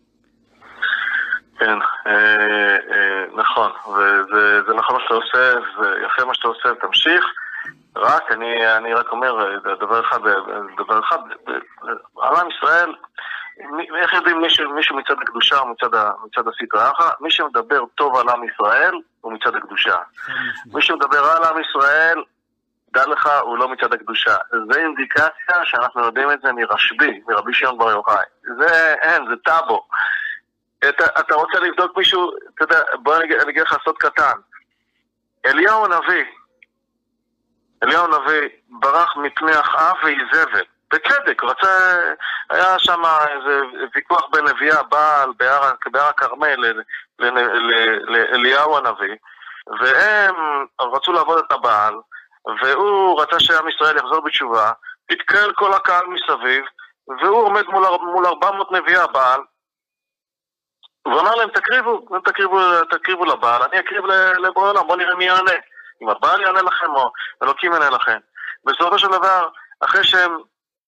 כן, נכון, וזה נכון מה שאתה עושה, זה יפה מה שאתה עושה, תמשיך. רק, אני, אני רק אומר, דבר אחד, דבר אחד, על עם ישראל, איך יודעים מישהו, מישהו מצד הקדושה או מצד, מצד הסטרה? מי שמדבר טוב על עם ישראל הוא מצד הקדושה. מי שמדבר על עם ישראל, דע לך, הוא לא מצד הקדושה. זה אינדיקציה שאנחנו יודעים את זה מרשבי, מרבי שמעון בר יוחאי. זה, אין, זה טאבו. אתה, אתה רוצה לבדוק מישהו, אתה יודע, בוא אני אגיד לך סוד קטן. אליהו הנביא, אליהו הנביא ברח מפני אחאב ואיזבל, בצדק, רצה, היה שם איזה ויכוח בין נביאי הבעל בהר, בהר הכרמל לאליהו הנביא, והם רצו לעבוד את הבעל, והוא רצה שעם ישראל יחזור בתשובה, התקהל כל הקהל מסביב, והוא עומד מול, מול ארבע מאות נביאי הבעל, והוא אמר להם, תקריבו, תקריבו, תקריבו לבעל, אני אקריב לבורא עולם, בוא נראה מי יענה. אם הבעל יענה לכם או אלוקים יענה לכם. בסופו של דבר, אחרי שהם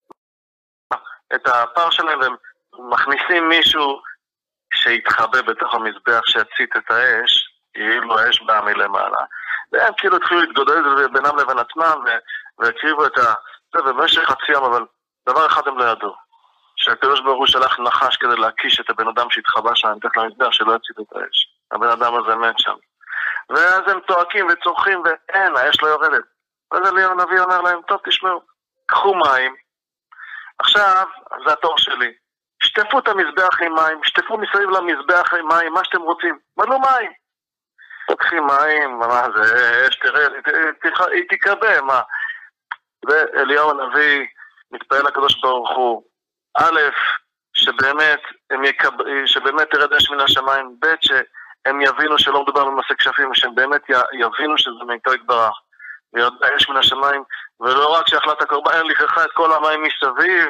את הפר שלהם והם מכניסים מישהו שיתחבא בתוך המזבח שיצית את האש, כאילו האש באה מלמעלה. והם כאילו התחילו להתגודד בינם לבין עצמם והקריבו את ה... זה במשך חצי יום, אבל דבר אחד הם לא ידעו. שהקדוש ברוך הוא שלח נחש כדי להקיש את הבן אדם שהתחבא שם, נתך למזבח שלא יצית את האש. הבן אדם הזה מת שם. ואז הם צועקים וצורכים ואין, האש לא יורדת. ואז אליהו הנביא אומר להם, טוב תשמעו, קחו מים, עכשיו זה התור שלי, שטפו את המזבח עם מים, שטפו מסביב למזבח עם מים, מה שאתם רוצים, מלאו מים. תקחים מים, מה זה, אש תראה, היא תקבל, מה. ואליהו הנביא מתפעל לקדוש ברוך הוא, א', שבאמת, יקב... שבאמת תרד אש מן השמיים, ב', ש... הם יבינו שלא מדובר במעשה כשפים, שהם באמת יבינו שזה מאיתו יתברך, וירדה אש מן השמיים, ולא רק שאכלת הקורבן, לכחה את כל המים מסביב,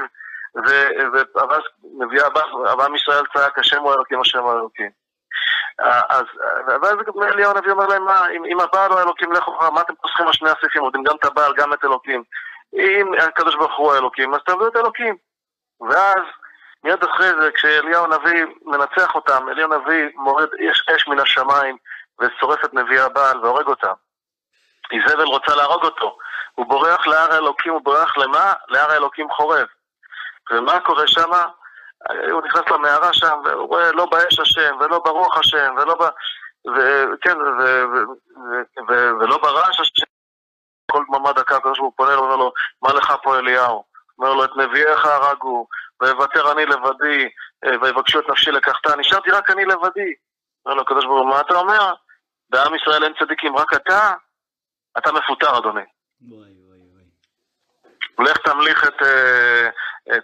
ואז נביאה הבא מישראל צעק, השם הוא אלוקים, השם הוא אלוקים. אז, ואז אליהו הנביא אומר להם, מה, אם הבעל הוא אלוקים, לכו, מה אתם פוסחים על שני הסעיפים, עודים גם את הבעל, גם את אלוקים. אם הקדוש ברוך הוא אלוקים, אז תעבדו את אלוקים. ואז, מיד אחרי זה, כשאליהו הנביא מנצח אותם, אליהו הנביא מורד אש, אש מן השמיים ושורף את נביאי הבעל והורג אותם. איזבל רוצה להרוג אותו. הוא בורח להר האלוקים, הוא בורח למה? להר האלוקים חורב. ומה קורה שם? הוא נכנס למערה שם, והוא רואה לא באש השם, ולא ברוח השם, ולא ב... וכן, ולא ברעש, כל דממה דקה, כשהוא פונה לו, אומר לו, מה לך פה אליהו? אומר לו, את נביאיך הרגו, ויוותר אני לבדי, ויבקשו את נפשי לקחתה, נשארתי רק אני לבדי. אומר לו, הקדוש ברוך הוא, מה אתה אומר? בעם ישראל אין צדיקים, רק אתה? אתה מפוטר, אדוני. וואי, וואי, וואי. לך תמליך את, את,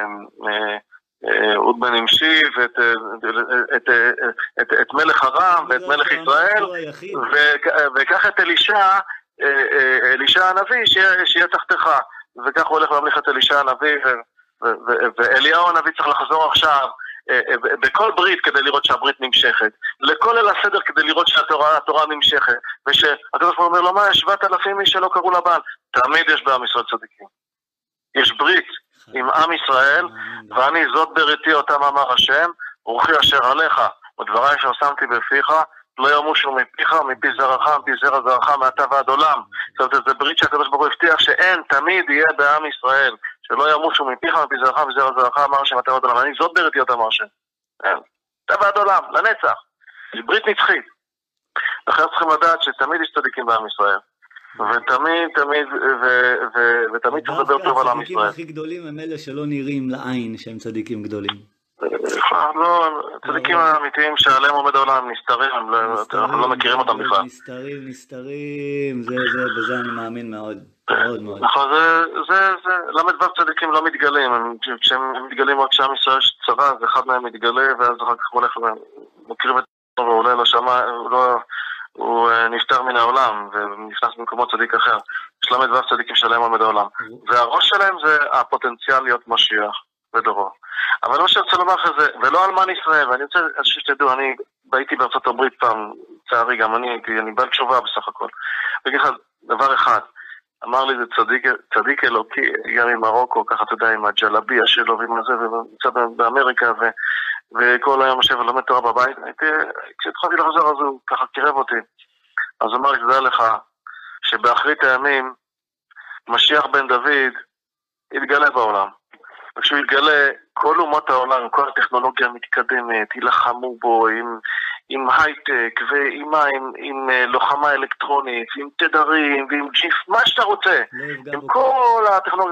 אוד בן נמשי, ואת, את, את, את מלך ארם, ואת מלך ישראל, וכך את אלישע, אלישע הנביא, שיהיה תחתך. וכך הוא הולך להמליך את אלישע הנביא, ואליהו הנביא צריך לחזור עכשיו, בכל ברית כדי לראות שהברית נמשכת, לכל אל הסדר כדי לראות שהתורה התורה נמשכת, ושהקדוש ברוך הוא אומר לו, מה, שבעת אלפים איש שלא קראו לבעל? תמיד יש בעם ישראל צדיקים. יש ברית עם עם ישראל, ואני זאת בריתי אותם אמר השם, רוחי אשר עליך, ודבריי אשר שמתי בפיך, לא ימושו מפיך, מפי זרעך, מפי זרע זרעך, מעתה ועד עולם. זאת אומרת, זה ברית שהקדוש ברוך הוא הבטיח שאין, תמיד יהיה בעם ישראל, שלא ימושו מפיך, מפי זרעך, מפי זרע זרעך, אמר השם, מעתה ועד עולם. אני זאת בריתי אותם אמר השם. מעתה ועד עולם, לנצח. זה ברית נצחית. לכן צריכים לדעת שתמיד יש צדיקים בעם ישראל. ותמיד, תמיד, ותמיד צריך לדבר טוב על עם ישראל. הצדיקים הכי גדולים הם אלה שלא נראים לעין שהם צדיקים גדולים. לא, הצדיקים האמיתיים שעליהם עומד העולם נסתרים, אנחנו לא מכירים אותם בכלל. נסתרים, נסתרים, בזה אני מאמין מאוד, מאוד מאוד. נכון, זה, למד ו' צדיקים לא מתגלים, כשהם מתגלים רק כשעם ישראל יש צרה, ואחד מהם מתגלה, ואז אחר כך הולך ומכירים את זה, ועולה לשמה, הוא נפטר מן העולם, ונכנס במקומו צדיק אחר. יש למד ו' צדיקים שעליהם עומד העולם. והראש שלהם זה הפוטנציאל להיות משיח בדורו. אבל מה שאני רוצה לומר לך זה, ולא אלמן ישראל, ואני רוצה שתדעו, אני הייתי בארצות הברית פעם, צערי גם אני הייתי, אני בעל תשובה בסך הכל. ואגיד לך, דבר אחד, אמר לי זה צדיק, צדיק אלוקי, גם עם מרוקו, ככה אתה יודע, עם הג'לביה שלו ועם זה, ונמצא באמריקה, ו, וכל היום יושב ולומד תורה בבית, הייתי, כשהתחלתי לחזור אז הוא ככה קירב אותי. אז אמר לי, תדע לך, שבאחרית הימים, משיח בן דוד יתגלה בעולם. וכשהוא יתגלה, כל אומות העולם, כל הטכנולוגיה המתקדמת, ילחמו בו עם, עם הייטק, ועם עם, עם לוחמה אלקטרונית, עם תדרים, ועם ג'יף, מה שאתה רוצה. עם כל הטכנולוגיה,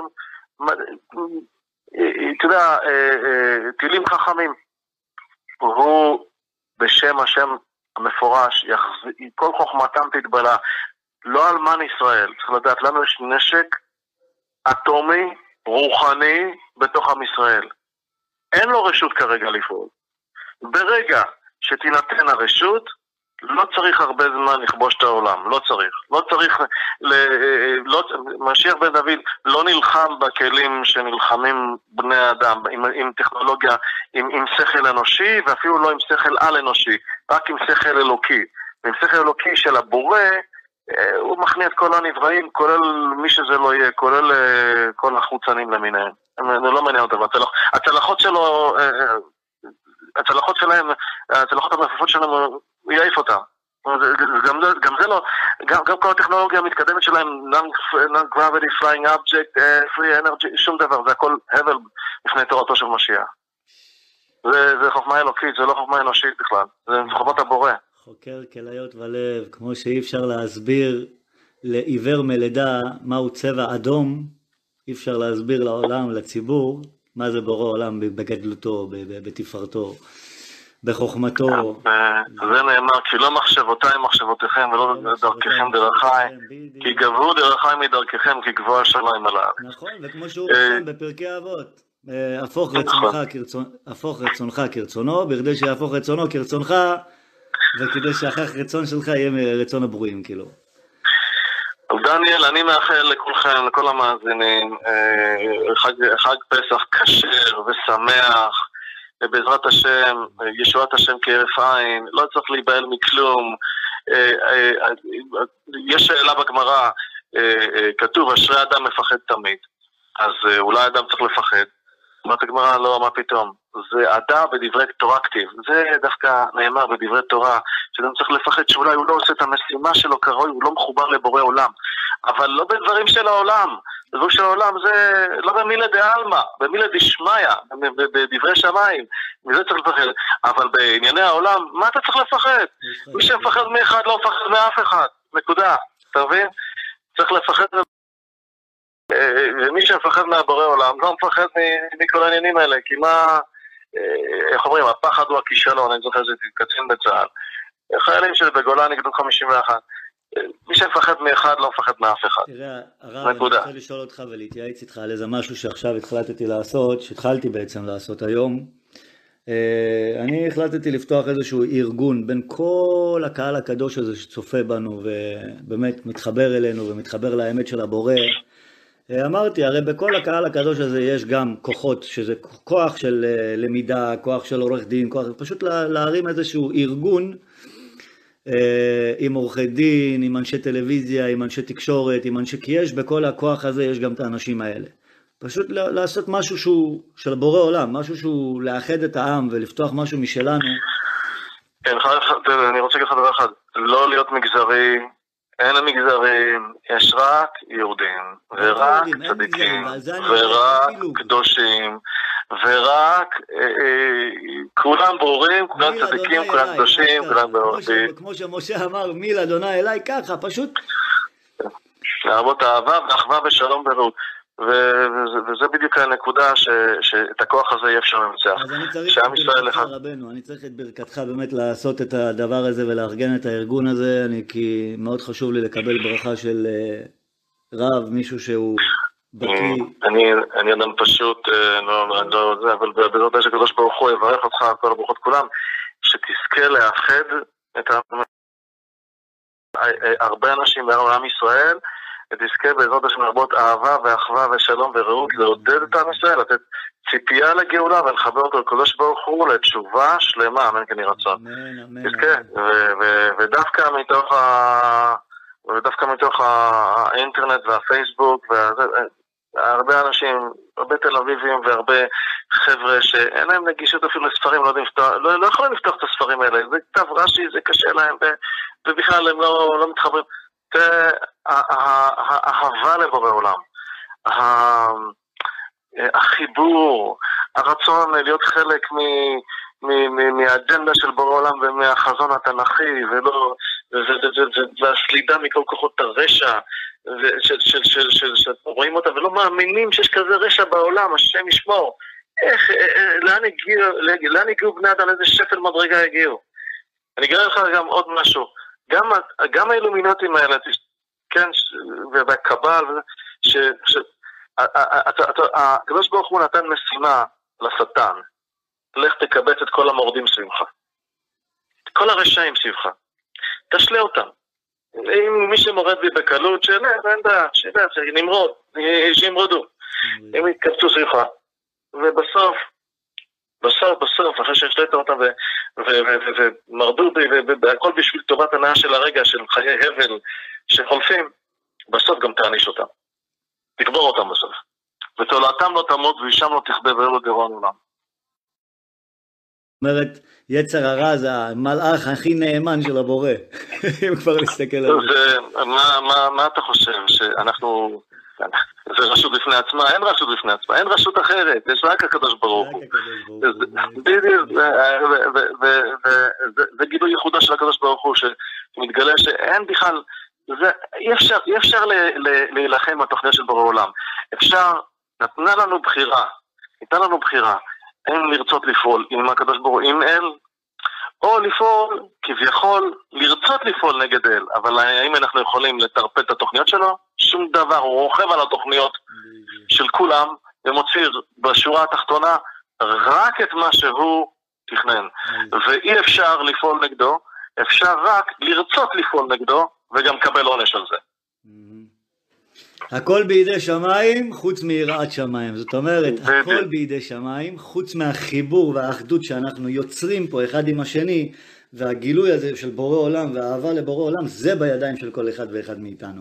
אתה יודע, טילים חכמים. הוא, בשם השם המפורש, כל חוכמתם תתבלה. לא אלמן ישראל, צריך לדעת, לנו יש נשק אטומי, רוחני בתוך עם ישראל. אין לו רשות כרגע לפעול. ברגע שתינתן הרשות, לא צריך הרבה זמן לכבוש את העולם. לא צריך. לא צריך... ל... לא... משיח בן דוד לא נלחם בכלים שנלחמים בני האדם, עם, עם טכנולוגיה, עם, עם שכל אנושי, ואפילו לא עם שכל על אנושי, רק עם שכל אלוקי. עם שכל אלוקי של הבורא, הוא מכניע את כל הנבראים, כולל מי שזה לא יהיה, כולל כל החוצנים למיניהם. זה לא מעניין אותם. הצלחות שלו, הצלחות שלהם, הצלחות המפפות שלהם, הוא יעיף אותם. גם, גם זה לא, גם, גם כל הטכנולוגיה המתקדמת שלהם, non-gravity flying object, free energy, שום דבר, זה הכל הבל לפני תורתו של משיח. זה, זה חוכמה אלוקית, זה לא חוכמה אנושית בכלל, זה חוכמת הבורא. חוקר כליות ולב, כמו שאי אפשר להסביר לעיוור מלידה מהו צבע אדום, אי אפשר להסביר לעולם, לציבור, מה זה בורא עולם בגדלותו, בתפארתו, בחוכמתו. זה נאמר, כי לא מחשבותיי מחשבותיכם ולא דרככם דרכיי, כי גברו דרכיי מדרככם, כי גבוה השמיים עליו. נכון, וכמו שהוא רשם בפרקי אבות, הפוך רצונך כרצונו, הפוך רצונך כרצונו, בכדי שיהפוך רצונו כרצונך, וכדי שאחר רצון שלך יהיה רצון הברואים, כאילו. דניאל, אני מאחל לכולכם, לכל המאזינים, חג, חג פסח כשר ושמח, ובעזרת השם, ישועת השם כהרף עין, לא צריך להיבהל מכלום. יש שאלה בגמרא, כתוב, אשרי אדם מפחד תמיד, אז אולי אדם צריך לפחד. אומרת הגמרא, לא, מה פתאום? זה עדה בדברי תורה כתיב. זה דווקא נאמר בדברי תורה, שאדם צריך לפחד שאולי הוא לא עושה את המשימה שלו כראוי, הוא לא מחובר לבורא עולם. אבל לא בדברים של העולם. בדברים של העולם זה לא במילה דעלמא, במילה דשמיא, בדברי שמיים. מזה צריך לפחד. אבל בענייני העולם, מה אתה צריך לפחד? מי שמפחד מאחד לא מפחד מאף אחד, נקודה, אתה מבין? צריך לפחד, ומי שמפחד מהבורא עולם לא מפחד מכל העניינים האלה, כי מה, איך אומרים, הפחד הוא הכישלון, אני זוכר שזה קצין בצה"ל. חיילים שלי בגולני גדוד חמישים ואחת, מי שמפחד מאחד לא מפחד מאף אחד. תראה, הרב, אני רוצה לשאול אותך ולהתייעץ איתך על איזה משהו שעכשיו התחלטתי לעשות, שהתחלתי בעצם לעשות היום. אני החלטתי לפתוח איזשהו ארגון בין כל הקהל הקדוש הזה שצופה בנו ובאמת מתחבר אלינו ומתחבר לאמת של הבורא. אמרתי, הרי בכל הקהל הקדוש הזה יש גם כוחות, שזה כוח של למידה, כוח של עורך דין, כוח, פשוט להרים איזשהו ארגון עם עורכי דין, עם אנשי טלוויזיה, עם אנשי תקשורת, עם אנשי, כי יש בכל הכוח הזה, יש גם את האנשים האלה. פשוט לעשות משהו שהוא של בורא עולם, משהו שהוא לאחד את העם ולפתוח משהו משלנו. כן, אני רוצה להגיד לך דבר אחד, לא להיות מגזרי, אין המגזרים, יש רק יהודים, ורק צדיקים, ורק קדושים, ורק כולם ברורים, כולם צדיקים, כולם קדושים, כולם ברורים. כמו שמשה אמר, מיל אדוני אליי, ככה, פשוט. להרבות אהבה ואחווה ושלום ורעות. וזה בדיוק הנקודה שאת הכוח הזה יהיה אפשר למצח. אז אני צריך את ברכתך רבנו, אני צריך את ברכתך באמת לעשות את הדבר הזה ולארגן את הארגון הזה, כי מאוד חשוב לי לקבל ברכה של רב, מישהו שהוא בקיא. אני אדם פשוט, לא זה, אבל בעזרת השם הקדוש ברוך הוא יברך אותך, כל הברכות כולם, שתזכה לאחד את הרבה אנשים בעם ישראל, ותזכה בעזרת השם להרבות אהבה ואחווה ושלום ורעות, לעודד את עם ישראל, לתת ציפייה לגאולה ולחבר אותו לקדוש ברוך הוא לתשובה שלמה, אמן כן יהי רצון. תזכה, ודווקא מתוך ה... ודווקא מתוך האינטרנט והפייסבוק, והרבה אנשים, הרבה תל אביבים והרבה חבר'ה שאין להם נגישות אפילו לספרים, לא, לא, לא יכולים לפתוח את הספרים האלה, זה כתב רש"י, זה קשה להם, ובכלל הם לא, לא מתחברים. האהבה לבורא עולם, החיבור, הרצון להיות חלק מהאג'נדה של בורא עולם ומהחזון התנ"כי, והסלידה מכל כוחות הרשע שרואים אותה ולא מאמינים שיש כזה רשע בעולם, השם ישמור. איך, לאן הגיעו בני אדם, איזה שפל מדרגה הגיעו. אני אגלה לך גם עוד משהו, גם, גם האילומינטים האלה, כן, והקבל, הקדוש ברוך הוא נתן משימה לשטן, לך תקבץ את כל המורדים סביבך, כל הרשעים סביבך, תשלה אותם. אם מי שמורד בי בקלות, שאלה, אין דעה, שנמרוד, שימרדו, הם יתקבצו סביבך, ובסוף, בסוף, בסוף, אחרי שהשלטת אותם ומרדו בי, והכל בשביל טובת הנאה של הרגע, של חיי הבל שחולפים, בסוף גם תעניש אותם. תקבור אותם בסוף. ותולעתם לא תמות וישם לא תכבה ולא גרון עולם. זאת אומרת, יצר הרע זה המלאך הכי נאמן של הבורא. אם כבר להסתכל על זה. מה אתה חושב? שאנחנו... זה רשות בפני עצמה, אין רשות בפני עצמה, אין רשות אחרת, יש רק הקדוש ברוך הוא. זה גילוי ייחודה של הקדוש ברוך הוא, שמתגלה שאין בכלל, אי אפשר להילחם בתוכניה של בורא עולם. אפשר, נתנה לנו בחירה, ניתנה לנו בחירה, אין לרצות לפעול עם הקדוש ברוך הוא, עם אל, או לפעול, כביכול, לרצות לפעול נגד אל, אבל האם אנחנו יכולים לטרפד את התוכניות שלו? שום דבר, הוא רוכב על התוכניות של כולם, ומוציא בשורה התחתונה רק את מה שהוא תכנן. ואי אפשר לפעול נגדו, אפשר רק לרצות לפעול נגדו, וגם קבל עונש על זה. הכל בידי שמיים, חוץ מיראת שמיים. זאת אומרת, הכל בידי שמיים, חוץ מהחיבור והאחדות שאנחנו יוצרים פה אחד עם השני, והגילוי הזה של בורא עולם והאהבה לבורא עולם, זה בידיים של כל אחד ואחד מאיתנו.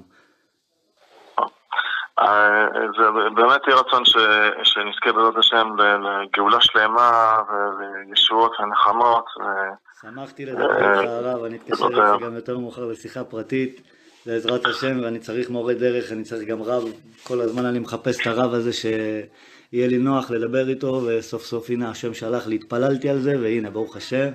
זה באמת יהיה רצון שנזכה בעזרת השם לגאולה שלמה ולישועות ונחמות. שמחתי לדבר איתך הרב, אני אתקשר איתך גם יותר מאוחר לשיחה פרטית. בעזרת השם, ואני צריך מורה דרך, אני צריך גם רב, כל הזמן אני מחפש את הרב הזה שיהיה לי נוח לדבר איתו, וסוף סוף הנה השם שלח לי, התפללתי על זה, והנה ברוך השם.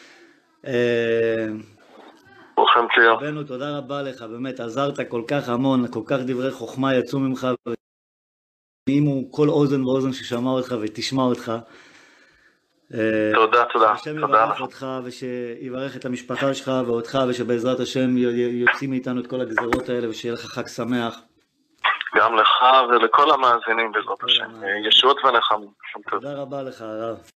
ברוכים תהיו. רבנו, תודה רבה לך, באמת עזרת כל כך המון, כל כך דברי חוכמה יצאו ממך, ונעימו כל אוזן ואוזן ששמע אותך ותשמע אותך. תודה, תודה. השם יברך אותך ושיברך את המשפחה שלך ואותך, ושבעזרת השם יוצאים מאיתנו את כל הגזרות האלה, ושיהיה לך חג שמח. גם לך ולכל המאזינים בעזרת השם. ישועות ונחמים. תודה רבה לך הרב.